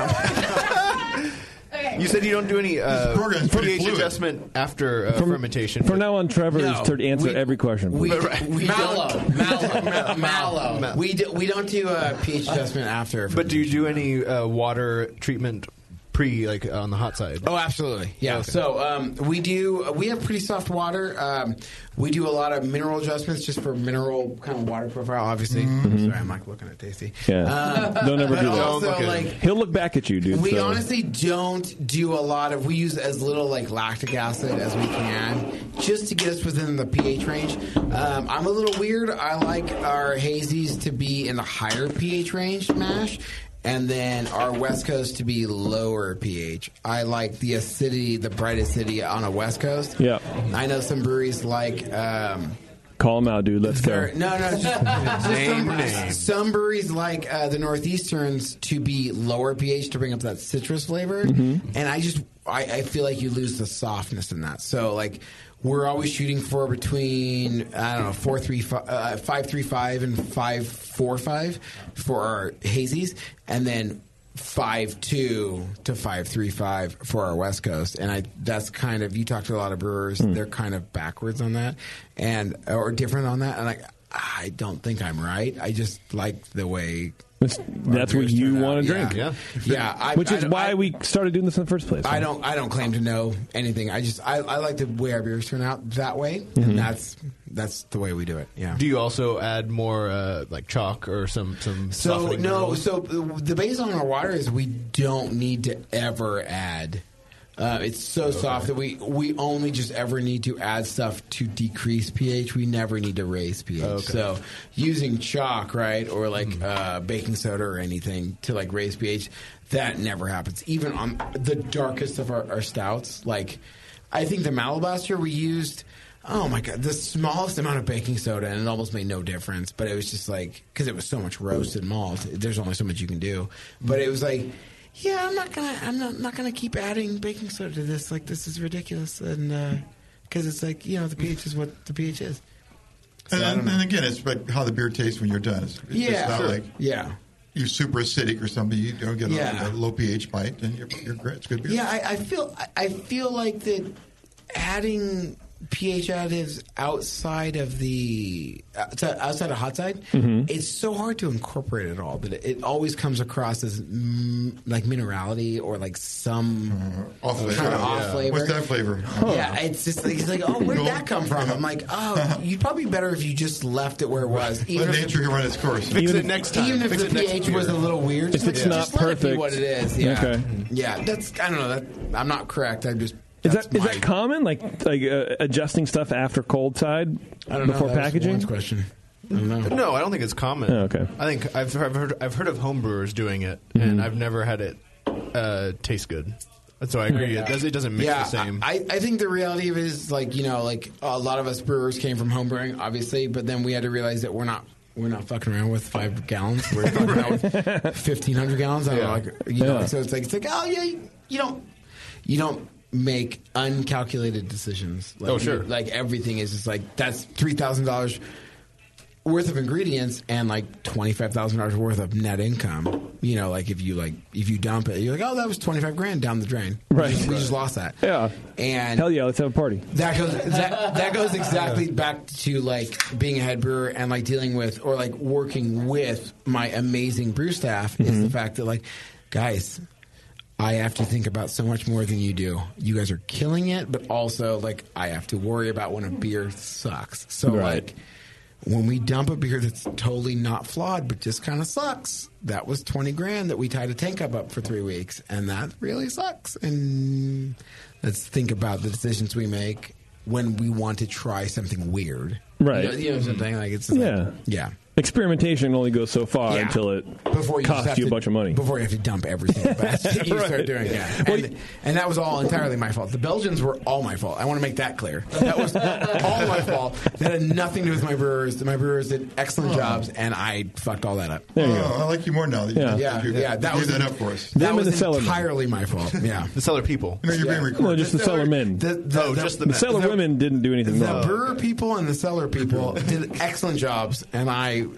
Marathon. You said you don't do any uh, pH adjustment after uh, From- fermentation. From now on, Trevor is No, to answer we- every question. We, please. we mallow, mallow, mallow. We do, we don't do a pH adjustment after. But do you do any uh, water treatment pre, like on the hot side? Oh, absolutely. Yeah. Okay. So um, we do. We have pretty soft water. Um, we do a lot of mineral adjustments just for mineral kind of water profile. Obviously. Mhm. Sorry, I'm like looking at Tasty. Yeah. Um, Don't ever but do that. also, like, He'll look back at you, dude. we so. honestly don't do a lot of. We use as little like lactic acid as we can, just to get us within the pH range. Um, I'm a little weird. I like our hazies to be in the higher pH range mash, and then our West Coast to be lower pH. I like the acidity, the bright acidity on a West Coast. Yeah. I know some breweries like. Um, Call him out, dude. Let's go. There- No, no, just, just Name some, names. some breweries like uh, the Northeasterns to be lower pH to bring up that citrus flavor, Mhm. and I just I, I feel like you lose the softness in that. So like we're always shooting for between I don't know four three five, uh, five three five and five four five for our hazies, and then five two to five three five for our West Coast, and I that's kind of you talk to a lot of brewers, Hmm. they're kind of backwards on that, and or different on that, and like I don't think I'm right. I just like the way. That's, that's what you want to drink. Yeah, yeah. I, Which I is don't- why we started doing this in the first place. I don't. I don't claim to know anything. I just. I, I like the way our beers turn out that way, Mhm. and that's that's the way we do it. Yeah. Do you also add more uh, like chalk or some some So softening no. minerals? So the base on our water is we don't need to ever add. Uh, it's so soft that we we only just ever need to add stuff to decrease pH. We never need to raise pH. Okay. So using chalk, right, or like uh, baking soda or anything to like raise pH, that never happens. Even on the darkest of our, our stouts, like I think the Malabaster we used. Oh my god, the smallest amount of baking soda, and it almost made no difference. But it was just like because it was so much roasted malt. There's only so much you can do. But it was like. Yeah, I'm not gonna. I'm not, not gonna keep adding baking soda to this. Like this is ridiculous, and because it's like you know the pH is what the pH is. So And, I don't and, know. and again, it's like how the beer tastes when you're done. It's, it's Yeah, not sure. like Yeah. you're super acidic or something. You don't get Yeah. a, a low pH bite, and you're, you're great. It's good beer. Yeah, I, I feel. I- I feel like that adding pH additives outside of the outside outside of hot side, Mhm. it's so hard to incorporate it all. But it, it always comes across as mm, like minerality or like some Off kind flavor. of off Yeah. flavor. What's that flavor? Yeah, it's just like, it's like, oh, where did that come from? I'm like, oh, you'd probably be better if you just left it where it was. Let if nature the, run its course. Fix even it if- next time. Even if Fix the it next pH was a year. little weird, If just, it's like, not just let it be perfect. what it is. Yeah, Okay. yeah. That's I don't know. That I'm not correct. I'm just. Is that's that is my- that common? Like like uh, adjusting stuff after cold side I don't know. before That was packaging? Lauren's question. I don't know. No, I don't think it's common. Oh, okay. I think I've, I've heard I've heard of homebrewers doing it, Mhm. and I've never had it uh, taste good. So I agree. It, does, it doesn't mix yeah, the same. I, I think the reality of it is like you know like a lot of us brewers came from homebrewing, obviously, but then we had to realize that we're not. We're not fucking around with five gallons. We're fucking around with fifteen hundred gallons. I don't Yeah. know, like you know. Yeah. So it's like it's like oh yeah, you, you don't you don't make uncalculated decisions. Like, Oh, sure. Like everything is just like that's three thousand dollars worth of ingredients and like twenty five thousand dollars worth of net income. You know, like if you like if you dump it, you're like, oh, that was twenty five grand down the drain. Right. We just, we just lost that. Yeah. And Hell yeah, let's have a party. that goes that, that goes exactly back to like being a head brewer and like dealing with or like working with my amazing brew staff is Mm-hmm. the fact that like guys, I have to think about so much more than you do. You guys are killing it, but also like I have to worry about when a beer sucks. So Right. like when we dump a beer that's totally not flawed but just kind of sucks, that was twenty grand that we tied a tank up up for three weeks, and that really sucks. And let's think about the decisions we make when we want to try something weird. Right. You know, you know what I'm saying? Like it's just Yeah. like, yeah. Experimentation only goes so far Yeah. until it Before you just costs have you a to- bunch of money. Before you have to dump everything fast, you Right. start doing it. Yeah. And, and that was all entirely my fault. The Belgians were all my fault. I want to make that clear. That was all my fault. That had nothing to do with my brewers. My brewers did excellent Oh. jobs, and I fucked all that up. There you Oh, go. I like you more now. That Yeah. you, Yeah, you, yeah, that you was gave that up for us. That Them and was the cellar men. entirely my fault. Yeah. the cellar people. You know, you're Yeah. being recorded. No, just the cellar men. The, the, Oh, the- just the The men. cellar the- women didn't do anything The wrong. brewer people and the cellar people did excellent jobs, and I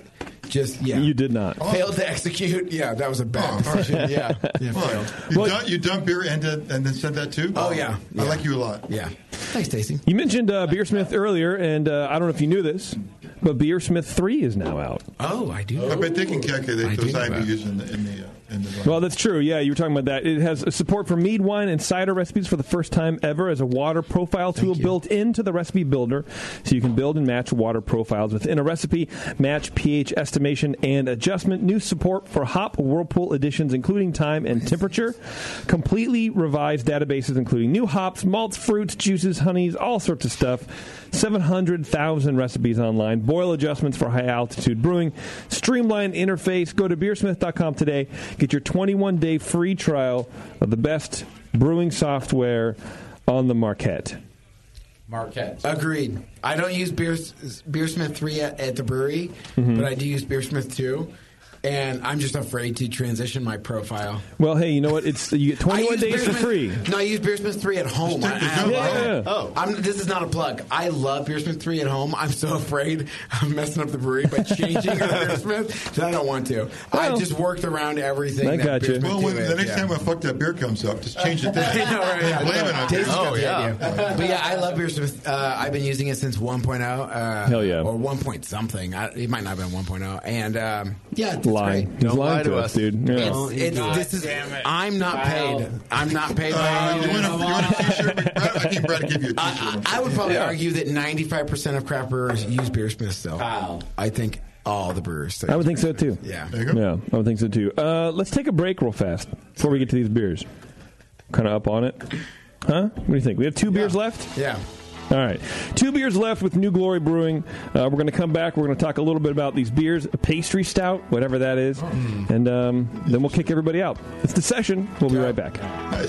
Just yeah, You did not. failed to execute. Yeah, that was a bad decision. Yeah, yeah, failed. You, dump, you dump beer and, uh, and then send that too? Oh, yeah. I Yeah. like you a lot. Yeah. Thanks, Stacy. You mentioned uh, Beersmith earlier, and uh, I don't know if you knew this, but Beersmith three is now out. Oh, I do. I bet they can calculate I those do know I B that. Us in the, in the, uh, in the Well, that's true. Yeah, you were talking about that. It has support for mead, wine, and cider recipes for the first time ever as a water profile tool built into the recipe builder, so you can build and match water profiles within a recipe, match pH estimation and adjustment. New support for hop whirlpool additions, including time and temperature. Completely revised databases, including new hops, malts, fruits, juices, honeys, all sorts of stuff. seven hundred thousand recipes online. Boil adjustments for high altitude brewing. Streamlined interface. Go to beersmith dot com today. Get your twenty-one day free trial of the best brewing software on the market. Marquette. Agreed. I don't use Beer, Beersmith three at, at the brewery, Mhm. but I do use Beersmith two. And I'm just afraid to transition my profile. Well, hey, you know what? It's you get twenty-one days for Beersmith- free. No, I use Beersmith three at home. I, I, Yeah. Oh, I'm, this is not a plug. I love Beersmith three at home. I'm so afraid I'm messing up the brewery by changing to Beersmith that I don't want to. I Well, just worked around everything. I that got you. Beersmith Well, two when, is, the next yeah. time a fucked up beer comes up, just change it there. I know, right, yeah. And blame it on Tasty beer. got the idea. But yeah, I love Beersmith. Uh, I've been using it since one point oh. Uh, Hell yeah. Or one point something. I, it might not have been one point oh. And um, yeah, it's Lying. great. He's lying to us, dude. Yeah. It's, it's, God this is. damn it. I'm not Kyle. paid. I'm not paid by Uh, you anyone. want a, you want a t-shirt? Brad, I think Brad will give you a t-shirt. I, I would probably Yeah. argue that ninety-five percent of craft brewers use Beersmith still. Kyle. I think all the brewers. still I would use think so too. Yeah. There you go. Yeah, I would think so too. Uh, let's take a break real fast before we get to these beers. Kind of up on it, huh? What do you think? We have two beers left. Yeah. All right. Two beers left with New Glory Brewing. Uh, we're going to come back. We're going to talk a little bit about these beers, a pastry stout, whatever that is. And um, then we'll kick everybody out. It's The Session. We'll be right back.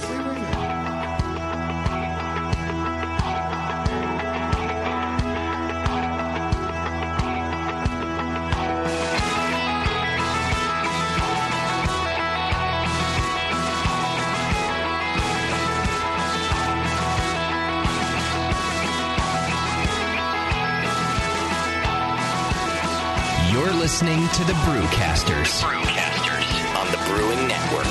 You're listening to the Brewcasters. Brewcasters on the Brewing Network.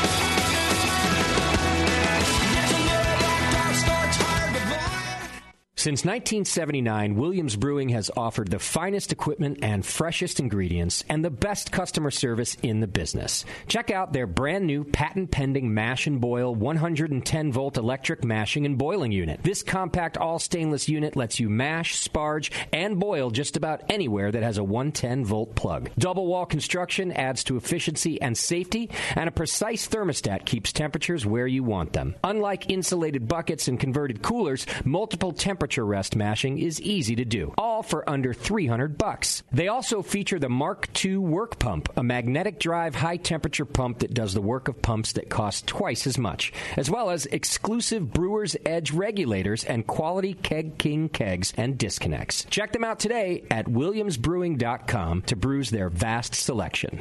Since nineteen seventy-nine, Williams Brewing has offered the finest equipment and freshest ingredients and the best customer service in the business. Check out their brand new patent-pending mash and boil one hundred ten volt electric mashing and boiling unit. This compact all-stainless unit lets you mash, sparge, and boil just about anywhere that has a one hundred ten volt plug. Double wall construction adds to efficiency and safety, and a precise thermostat keeps temperatures where you want them. Unlike insulated buckets and converted coolers, multiple temperature rest mashing is easy to do, all for under three hundred bucks. They also feature the Mark two work pump, a magnetic drive high temperature pump that does the work of pumps that cost twice as much, as well as exclusive Brewer's Edge regulators and quality Keg King kegs and disconnects. Check them out today at williams brewing dot com to brews their vast selection.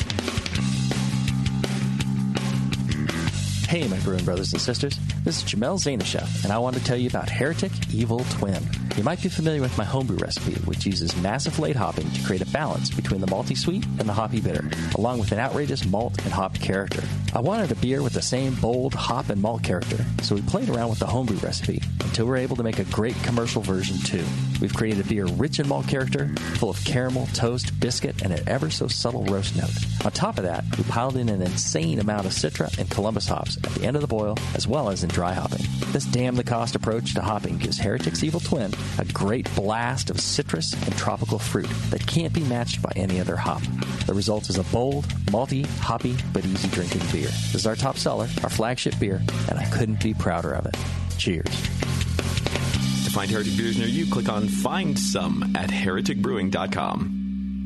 Hey, my brewing brothers and sisters. This is Jamel Zanishev, and I want to tell you about Heretic Evil Twin. You might be familiar with my homebrew recipe, which uses massive late hopping to create a balance between the malty sweet and the hoppy bitter, along with an outrageous malt and hop character. I wanted a beer with the same bold hop and malt character, so we played around with the homebrew recipe until we were able to make a great commercial version too. We've created a beer rich in malt character, full of caramel, toast, biscuit, and an ever so subtle roast note. On top of that, we piled in an insane amount of Citra and Columbus hops at the end of the boil, as well as in dry hopping. This damn-the-cost approach to hopping gives Heretic's Evil Twin a great blast of citrus and tropical fruit that can't be matched by any other hop. The result is a bold, malty, hoppy, but easy-drinking beer. This is our top seller, our flagship beer, and I couldn't be prouder of it. Cheers. To find Heretic beers near you, click on Find Some at heretic brewing dot com.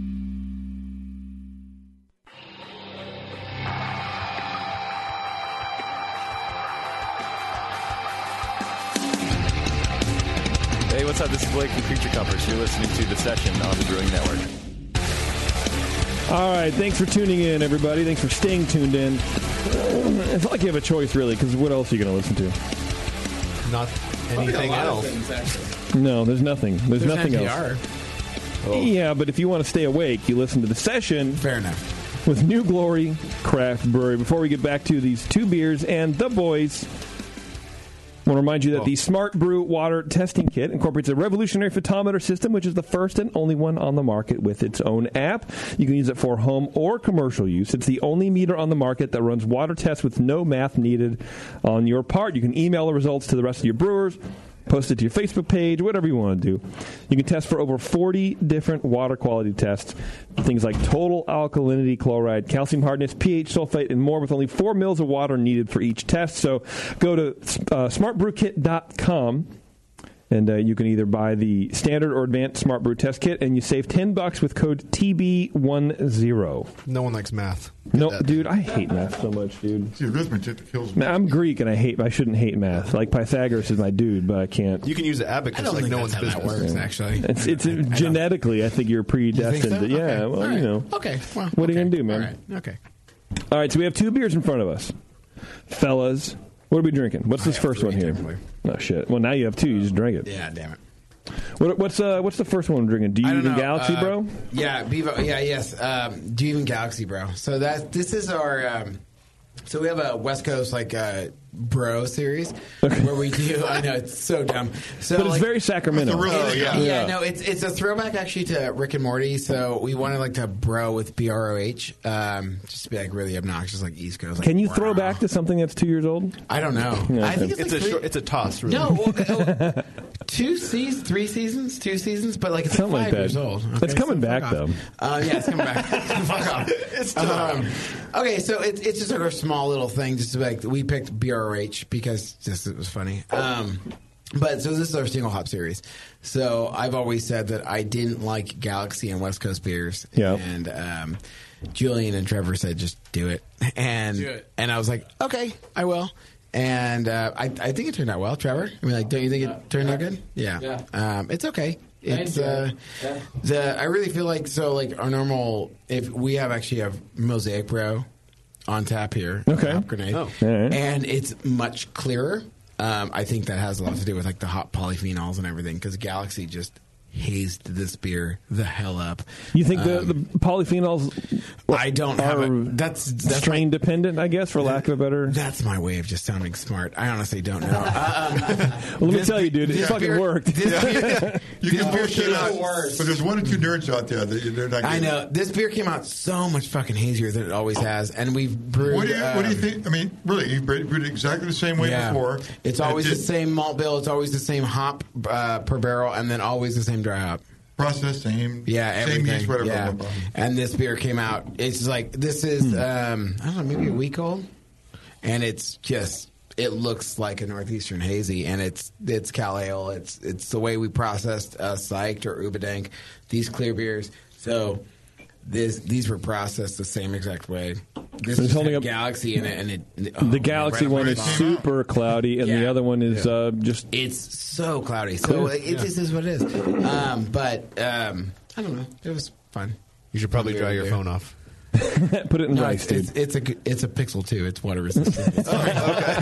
Hey, what's up? This is Blake from Creature Comforts. You're listening to The Session on the Brewing Network. All right, thanks for tuning in, everybody. Thanks for staying tuned in. It's not like you have a choice, really, because what else are you going to listen to? Not anything else. No, there's nothing. There's, There's nothing N P else. R. Yeah, but if you want to stay awake, you listen to the session. Fair enough. With New Glory Craft Brewery. Before we get back to these two beers and the boys, I want to remind you that the Smart Brew Water Testing Kit incorporates a revolutionary photometer system, which is the first and only one on the market with its own app. You can use it for home or commercial use. It's the only meter on the market that runs water tests with no math needed on your part. You can email the results to the rest of your brewers, post it to your Facebook page, whatever you want to do. You can test for over forty different water quality tests, things like total alkalinity, chloride, calcium hardness, pH, sulfate, and more, with only four mils of water needed for each test. So go to uh, smart brew kit dot com. And uh, you can either buy the standard or advanced Smart Brew Test Kit, and you save ten bucks with code T B ten. No one likes math. No, dude, I hate math so much, dude. It's the arithmetic that kills me. Man, I'm Greek, and I hate. I shouldn't hate math. Like Pythagoras is my dude, but I can't. You can use the abacus I don't like think no that's one's how that business. works, actually. It's, it's I- I genetically, I think you're predestined. so? to- yeah, Okay. well, All you right. know. Okay. Well, what are you okay. gonna do, man? All right. Okay. All right, so we have two beers in front of us, fellas. What are we drinking? What's this first one here? Oh shit! Well, now you have two. You just drank it. Yeah, damn it. What, what's uh, what's the first one we're drinking? Do you I don't even know. Galaxy, Uh, bro? Yeah, Bevo. Yeah, yes. Um, do you even Galaxy, bro? So that this is our. Um, so we have a West Coast like uh, bro series where we do. I know it's so dumb. So But it's like- very Sacramento. It's a real- It- yeah. yeah, Yeah. no, it's it's a throwback actually to Rick and Morty. So we wanted like to bro with B R O H, um, just to be like really obnoxious, like East Coast. Like, Can you wow. throw back to something that's two years old? I don't know. Yeah, I think it's, It's like a three- short, it's a toss. Really. no, well, oh, two seasons, three seasons, two seasons, but like it's Something like like five that. years old. It's coming so back, fuck off. though. Uh, yeah, it's coming back. Fuck off. It's still Um, okay, so it, it's just like a small little thing. Just to be like we picked B R O H because just it was funny. Um, but so this is our single hop series. So I've always said that I didn't like Galaxy and West Coast beers. Yeah. And um, Julian and Trevor said just do it, and Do it. and I was like, okay, I will. And uh, I, I think it turned out well, Trevor. I mean, like, don't you think it turned out good? Yeah. Yeah. Um, it's okay. It's enjoy uh, it. Yeah. the I really feel like so like our normal if we have actually have Mosaic Bro on tap here. Okay. Hop Grenade. Oh. All right. And it's much clearer. Um, I think that has a lot to do with like the hot polyphenols and everything because Galaxy just hazed this beer the hell up. You think the, Um, the polyphenols I don't have are a, that's that's strain dependent, I guess, for lack of a better. That's my way of just sounding smart. I honestly don't know. Um, Well, let me tell you, dude, it this fucking beer- worked. This beer, You this can beer bullshit came out, out but there's one or two nerds out there that they're not. I getting. know this beer came out so much fucking hazier than it always has, and we've brewed. What do you What do you um, think? I mean, really, you brewed brewed it exactly the same way yeah. before. It's and always it the did- same malt bill. It's always the same hop uh, per barrel, and then always the same dry hop. process, same, Yeah, same everything. yeast, whatever. Yeah. no problem. And this beer came out. It's like this is um, I don't know, maybe a week old, and it's just it looks like a northeastern hazy, and it's it's Cal Ale. It's it's the way we processed uh, Syked or Ubadank, these clear beers. So this these were processed the same exact way. This So it's is holding had up- Galaxy in it, and it. and it- oh, The Galaxy right one off is the top. super cloudy, and the Yeah. other one is uh, just. It's so cloudy. So Cool. it, it just is what it is. Um, but um, I don't know. It was fun. You should probably Fun dry beer your to do. phone off. Put it in No, rice, it's, dude. it's, it's a it's a Pixel two. It's water resistant. It's fine.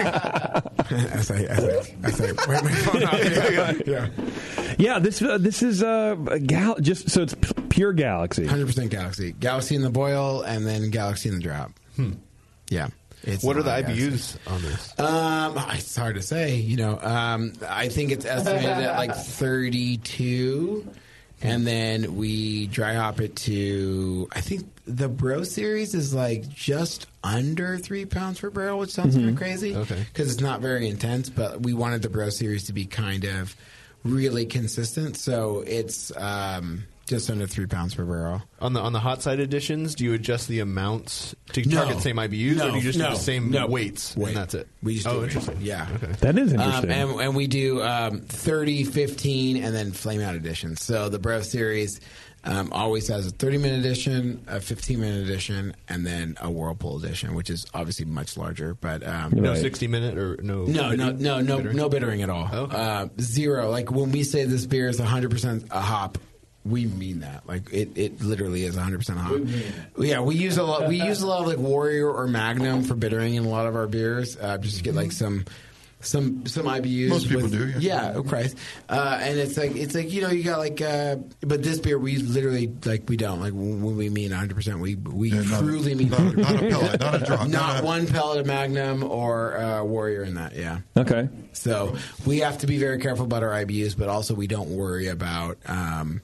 I say I say I say wait my phone off. Yeah, Yeah, this uh, this is uh, a gal. Just so it's p- pure Galaxy. hundred percent Galaxy. Galaxy in the boil, and then Galaxy in the drop. Hmm. Yeah. It's What are the not I B Galaxy. Us on this? Um, it's hard to say. You know, um, I think it's estimated at like thirty-two, and then we dry hop it to. I think the Bro series is like just under three pounds per barrel, which sounds Mhm. kind of crazy. Okay. because it's not very intense, but we wanted the Bro series to be kind of really consistent, so it's um, just under three pounds per barrel. On the on the hot side editions, do you adjust the amounts to No. target the same I B Us, No. or do you just No. do the same No. weights Wait. and that's it? We just oh, do it. interesting. Yeah. Okay. That is Um, interesting. and, and we do um, thirty, fifteen, and then flame out editions. So the Bro series um, always has a thirty-minute edition, a fifteen-minute edition, and then a Whirlpool edition, which is obviously much larger. But um, No sixty minute or no? no, no, no, no, bittering? no bittering at all. Okay. Uh, zero. Like when we say this beer is one hundred percent a hop, we mean that. Like it, it literally is one hundred percent hop. Yeah, we use a lot. We use a lot of like Warrior or Magnum for bittering in a lot of our beers, uh, just to get like some some some I B Us. Most people with, do, yeah. Yeah, oh Christ. Uh, and it's like it's like you know you got like, uh, but this beer we literally like we don't like when we mean one hundred percent we we Yeah, not a- truly mean not a- not a pellet, not a drop, not, not a- one pellet of Magnum or uh, Warrior in that. Yeah. Okay. So we have to be very careful about our I B Us, but also we don't worry about um,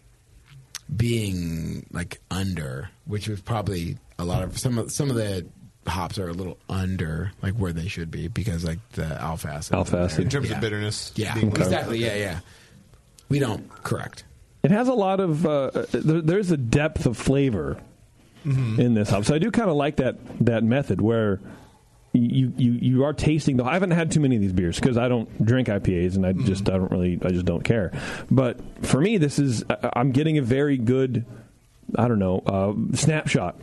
being like under, which was probably a lot of some of some of the hops are a little under like where they should be because like the alpha acid. Alpha acid. In terms Yeah. of bitterness. Yeah, being exactly. Yeah, yeah. We don't. Correct. It has a lot of. Uh, there, there's a depth of flavor Mhm. in this hop, so I do kind of like that that method where you you you are tasting the. I haven't had too many of these beers because I don't drink I P As and I just I don't really I just don't care. But for me, this is I- I'm getting a very good I don't know uh, snapshot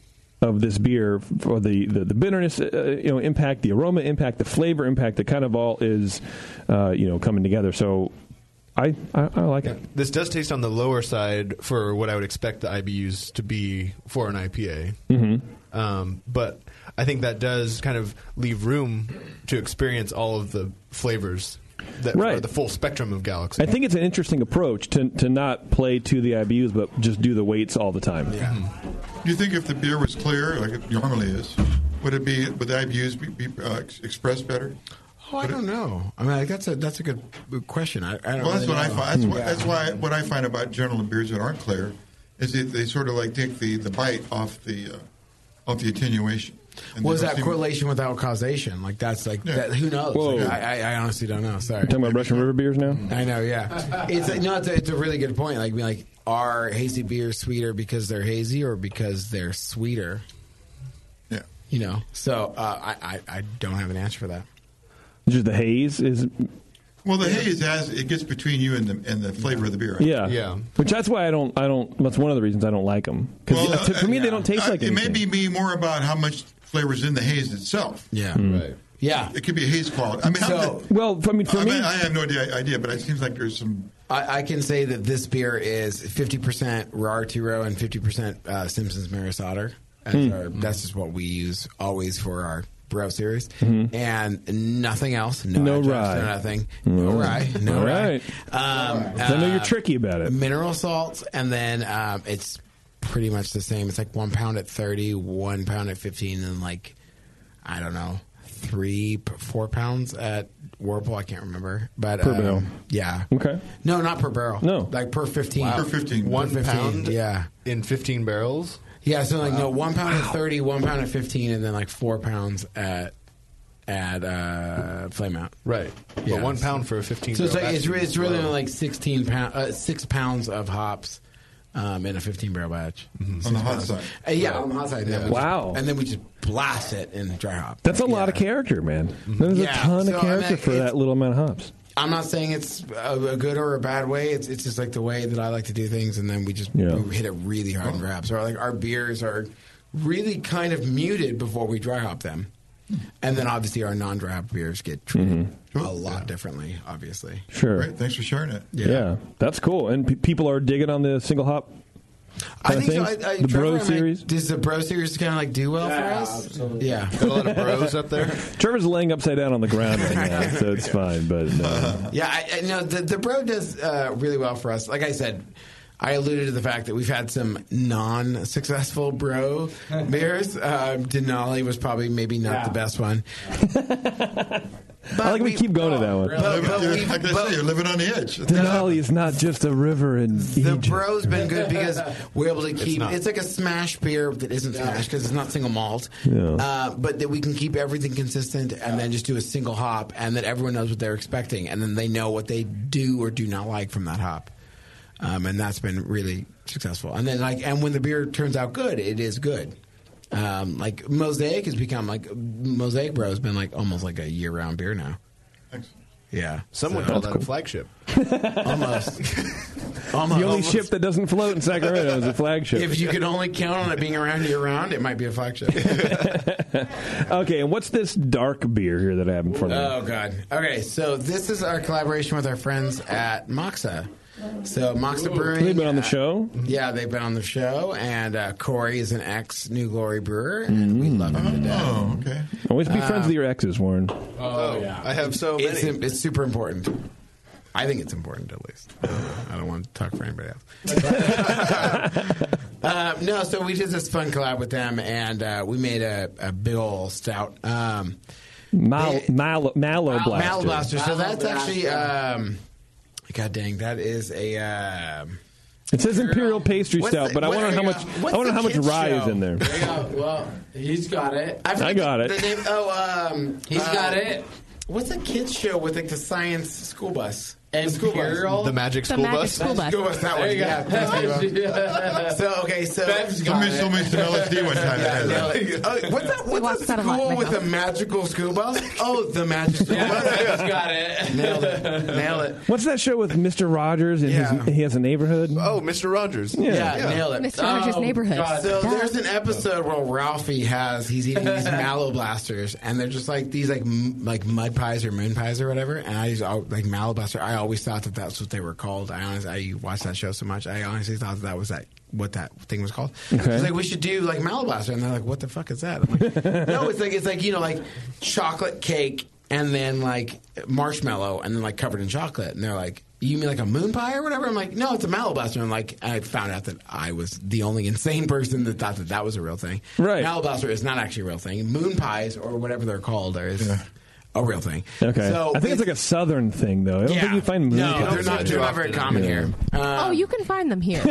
of this beer for the the, the bitterness uh, you know impact, the aroma impact, the flavor impact. That kind of all is uh, you know coming together. So. I, I, I like it. This does taste on the lower side for what I would expect the I B Us to be for an I P A. Mm-hmm. Um, but I think that does kind of leave room to experience all of the flavors that Right. are the full spectrum of Galaxy. I think it's an interesting approach to to not play to the I B Us, but just do the weights all the time. Do you think if the beer was clear, like it normally is, would it be would the I B Us be, be uh, ex- expressed better? Oh, I don't know. I mean, like, that's a that's a good question. I, I don't. Well, that's really what I know. find. That's, Yeah. why, that's why what I find about general beers that aren't clear is that they sort of like take the, the bite off the uh, off the attenuation. And Was they don't that seem- correlation without causation? Like that's like Yeah. that, who knows? Whoa. Like, I, I, I honestly don't know. Sorry. You're talking about Russian River beers now? I know. Yeah. It's a, no. It's a, it's a really good point. Like, like are hazy beers sweeter because they're hazy or because they're sweeter? Yeah. You know. So uh, I, I I don't have an answer for that. Just the haze is. Well, the haze has it gets between you and the and the flavor of the beer. Yeah, Which that's why I don't. I don't. That's one of the reasons I don't like them. Because Well, for me, uh, they don't taste uh, like it anything. may be me more about how much flavor is in the haze itself. Yeah. Mm. Right. Yeah. It could be a haze quality. I mean, how So- the- well, I mean, for I me, mean, I have no idea, idea, but it seems like there's some. I, I can say that this beer is fifty percent Raw T Row and fifty percent uh, Simpsons Maris Otter. As Hmm. our, that's just what we use always for our Bro series, Mhm. and nothing else. No, No adjuncts, rye. no nothing. No Mm. rye. No All rye. right. Um, I know you're uh, tricky about it. Mineral salts, and then um, it's pretty much the same. It's like one pound at thirty, one pound at fifteen, and like I don't know, three, p- four pounds at Whirlpool. I can't remember, but Per um, barrel. Yeah. Okay. No, not per barrel. No. like per fifteen. Wow. Per fifteen. One Per fifteen, pound Yeah. in fifteen barrels? Yeah. So like no, one pound at thirty, one pound at fifteen, and then like four pounds at at uh, Flame Out. Right. Yeah. But one pound for a fifteen So it's barrel like it's, batch re- is it's really low. only like sixteen pound, uh, six pounds of hops um, in a fifteen barrel batch. On the hot side. Uh, yeah, on the hot side. Yeah. Wow. And then we just blast it in dry hop. That's a lot of character, man. There's Yeah. a ton So, of I mean, character for it's- that little amount of hops. I'm not saying it's a, a good or a bad way. It's it's just like the way that I like to do things, and then we just Yeah. we hit it really hard and grab. So like our beers are really kind of muted before we dry hop them, and then obviously our non-dry hop beers get treated a lot differently. Obviously, Sure. Great, thanks for sharing it. Yeah. that's cool. And pe people are digging on the single hop. I kind of think so. things? I, I, the Trevor, Bro I mean, series. Does the Bro series kind of like do well for us? Absolutely. Yeah. Got a lot of bros up there. Trevor's laying upside down on the ground right now, so it's fine. But no. Yeah, I, I know the, the Bro does uh, really well for us. Like I said, I alluded to the fact that we've had some non-successful Bro beers. Uh, Denali was probably maybe not the best one. I like we keep going to that one. But, but You're- we've- like I but say, you're living on the edge. Denali is not just a river in the Egypt. Bro's been good because we're able to keep. not. It's, like a smash beer that isn't smash because it's not single malt. Yeah. Uh, but that we can keep everything consistent and then just do a single hop, and that everyone knows what they're expecting, and then they know what they do or do not like from that hop. Um, and that's been really successful. And then like, and when the beer turns out good, it is good. Um, like Mosaic has become like Mosaic Bro has been like almost like a year-round beer now. Thanks. Yeah, Some would call that a flagship. almost. almost. The only almost. ship that doesn't float in Sacramento is a flagship. If you could only count on it being around year round, it might be a flagship. Okay, and what's this dark beer here that I have in front of me? Oh God. Okay, so this is our collaboration with our friends at Moxa. So Moxa Brewing. They've been on the uh, show. Yeah, they've been on the show, and uh, Corey is an ex New Glory brewer, and we love him to death. Oh, okay. Always be Uh, friends with your exes, Warren. Oh, yeah. I have so it's, many. It's super important. I think it's important, at least. I don't want to talk for anybody else. uh, no, so we did this fun collab with them, and uh, we made a, a big old stout. Um, Mal, Mal, Mallow Blaster. Mallow Blaster. So Mallow that's Blaster. actually, um, God dang, that is a. Um, It says Imperial Pastry What's Stout, the- but I what- wonder how uh, much. what's I wonder the how much kids rye is show? in there. Yeah, well, he's got it. I, I got it. The name, oh, um, He's uh, got it. What's the kids show with like the science school bus? The school Imperial? bus. The Magic The School Magic Bus? School Bus. School bus. That There one. you go. Yeah. thanks, Steve. So okay, so Bev's got Somebody it. told me some L S D one time. Yeah, that nail had it. Oh, what's that? watched What's that that a lot school in my with the house. magical school bus? Oh, the magic school Yeah, bus. Bev's got it. Nailed it. Nailed it. What's that show with Mister Rogers and Yeah. his, he has a neighborhood? Oh, Mister Rogers. Yeah, nailed it. Mister Rogers' Oh, Neighborhood. God. So Duh. there's an episode where Ralphie has he's eating these mallow blasters, and they're just like these like m- like mud pies or moon pies or whatever. And I just al- like mallow blaster. I always thought that that's what they were called. I honestly I watched that show so much. I honestly thought that was that what that thing was called. Okay. It's like we should do like mallow blaster, and they're like, what the fuck is that? I'm like, no, it's like it's like you know like chocolate cake and then like marshmallow and then like covered in chocolate, and they're like. You mean like a moon pie or whatever? I'm like, no, it's a mallow blaster. I'm like, I found out that I was the only insane person that thought that that was a real thing. Right. Mallow blaster is not actually a real thing. Moon pies or whatever they're called is a real thing. Okay. So I think it's like a southern thing, though. I don't Yeah. think you find moon No, pies they're not, there. they're not very common Yeah. here. Oh, you can find them here.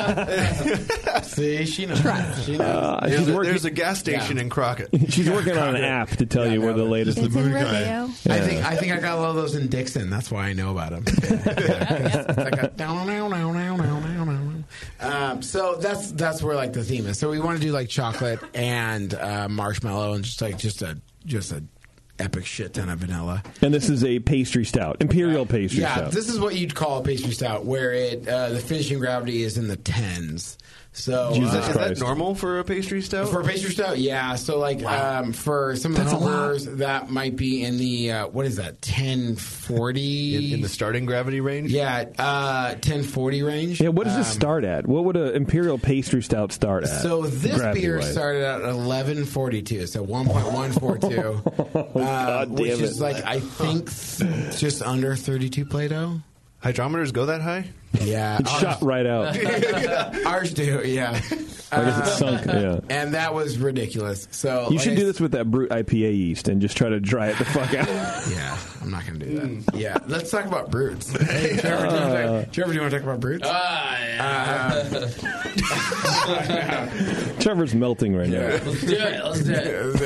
See, she knows. Trust. She knows. Uh, There's, she's a, working, there's a gas station Yeah. in Crockett. she's working on an app to tell Yeah, you where the no, latest It's in moon guy. Rodeo. I think I think I got a lot of those in Dixon. That's why I know about them. It's like a down, down, down, down, down, down, down. Um, so that's that's where like the theme is. So we want to do like chocolate and uh, marshmallow and just like just a just a epic shit ton of vanilla. And this is a pastry stout, imperial pastry Yeah, stout. this is what you'd call a pastry stout, where it uh, the finishing gravity is in the tens. So Jesus uh, Is that Christ. normal for a pastry stout? For a pastry stout, yeah. So like um, for some of the That's a lot. homebrewers, that might be in the uh, what is that ten forty in, in the starting gravity range? yeah uh, ten forty range. Yeah, what does this Um, start at? What would an imperial pastry stout start at? So this beer gravity-wise? started out at eleven forty two, so one point one four two, uh, damn which it. is like I think th- just under thirty two Play-Doh. Hydrometers go that high? Yeah, It shot right out. ours do. Yeah, I guess it's Uh, sunk. Yeah. and that was ridiculous. So You like should I do this with that brute I P A yeast and just try to dry it the fuck out. Yeah, I'm not going to do that. Yeah, let's talk about brutes. Hey, Trevor, do you wanna talk- Trevor, do you want to talk about brutes? Ah, yeah. Trevor's melting right now. Let's do it. Let's do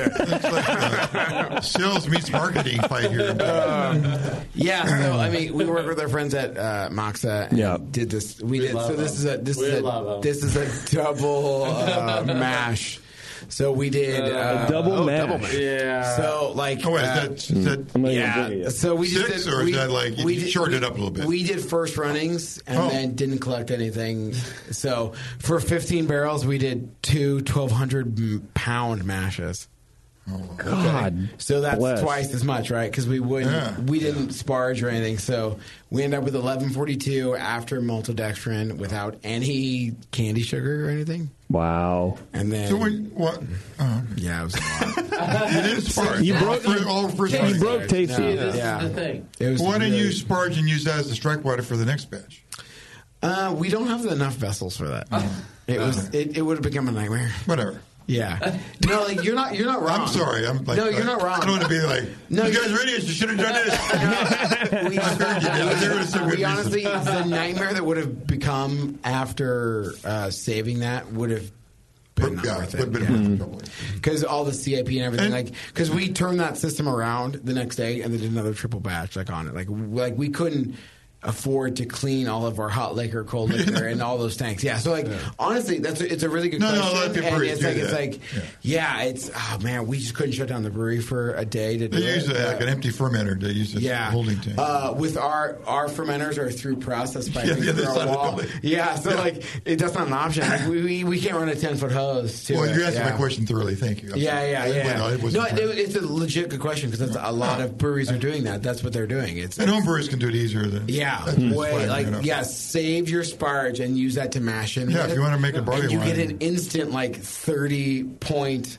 it. Sales meets marketing fight here. Yeah, so I mean, we work with our friends at uh, Moxa. And Yeah. did this. We, did. love So this them. is a this We is love a them. this is a double uh, mash. So we did uh, Double oh, mash. double mash. Yeah. So like Oh, wait, is uh, that, is that I'm not even yeah. drinking it. So we just six, did, or is we, that like you we did- shortened we- it up a little bit? We did first runnings and Oh. then didn't collect anything. So for fifteen barrels, we did two twelve hundred pound mashes. God. So that's bless. twice as much, right? Because we wouldn't, Yeah. we didn't sparge or anything. So we ended up with eleven forty-two after maltodextrin without any candy sugar or anything. Wow. And then, So when, what? Oh, yeah, it was a lot. you didn't sparge. You broke- all, first, all first You running. broke tasty. See, this Yeah. is the thing. It was Why didn't really- you sparge and use that as the strike water for the next batch? Uh, we don't have enough vessels for that. It was. It, it would have become a nightmare. Whatever. Yeah. No, like you're not. You're not wrong. I'm sorry. I'm like, no, you're not wrong. I don't want to be like, No, you you- guys are idiots. You should have done this. we, I figured you did. I figured it was some we good reason. honestly, the nightmare that would have become after uh, saving that would have been not Yeah, worth would have it. been Yeah. worth the trouble. Because all the C I P and everything, And- like, because we turned that system around the next day and then did another triple batch, like on it, like, like we couldn't afford to clean all of our hot liquor, cold liquor, and all those tanks. Yeah, so like honestly, that's a, it's a really good No, no, question. let the and breweries it's do like it's that. like yeah. it's oh man, we just couldn't shut down the brewery for a day to do They use it. a, like an empty fermenter. They use a Yeah, holding tank. Uh, with our our fermenters are through process piping Yeah, the other through side our of the wall. building. Yeah, so Yeah. like it, that's not an option. Like, we, we we can't run a ten foot hose. To well, it. you answered yeah. my question thoroughly. Thank you. I'm Yeah, sorry. yeah, I- yeah. No, it no, wasn't it, fair. it's a legit good question because a lot of breweries are doing that. That's what they're doing. It's And home brewers can do it easier than yeah, That's just way fine, like you know. yeah. Save your sparge and use that to mash in. Yeah, with. if you wanna make a barley and you wine. get an instant like thirty point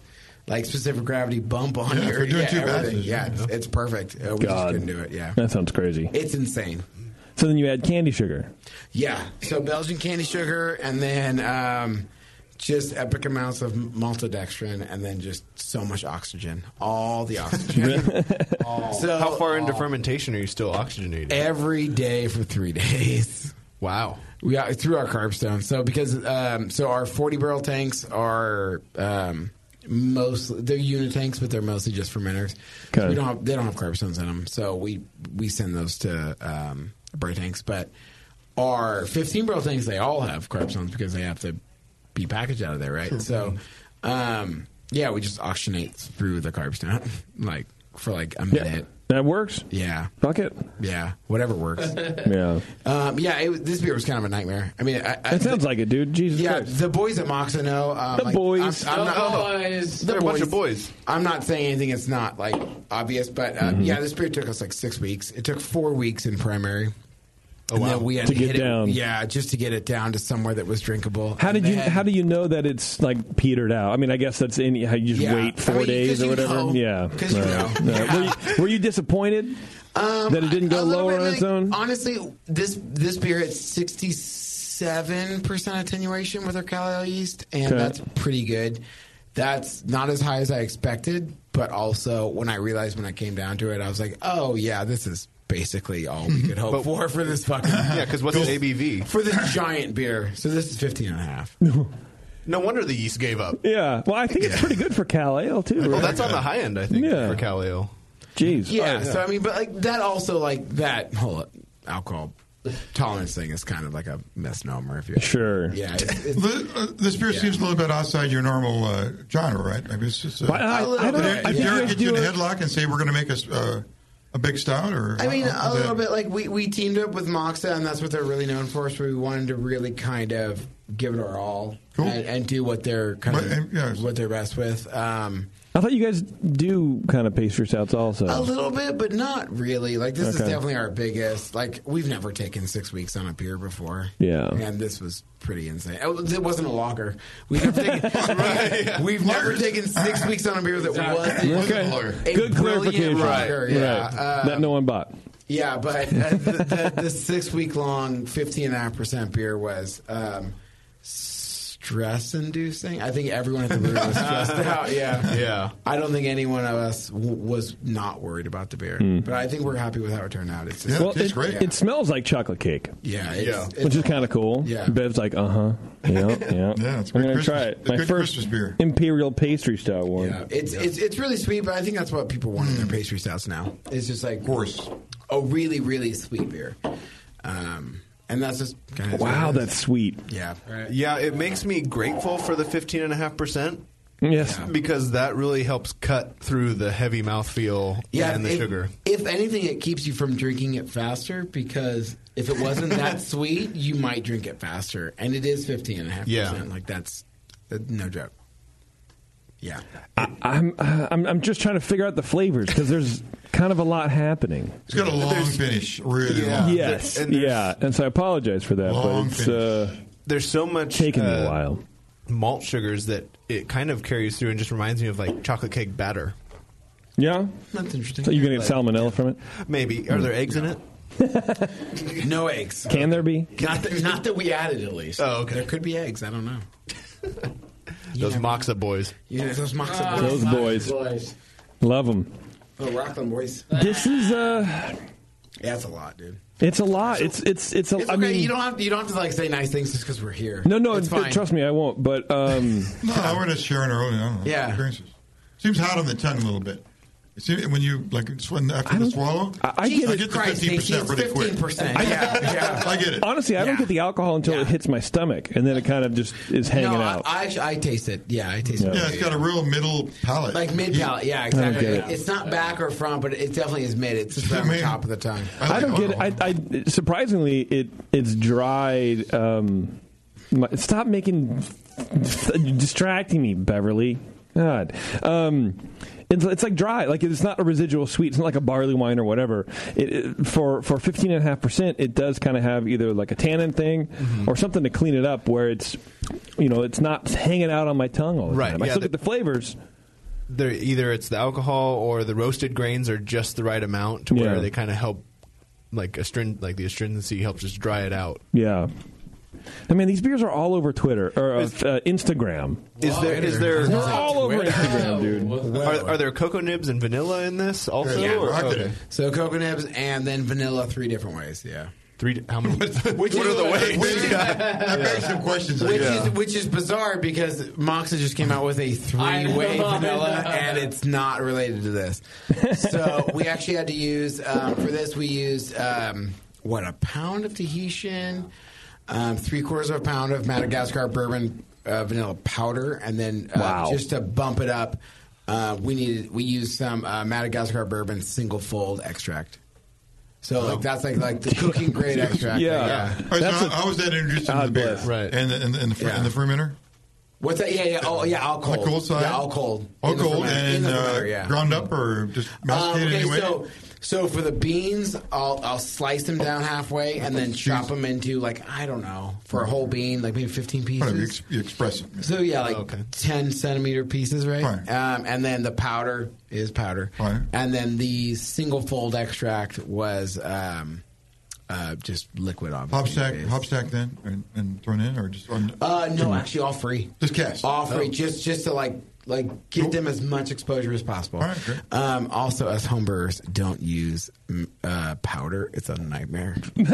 like specific gravity bump on Yeah, your if we're doing yeah, two everything. batches, Yeah, yeah. it's, it's perfect. Uh, we just God. couldn't do it. Yeah, That sounds crazy. it's insane. So then you add candy sugar. Yeah, so Belgian candy sugar, and then um, just epic amounts of maltodextrin, and then just so much oxygen. All the oxygen. All. So How far into all- fermentation are you still oxygenating? Every day for three days. Wow. We got through our carb stone. So because um, so our forty barrel tanks are um, mostly they're unit tanks, but they're mostly just fermenters. So Okay. we don't have, they don't have carb stones in them. So we we send those to um, Bray tanks. But our fifteen barrel tanks, they all have carb stones because they have to be packaged out of there, right? So um, yeah, we just oxygenate through the carb stone like for like a minute. That works. Yeah. Fuck it. Yeah. Whatever works. Yeah. Um, yeah, it, was- this beer was kind of a nightmare. I mean, I, I, It sounds like it, dude. Jesus yeah, Christ. the boys at Moxa know. Um, The like, boys. I'm, I'm The not, boys. The They're a bunch of boys. I'm not saying anything that's not like obvious, but uh, Mm-hmm. yeah, this beer took us like six weeks. It took four weeks in primary. Oh, and wow. then we had To to, get hit down. It, yeah, just to get it down to somewhere that was drinkable. How And did you then- How do you know that it's like petered out? I mean, I guess that's in how you just Yeah. wait four I mean, days 'cause or you whatever. know. Yeah, 'Cause you know. No. Yeah. Were, you, were you disappointed Um, that it didn't a go little lower bit, on its like, own? Honestly, this this beer had sixty-seven percent attenuation with our Cal Ale yeast, and Okay. that's pretty good. That's not as high as I expected, but also when I realized when I came down to it, I was like, oh yeah, this is basically all we could hope But- for for this fucking Yeah, because what's the A B V? for this giant beer. So this is fifteen and a half. No wonder the yeast gave up. Yeah. Well, I think it's pretty good for Cal Ale too. Well, right? that's on the high end, I think, Yeah. for Cal Ale. Jeez. Yeah, Oh, yeah. so I mean, but like that also like that whole alcohol tolerance thing is kind of like a misnomer. If you Sure. yeah, it's, it's, The, uh, this beer Yeah. seems a little bit outside your normal uh, genre, right? I mean, it's just. Uh, Well, I- I don't know. Did I think Derek you guys get you in do a it- headlock and say we're going to make us uh, a big stout, or I mean, how- a how little that- bit like we, we teamed up with Moxa, and that's what they're really known for. So we wanted to really kind of give it our all Cool. and, and do what they're kind But, of and, yes. what they're best with. Um, I thought you guys do kind of pastry stouts also. a little bit, but not really. Like this is Okay. definitely our biggest. Like we've never taken six weeks on a beer before. Yeah. and this was pretty insane. Oh, it wasn't a lager. We've never taken. Right. We've never Lagers. taken six weeks on a beer that wasn't Okay. Lord. a Good brilliant clarification. lager. Yeah, Right. Uh, that no one bought. Yeah, but uh, the, the, the six week long fifteen and a half percent beer was um, stress inducing. I think everyone at the brewery was stressed out. Yeah, Yeah. I don't think any one of us w- was not worried about the beer, but I think we're happy with how it turned out. It's just, Yeah. Well, tastes it, great. it smells like chocolate cake, yeah, it's, Yeah. it's- which is kind of cool. Yeah. Bev's like, uh huh. Yeah, yeah. Yeah, it's a I'm good gonna try Christmas- it. a My good first Christmas beer. imperial pastry stout one. yeah. It's, it's it's really sweet, but I think that's what people want in their pastry stouts now. It's just like Of course. a really really sweet beer, um, and that's just kind of Wow, that's sweet. yeah. Yeah, it makes me grateful for the fifteen point five percent Yes. because that really helps cut through the heavy mouthfeel Yeah, and the if, sugar. If anything, it keeps you from drinking it faster because if it wasn't that sweet, you might drink it faster. And it is fifteen and a half Yeah. percent. Like that's uh, no joke. Yeah. I, I'm, uh, I'm I'm just trying to figure out the flavors because there's kind of a lot happening. It's got a long There's- finish, really Yeah. long. Yes, and there's- yeah, and so I apologize for that, Long but it's uh, There's so much taking me a uh, while. malt sugars that it kind of carries through and just reminds me of like chocolate cake batter. Yeah, That's interesting. so you're gonna get Like- salmonella from it? Maybe. Are there eggs in it? No eggs. Can there be? Not that, not that we added, at least. Oh, okay. There could be eggs. I don't know. Those Yeah. Moxa boys. Yeah, those Moxa Ah, boys. Those boys. boys. Love them. Oh, Rockland boys. This is uh, Yeah, that's a lot, dude. it's a lot. It's it's it's a. It's I okay. mean, you don't have to, you don't have to like say nice things just because we're here. no, no. it's it- fine. trust me, I won't. But um, No, we're just sharing our own I don't know, Yeah. experiences. Seems hot on the tongue a little bit. It seems, when you like it's when after the swallow, I, I get I it. get the Christ, fifteen percent Casey, really it's quick. fifteen percent. Yeah, yeah. I get it. Honestly, I don't Yeah. get the alcohol until Yeah. it hits my stomach, and then it kind of just is hanging no, out. I, I actually I taste it. Yeah, I taste it. Yeah, it's got a real middle palate. Like mid palate, yeah, exactly. get it. It's not back or front, but it definitely is mid. It's just around the Maybe. top of the tongue. I, I like don't get it. alcohol. I, I surprisingly, it it's dried. Um, my, stop making distracting me, Beverly. God, um, it's it's like dry. Like it's not a residual sweet. It's not like a barley wine or whatever. It, it, for for fifteen and a half percent, it does kind of have either like a tannin thing Mm-hmm. or something to clean it up, where it's you know it's not hanging out on my tongue all the Right, time. I yeah, still the- get the flavors. they're either it's the alcohol or the roasted grains are just the right amount to where Yeah. they kind of help, like astring- like the astringency helps just dry it out. Yeah. I mean, these beers are all over Twitter or uh, uh, Instagram. Is there is there They're all over Instagram, dude. Are, are there cocoa nibs and vanilla in this also? Yeah. Or- okay. So cocoa nibs and then vanilla three different ways. Yeah. Three. How many? Which what is, are the ways? That begs some questions. Which Yeah. is which is bizarre because Moxa just came out with a I three-way know, I vanilla, know. and it's not related to this. So we actually had to use um, for this. We used um, what a pound of Tahitian, um, three quarters of a pound of Madagascar bourbon uh, vanilla powder, and then uh, Wow. just to bump it up, uh, we needed we used some uh, Madagascar bourbon single fold extract. So like that's like like the cooking grade extract. Yeah. yeah. All right, so how, how was that introduced into the beer? bless. Right. And the, and the, and the, fer- Yeah. and the fermenter? What's that? Yeah, yeah. Oh, yeah. All cold. On the cold side? Yeah, all cold. All In the cold fermenter- in and the uh, fermenter, yeah. ground up or just Um, masticated okay, anyway? so so for the beans, I'll I'll slice them down halfway and then chop them into like I don't know for a whole bean, like maybe fifteen Whatever, you, pieces. ex- you express it. So yeah, like Oh, okay. ten centimeter pieces, right? Right. Um, and then the powder is powder, Right. and then the single fold extract was um, uh, just liquid, obviously. Hop stack, hop stack then and, and thrown in or just on? Uh, no, actually, all free. Just cast. All free, Oh. just just to like like give them as much exposure as possible. All right, great. Um, also, as homebrewers, don't use mm, uh, powder. It's a nightmare.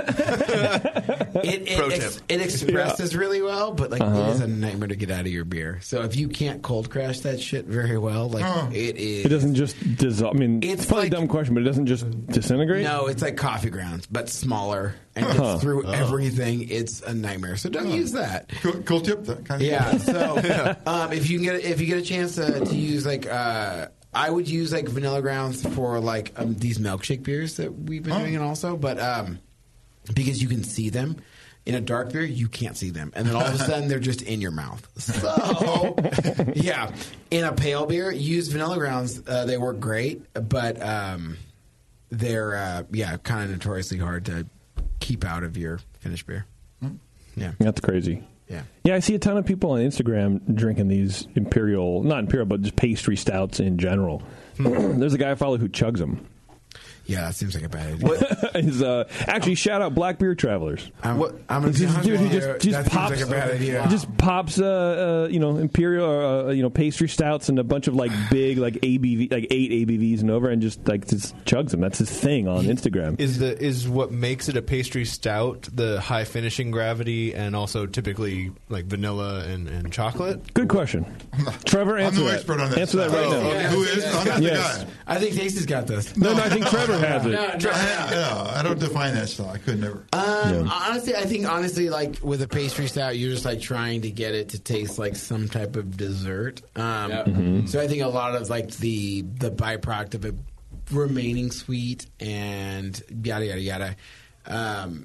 it it, Pro ex- tip. it expresses really well, but like Uh-huh. it is a nightmare to get out of your beer. So if you can't cold crash that shit very well, like Oh. it is. It doesn't just dissolve. I mean, It's it's probably like- a dumb question, but it doesn't just disintegrate? No, it's like coffee grounds, but smaller and Huh. gets through everything. It's a nightmare. So don't use that. Cool, cool tip. That kind of Yeah. So um, if you can get if you get a chance to, to use like uh, I would use like vanilla grounds for like um, these milkshake beers that we've been Oh. doing, and also, but um, because you can see them. In a dark beer, you can't see them, and then all of a sudden they're just in your mouth. So, yeah, in a pale beer, use vanilla grounds. Uh, they work great, but um, they're uh, yeah, kind of notoriously hard to keep out of your finished beer. Yeah, That's crazy. yeah. Yeah, I see a ton of people on Instagram drinking these imperial, not imperial, but just pastry stouts in general. There's a guy I follow who chugs them. Yeah, that seems like a bad idea. Is, uh, actually, shout out Black Beer Travelers. I'm, What- I'm This gonna dude who just, that just seems pops, like a bad idea. just pops, uh, uh, you know, imperial, uh, you know, pastry stouts and a bunch of like big, like A B V, like eight A B Vs and over, and just like just chugs them. That's his thing on Instagram. Is the is what makes it a pastry stout the high finishing gravity and also typically like vanilla and, and chocolate? Good question, Trevor. I'm Answer no that. expert on that Answer that stuff. right Oh, now. okay. Who is? I'm not Yes. the guy. I think Tasty's got this. No, no, I think Trevor has it. No, no, I, no, I don't define that style. I could never. Um, honestly, I think honestly, like with a pastry stout, you're just like trying to get it to taste like some type of dessert. Um, Yep. Mm-hmm. So I think a lot of like the the byproduct of it remaining sweet and yada yada yada um,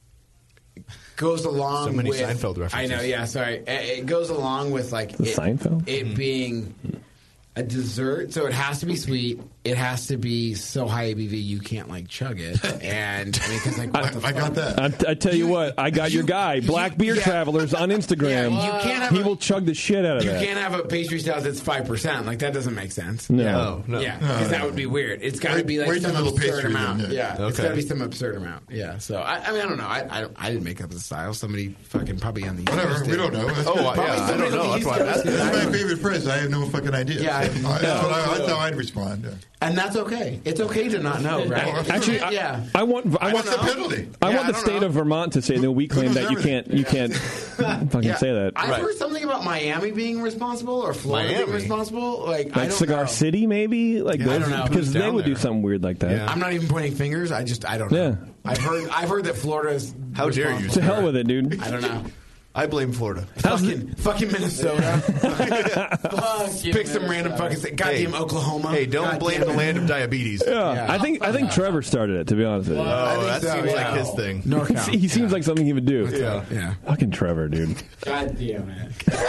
goes along. So many with, Seinfeld references. I know, yeah. Sorry, it, it goes along with like The it, Seinfeld? it being a dessert, so it has to be sweet. It has to be so high A B V you can't like chug it. And I mean, because like what the I fuck? got that. I, I tell you, what, I got your guy, Black Beer yeah. Travelers on Instagram. Yeah, you can't have he a- will chug the shit out of You that. can't have a pastry stout that's five percent. Like that doesn't make sense. No. Yeah, No, no. yeah, because that would be weird. It's got to Wait- be like wait till some little absurd pastry amount. then, Yeah, yeah. it's Okay. got to be some absurd amount. Yeah. So I, I mean, I don't know. I, I, don't, I didn't make up the style. Somebody fucking probably on the East Whatever. Coast We did. don't know. That's Oh, good. I- Probably yeah, I somebody don't on know. the That's East why I'm Coast asking. did. I That's my don't know. favorite phrase. I have no fucking idea. Yeah, I- that's, what I, that's no. how I'd respond. Yeah. And that's okay. It's okay to not know, right? Actually, I, yeah. I want. I want What's the penalty? I Yeah, want I the don't state know. of Vermont to say that we claim knows that you everything? can't. You can't fucking Yeah. say that. I've heard something about Miami being responsible or Florida being Miami? responsible. Like, I Like don't Cigar know. City, maybe. Like Yeah, I those, don't know. because Who's they down would do there? something weird like that. Yeah. I'm not even pointing fingers. I just I don't know. Yeah. I've heard I've heard that Florida's How dare you, responsible. To hell with it, dude. I don't know. I blame Florida. Fucking, fucking Minnesota. Fuck you, Pick some Minnesota. random fucking state. Goddamn Hey. Oklahoma. Hey, don't God blame damn the it. land of diabetes. Yeah. Yeah. I think I think Trevor started it. To be honest with you, Oh, I think that so, seems yeah. like his thing. NorCal. he seems like something he would do. Yeah. Yeah. Fucking Trevor, dude. God damn it.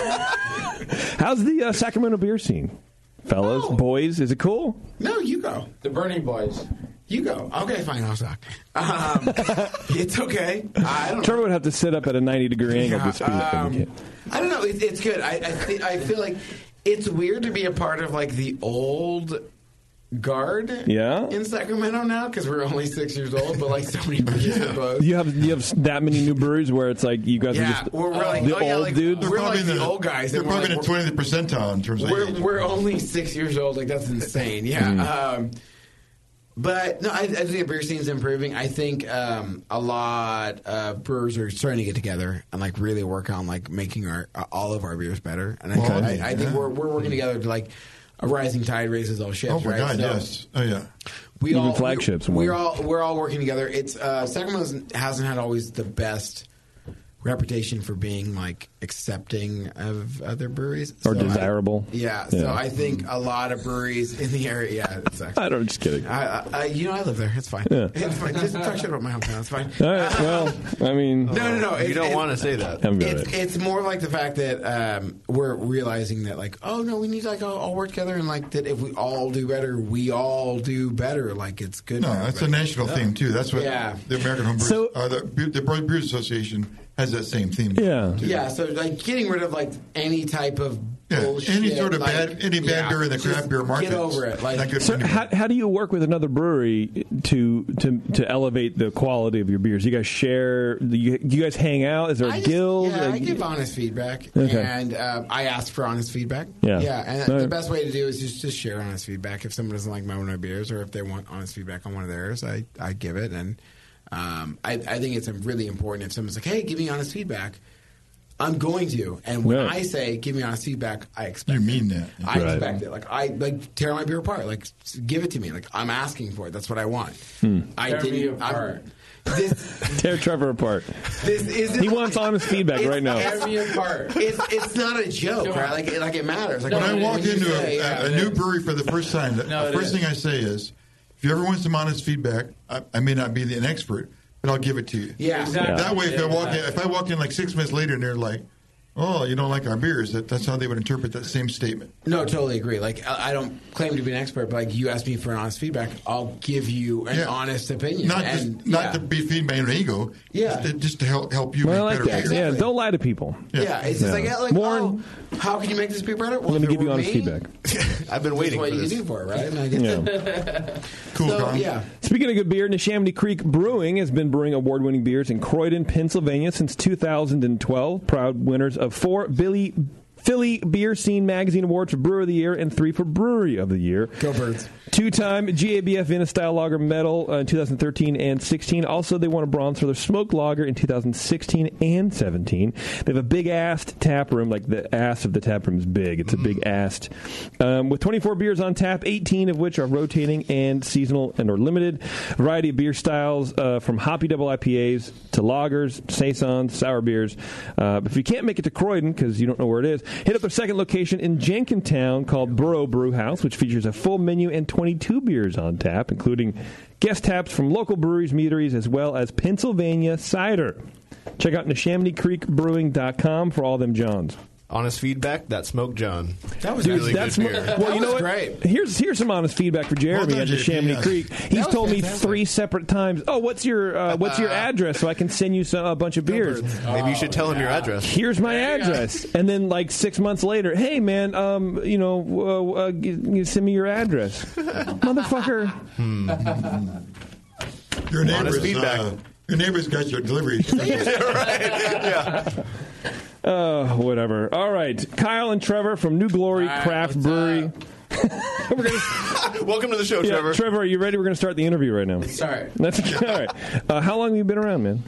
How's the uh, Sacramento beer scene, fellas, Oh. boys? Is it cool? No, you go. The Burning Boys. You go. Okay, fine. I'll stop. Um, it's okay. I don't know. Trevor would have to sit up at a ninety degree angle Yeah, to speak. um, I don't know. It, it's good. I I, th- I feel like it's weird to be a part of like the old guard Yeah. in Sacramento now because we're only six years old, but like so many breweries are closed. You have you have that many new breweries where it's like you guys Yeah, are just we're, we're like, the oh, yeah, old like, dudes. We're like the old guys. They're and we're probably like, in the twentieth percentile in terms of We're, age. we're only six years old. Like, that's insane. Yeah. Mm. Um, but, no, I, I think the beer scene's improving. I think um, a lot of brewers are starting to get together and, like, really work on, like, making our uh, all of our beers better. And I, Well, I, I think yeah. we're, we're working together to, like, a rising tide raises all ships, Oh, my right? God, So yes. Oh, yeah. We Even all, flagships We, more. we're all we're all working together. It's uh, Sacramento hasn't had always the best reputation for being like accepting of other breweries Or So I- desirable. yeah, so Yeah. I think a lot of breweries in the area. Yeah, it's actually, I don't. Just kidding. I, I, I, you know, I live there. It's fine. Yeah. It's fine. Just talk shit about my hometown. It's fine. All right. Well, I mean, No, no, no. You don't want to say that. I'm good. It's, it's more like the fact that um, we're realizing that, like, oh no, we need to like all, all work together, and like that if we all do better, we all do better. Like it's good. No, for that's a everybody. national theme, too. That's what Yeah. the American Home Brewers, So- uh, the, the Brewers Association has that same theme. Yeah. too. Yeah, so like getting rid of like any type of Yeah, bullshit, any sort of like, bad, any bad yeah, beer in the just craft beer market. Get over it. Like, not good So for how, anybody. how do you work with another brewery to to to elevate the quality of your beers? You guys share? Do you, do you guys hang out? Is there a I just- guild? Yeah, I Like- give honest feedback, Okay. and uh, I ask for honest feedback. Yeah. yeah, and All the right. best way to do is just just share honest feedback. If someone doesn't like my one of my beers, or if they want honest feedback on one of theirs, I, I give it, and um, I, I think it's really important if someone's like, "Hey, give me honest feedback." I'm going to, and when Right. I say "give me honest feedback," I expect You mean that. I Right. expect it. Like I like tear my beer apart. Like s- give it to me. Like I'm asking for it. That's what I want. Hmm. I Tear me didn't. I'm- apart. This Tear Trevor apart. this isn't. He wants honest feedback It's- right now. Tear me apart. It's it's not a joke, Come right? on. Like it, like it matters. Like When I when walk you into say, a, yeah, a, a new brewery for the first time, the, No, the it first is. thing I say is, if you ever want some honest feedback, I, I may not be the, an expert, but I'll give it to you. Yeah. Exactly. That way, if I walk in, Exactly. if I walk in like six minutes later and they're like, "Oh, you don't like our beers," that, that's how they would interpret that same statement. No, totally agree. Like I, I don't claim to be an expert, but like you ask me for an honest feedback, I'll give you an Yeah. honest opinion. Not and, just, not yeah. to be feed my own ego. Yeah. Just to, just to help help you Well, I make like better that. beer. Yeah, don't lie to people. Yeah, it's just Yeah. like, yeah, like Warren- oh, how can you make this beer better? Well, Let me if it give you were honest me, feedback. I've been This is waiting what for you this. can do for it, right? And I get Yeah. that. Cool, So, Colin. yeah. Speaking of good beer, Neshaminy Creek Brewing has been brewing award-winning beers in Croydon, Pennsylvania since two thousand twelve. Proud winners of four Billy Philly Beer Scene Magazine Awards for Brewer of the Year and three for Brewery of the Year. Go Birds. Two-time G A B F Vena Style Lager medal uh, in two thousand thirteen and sixteen. Also, they won a bronze for their smoked lager in two thousand sixteen and seventeen. They have a big-assed tap room. Like, the ass of the tap room is big. It's a big-assed. Um, with twenty-four beers on tap, eighteen of which are rotating and seasonal and or limited. A variety of beer styles uh, from hoppy double I P As to lagers, saisons, sour beers. Uh, but if you can't make it to Croydon because you don't know where it is, hit up their second location in Jenkintown called Burrow Brew House, which features a full menu and twenty-two beers on tap, including guest taps from local breweries, meaderies, as well as Pennsylvania cider. Check out Neshaminy Creek Brewing dot com for all them Johns. Honest feedback, that Smoked John. That was really that's good mo- beer. well, That you know was what? great. Here's here's some honest feedback for Jeremy Well at done, the J P, Chamonix yes. Creek. He's was told me fantastic. three separate times. Oh, what's your uh, what's your address so I can send you some, a bunch of beers? Maybe you should tell him your address. Here's my address, and then like six months later, hey man, um, you know, uh, uh, g- g- send me your address, motherfucker. Your neighbors, feedback. uh, your neighbors got your delivery. Uh, whatever. All right, Kyle and Trevor from New Glory All right, Craft what's Brewery. up? We're gonna, Welcome to the show, yeah, Trevor. Trevor, are you ready? We're going to start the interview right now. Sorry. That's all right. Uh, how long have you been around, man?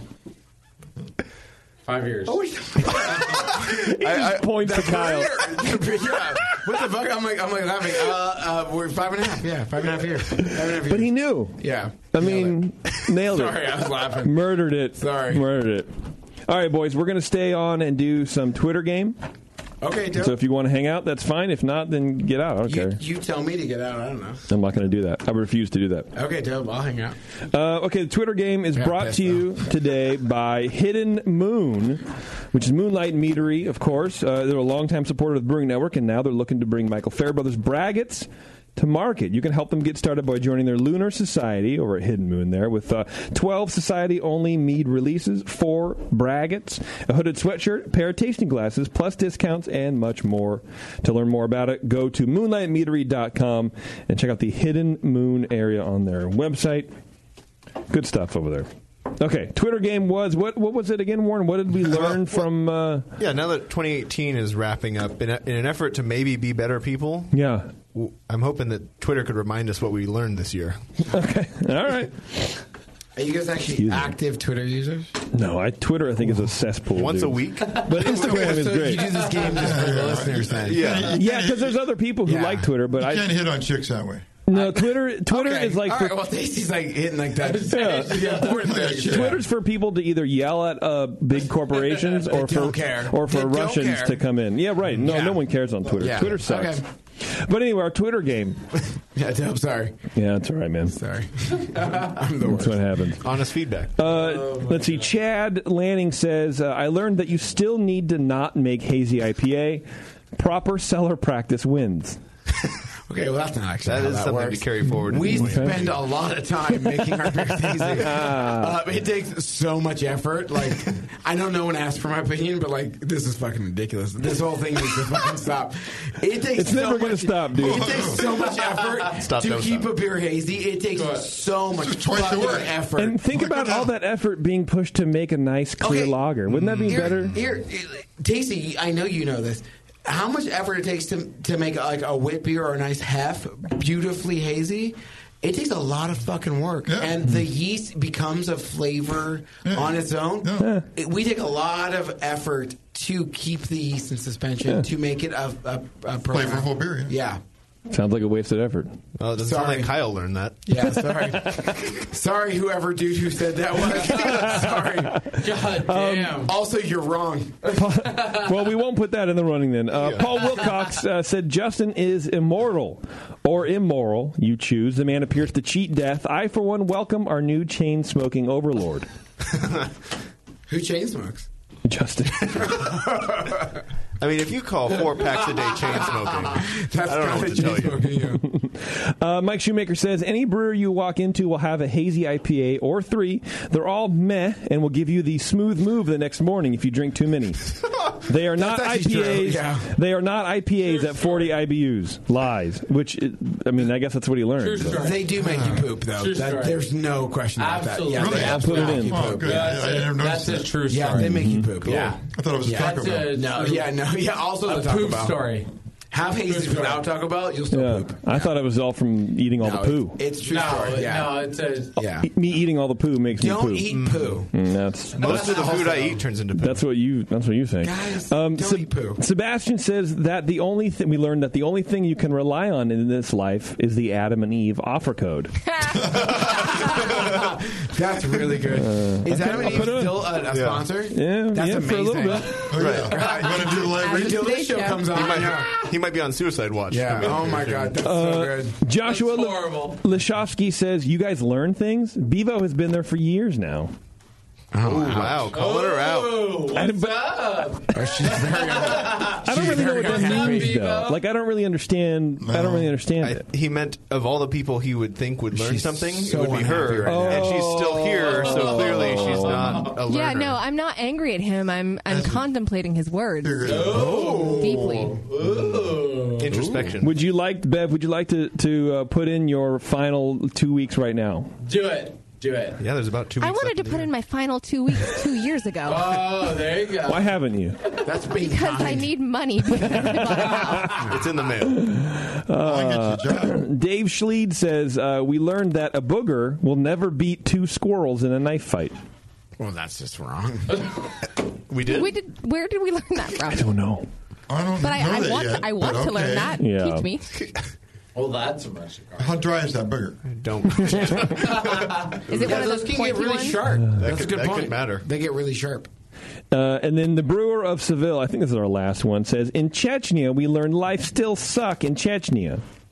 Five years. Oh, He just points to Kyle. yeah. What the fuck? I'm like, I'm like laughing. Uh, uh, we're five and a half. Yeah, five and a half years. Five and a half years. But he knew. Yeah. I mean, nailed it. Sorry, I was laughing. Murdered it. Sorry. Murdered it. All right, boys, we're going to stay on and do some Twitter game. Okay, dope. So if you want to hang out, that's fine. If not, then get out. I don't you, care. you tell me to get out. I don't know. I'm not going to do that. I refuse to do that. Okay, dope. I'll hang out. Uh, okay, the Twitter game is Yeah, brought pissed to you today by Hidden Moon, which is Moonlight Meadery, of course. Uh, they're a longtime supporter of the Brewing Network, and now they're looking to bring Michael Fairbrother's Braggots to market. You can help them get started by joining their Lunar Society over at Hidden Moon there with uh, twelve Society-only mead releases, four braggots, a hooded sweatshirt, a pair of tasting glasses, plus discounts, and much more. To learn more about it, go to moonlight meadery dot com and check out the Hidden Moon area on their website. Good stuff over there. Okay, Twitter game was, what What was it again, Warren? What did we learn from... Uh, yeah, now that twenty eighteen is wrapping up, in, a, in an effort to maybe be better people, yeah, I'm hoping that Twitter could remind us what we learned this year. Okay, all right. Are you guys actually active Twitter users? No, I Twitter I think is a cesspool. Once dude. a week? But Instagram is so great. You do this game just for the listeners then. Yeah, yeah, because there's other people who Yeah. like Twitter, but You I can't hit on chicks that way. No, Twitter. Twitter Okay. is like All for, right, well, Stacy's like hitting like that. Yeah. Yeah, important thing. Twitter's for people to either yell at uh, big corporations or They for don't care. or for They don't Russians care. to come in. Yeah, right. No, Yeah. no one cares on Twitter. Yeah. Twitter sucks. Okay. But anyway, our Twitter game. Yeah, I'm sorry. Yeah, that's all right, man. Sorry. I'm the That's what happens. Honest feedback. Uh, let's see. Chad Lanning says, uh, I learned that you still need to not make hazy I P A. Proper cellar practice wins. Okay, well, that's not actually That how is that something works. to carry forward. in We the morning. spend a lot of time making our beers hazy. Uh, it takes so much effort. Like, I know no one asked for my opinion, but like, this is fucking ridiculous. This whole thing needs to fucking stop. It takes It's so never much, going to stop, dude. It takes so much effort Stop, to don't keep stop. a beer hazy. It takes so much It's twice the fucking work. effort. And think about all that effort being pushed to make a nice, clear Okay. lager. Wouldn't that be Here- better? Here, Tasty, I know you know this. How much effort it takes to to make like a wit beer or a nice hef beautifully hazy? It takes a lot of fucking work, Yeah. and the yeast becomes a flavor Yeah. on its own. Yeah. It- we take a lot of effort to keep the yeast in suspension Yeah. to make it a, a, a profound- Flavorful beer, yeah. Yeah. Sounds like a wasted effort. Well, it doesn't sound Sorry. like Kyle learned that. Yeah, sorry. Sorry, whoever dude who said that was. Sorry. God damn. Also, you're wrong. Well, we won't put that in the running then. Uh, Paul Wilcox uh, said Justin is immortal or immoral. You choose. The man appears to cheat death. I, for one, welcome our new chain smoking overlord, Who chain smokes? Justin. I mean, if you call four packs a day chain smoking, That's I don't know kind what of to tell chain you. smoking, yeah. Uh, Mike Shoemaker says any brewer you walk into will have a hazy I P A or three. They're all meh and will give you the smooth move the next morning if you drink too many. They are not That's actually true, I P As. yeah. They are not I P As at forty I B Us. Lies. Which I mean, I guess that's what he learned. True but- story. They do make you poop, though. True That, story. there's no question about Absolutely. that. Yeah, Really? they I'll put it absolutely in. make you Oh, poop. good. That's, I, I never a, noticed that's a that. true story. Yeah, they make you poop. Mm-hmm. Yeah. I thought it was a Yeah. Taco That's Bell. a, No, yeah, no, yeah. Also, a the Taco poop Bell. story. Have hazy True story. without Taco Bell, you'll still Yeah, poop. I thought it was all from eating all No, the poo. It's, it's true No, story. Yeah. no, it's a. yeah. E- me eating all the poo makes me Don't poo. eat poo. Mm, that's Most of the food I eat turns into poo. that's what you that's what you think. Guys, don't eat poo. Sebastian says that the only thing we learned that the only thing you can rely on in this life is the Adam and Eve offer code. That's really good. Is Adam and I'll Eve put it on. still a, a sponsor? Yeah, That's yeah, amazing. for a little bit. Oh, yeah. You want to do the live read? Until this show comes on. He might, yeah. he might be on suicide watch. Yeah. coming up Oh here my soon. God. That's Uh, so good. Joshua That's Le- horrible. Leshofsky says, "You guys learn things. Bevo has been there for years now." Oh, wow. Calling her out. Oh, what's up? Oh, she's very I don't really know what that unhappy. means, though. Like, I don't really understand. I don't really understand I, it. he meant of all the people he would think would learn She's something, so it would be unhappy her. right now. And she's still here, so clearly she's not a learner. Yeah, no, I'm not angry at him. I'm I'm contemplating his words Oh. deeply. Introspection. Would you like, Bev? Would you like to to uh, put in your final two weeks right now? Do it. Do it. Yeah, there's about two weeks I wanted left to the put year. in my final two weeks two years ago Oh, there you go. Why haven't you? That's being because I kind. need money. because I bought a house. It's in the mail. I'll get you a job. Dave Schleed says uh, we learned that a booger will never beat two squirrels in a knife fight. Well, that's just wrong. We did? We did. Where did we learn that from? I don't know. I don't But I, know I that want yet, to, I want but to learn okay. that. Yeah. Teach me. Well, that's a Russian car. How dry is that booger? Don't. Is it Yeah, one of those those can get pointy really ones? sharp. That That's could, a good that point. could matter. They get really sharp. Uh, and then the brewer of Seville, I think this is our last one, says in Chechnya we learned life still suck in Chechnya.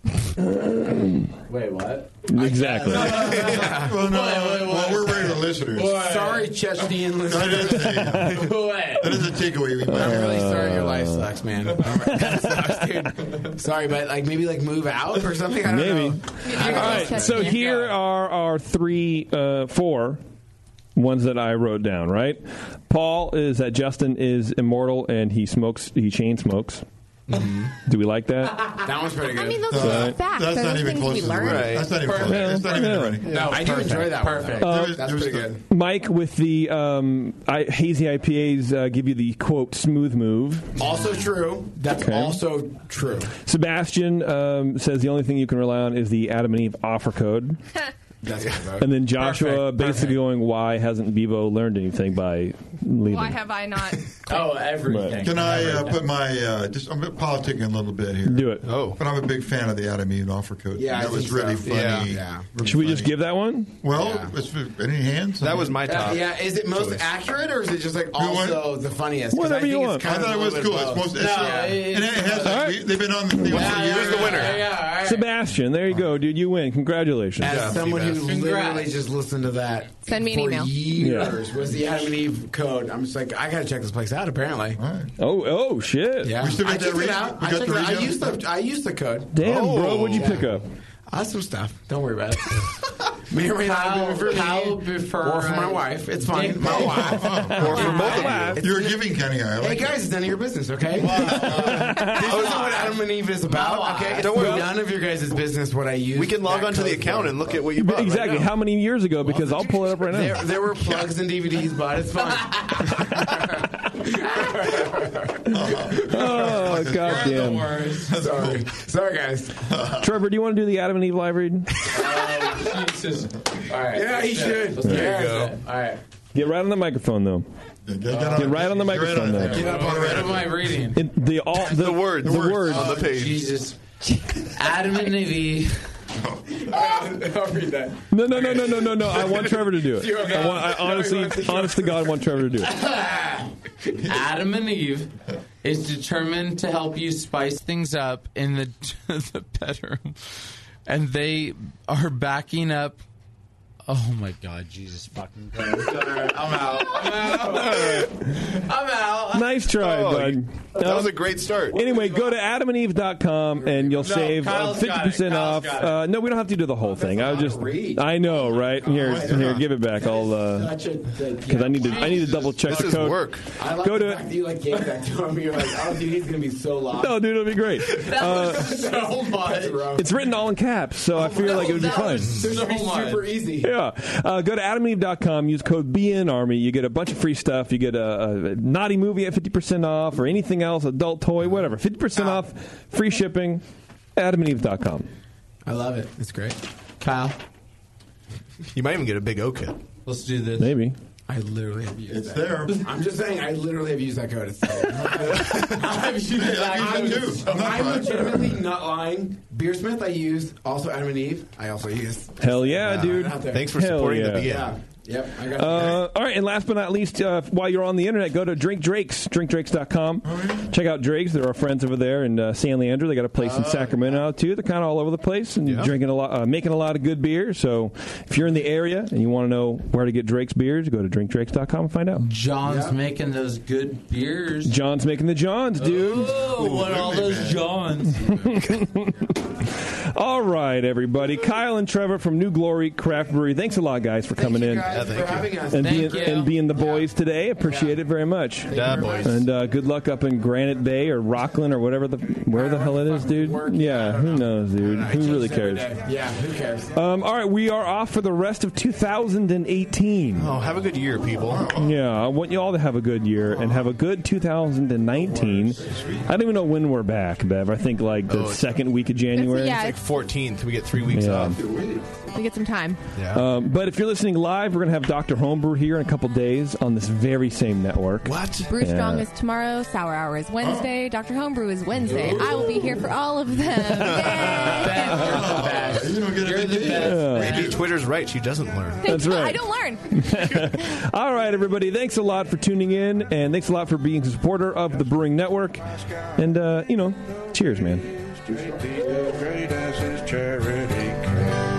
Wait, what? Exactly. Well, no, well, we're regular listeners. Sorry, Chechnyan listeners. I didn't say that. That is a takeaway. We might I'm really have. sorry your life sucks, man. That sucks, dude. Sorry, but like maybe like move out or something. I don't Maybe. know. All right. So here are our three, uh, four ones that I wrote down. Right. Paul is that Justin is immortal and he smokes. He chain smokes. Mm-hmm. Do we like that? That one's pretty good. I mean, those are just facts. That's Those not are even things close we to the learn. right. That's not even close. Yeah. That's not even Yeah. running. No, I do enjoy that one. Perfect. though. Uh, That's pretty good. Mike with the um, I, hazy I P As uh, give you the quote smooth move. Also true. That's Okay. also true. Sebastian um, says the only thing you can rely on is the Adam and Eve offer code. That's good. And then Joshua Perfect, basically perfect. going, why hasn't Bevo learned anything by leaving? Why have I not? Oh, everything. Can I uh, put my uh, just I'm politicking a little bit here? Do it. Oh, But I'm a big fan of the Adam Eve offer code. Yeah, I that was think really so. funny. Yeah, yeah. Really Should we funny. just give that one? Well, Yeah. it's, any hands? that was my Uh, top. yeah, is it most choice. accurate or is it just like You want- also the funniest? 'Cause Whatever I think you it's want. kind I thought of it a was little cool. bit It's both. supposed to, it's, No, uh, it- and it has. All right. we- They've been on the thing for Yeah, years. Who's the winner? Yeah, yeah, all right. Sebastian, there you go, dude. You win. Congratulations. As Yeah, someone who Seabass. literally Congrats. just listened to that Send me an for email. years was the Adam and Eve code. I'm just like, I gotta check this place out. Apparently, All right. Oh, oh, shit. yeah. We still got I that checked re- it out. we I got checked the it out. I region used stuff? the I used the code. Damn, Oh, bro. What'd you yeah. pick up? Uh, some stuff. Don't worry about it. May or may not How- have been for how me before or for my I- wife. It's fine. Dick My pic. wife. Or for both of you. You're a giving kind of guy. I Hey like guys, it's none of your business, okay? this is what Adam and Eve is about, okay? It's Don't worry. none of your guys' business what I use. We can log that onto the code account for. and look at what you bought. right Exactly. now. How many years ago? Because I'll pull it up right now. There, there were plugs and D V Ds, but it's fine. Oh, goddamn. Sorry. Sorry, guys. Trevor, do you want to do the Adam and Eve live read? Oh, Jesus. All right. Yeah, he let's do should. it. Let's do There it. you go. All right. Get right on the microphone, though. Get, Get right on the microphone, though. Get up on What it. am I reading? It, the all the, The words. The words. on the page. Jesus. Adam and Eve. I'll read that. No, no, no, no, no, no, no. I want Trevor to do it. You're okay. I, want, I honestly, No, he wants to- honest to God, want Trevor to do it. Adam and Eve is determined to help you spice things up in the the bedroom, and they are backing up. Oh my God, Jesus fucking Christ! I'm out. I'm out. I'm out. Nice try, Oh, bud. That Um, was a great start. Anyway, go to adam and eve dot com and you'll No, save uh, Kyle's got fifty percent it. off. Kyle's got it. Uh, no, we don't have to do the whole thing. I was just, read. I know, right? Here, here, give it back. I'll, uh, because I need to, I need to double check This the is code. work. I like Go the to fact that you like gave that to him. You're like, oh, dude, he's gonna be so lost. No, dude, it'll be great. Uh, So much. it's written all in caps, so I feel like it would be fine. This So should be much. super easy. Yeah. Uh, go to adam and eve dot com, use code B N Army. You get a bunch of free stuff. You get a, a naughty movie at fifty percent off or anything else, adult toy, whatever. fifty percent off, free shipping, adam and eve dot com. I love it. It's great. Kyle, You might even get a big O kit. let's do this. Maybe. I literally have used It's that. there. I'm just saying, I literally have used that code. It's I've used Yeah, that. I've used it too. I'm not I'm lying. legitimately not lying. Beersmith I used. Also Adam and Eve I also used. Hell yeah, dude. Out there. Thanks for Hell supporting yeah. the B N. Yeah. Yep. I got Uh, all right, and last but not least, uh, while you're on the internet, go to Drink Drakes, drink drakes dot com. Check out Drakes. They're our friends over there in uh, San Leandro. They got a place in Sacramento now, too. They're kind of all over the place and Yeah. drinking a lot, uh, making a lot of good beer. So if you're in the area and you want to know where to get Drakes beers, go to drink drakes dot com and find out. John's making those good beers. John's making the Johns, dude. Oh, what all those Johns? All right, everybody. Kyle and Trevor from New Glory Craft Brewery. Thanks a lot, guys, for coming in. guys Yeah, for thank you. having us. And Thank being, you. and being the boys today. Appreciate it very much. Yeah, boys. And uh, good luck up in Granite Bay or Rockland or whatever the where the hell it is, dude. Yeah, who knows, dude? Who really cares? Yeah, who cares? Um, all right, we are off for the rest of two thousand eighteen. Oh, have a good year, people. Yeah, I want you all to have a good year and have a good two thousand nineteen. I don't even know when we're back, Bev. I think like the Oh, it's- second week of January. Yeah, It's like fourteenth. We get three weeks Yeah. off. we get some time. Yeah. Um, but if you're listening live, we're going to have Doctor Homebrew here in a couple days on this very same network. What? Brew Yeah. Strong is tomorrow. Sour Hour is Wednesday. Doctor Homebrew is Wednesday. I will be here for all of them. Yay! You don't get a big deal. Maybe Twitter's right. She doesn't learn. That's right. I don't learn. All right, everybody. Thanks a lot for tuning in, and thanks a lot for being a supporter of the Brewing Network. And, uh, you know, cheers, man. J P the Great as his charity can.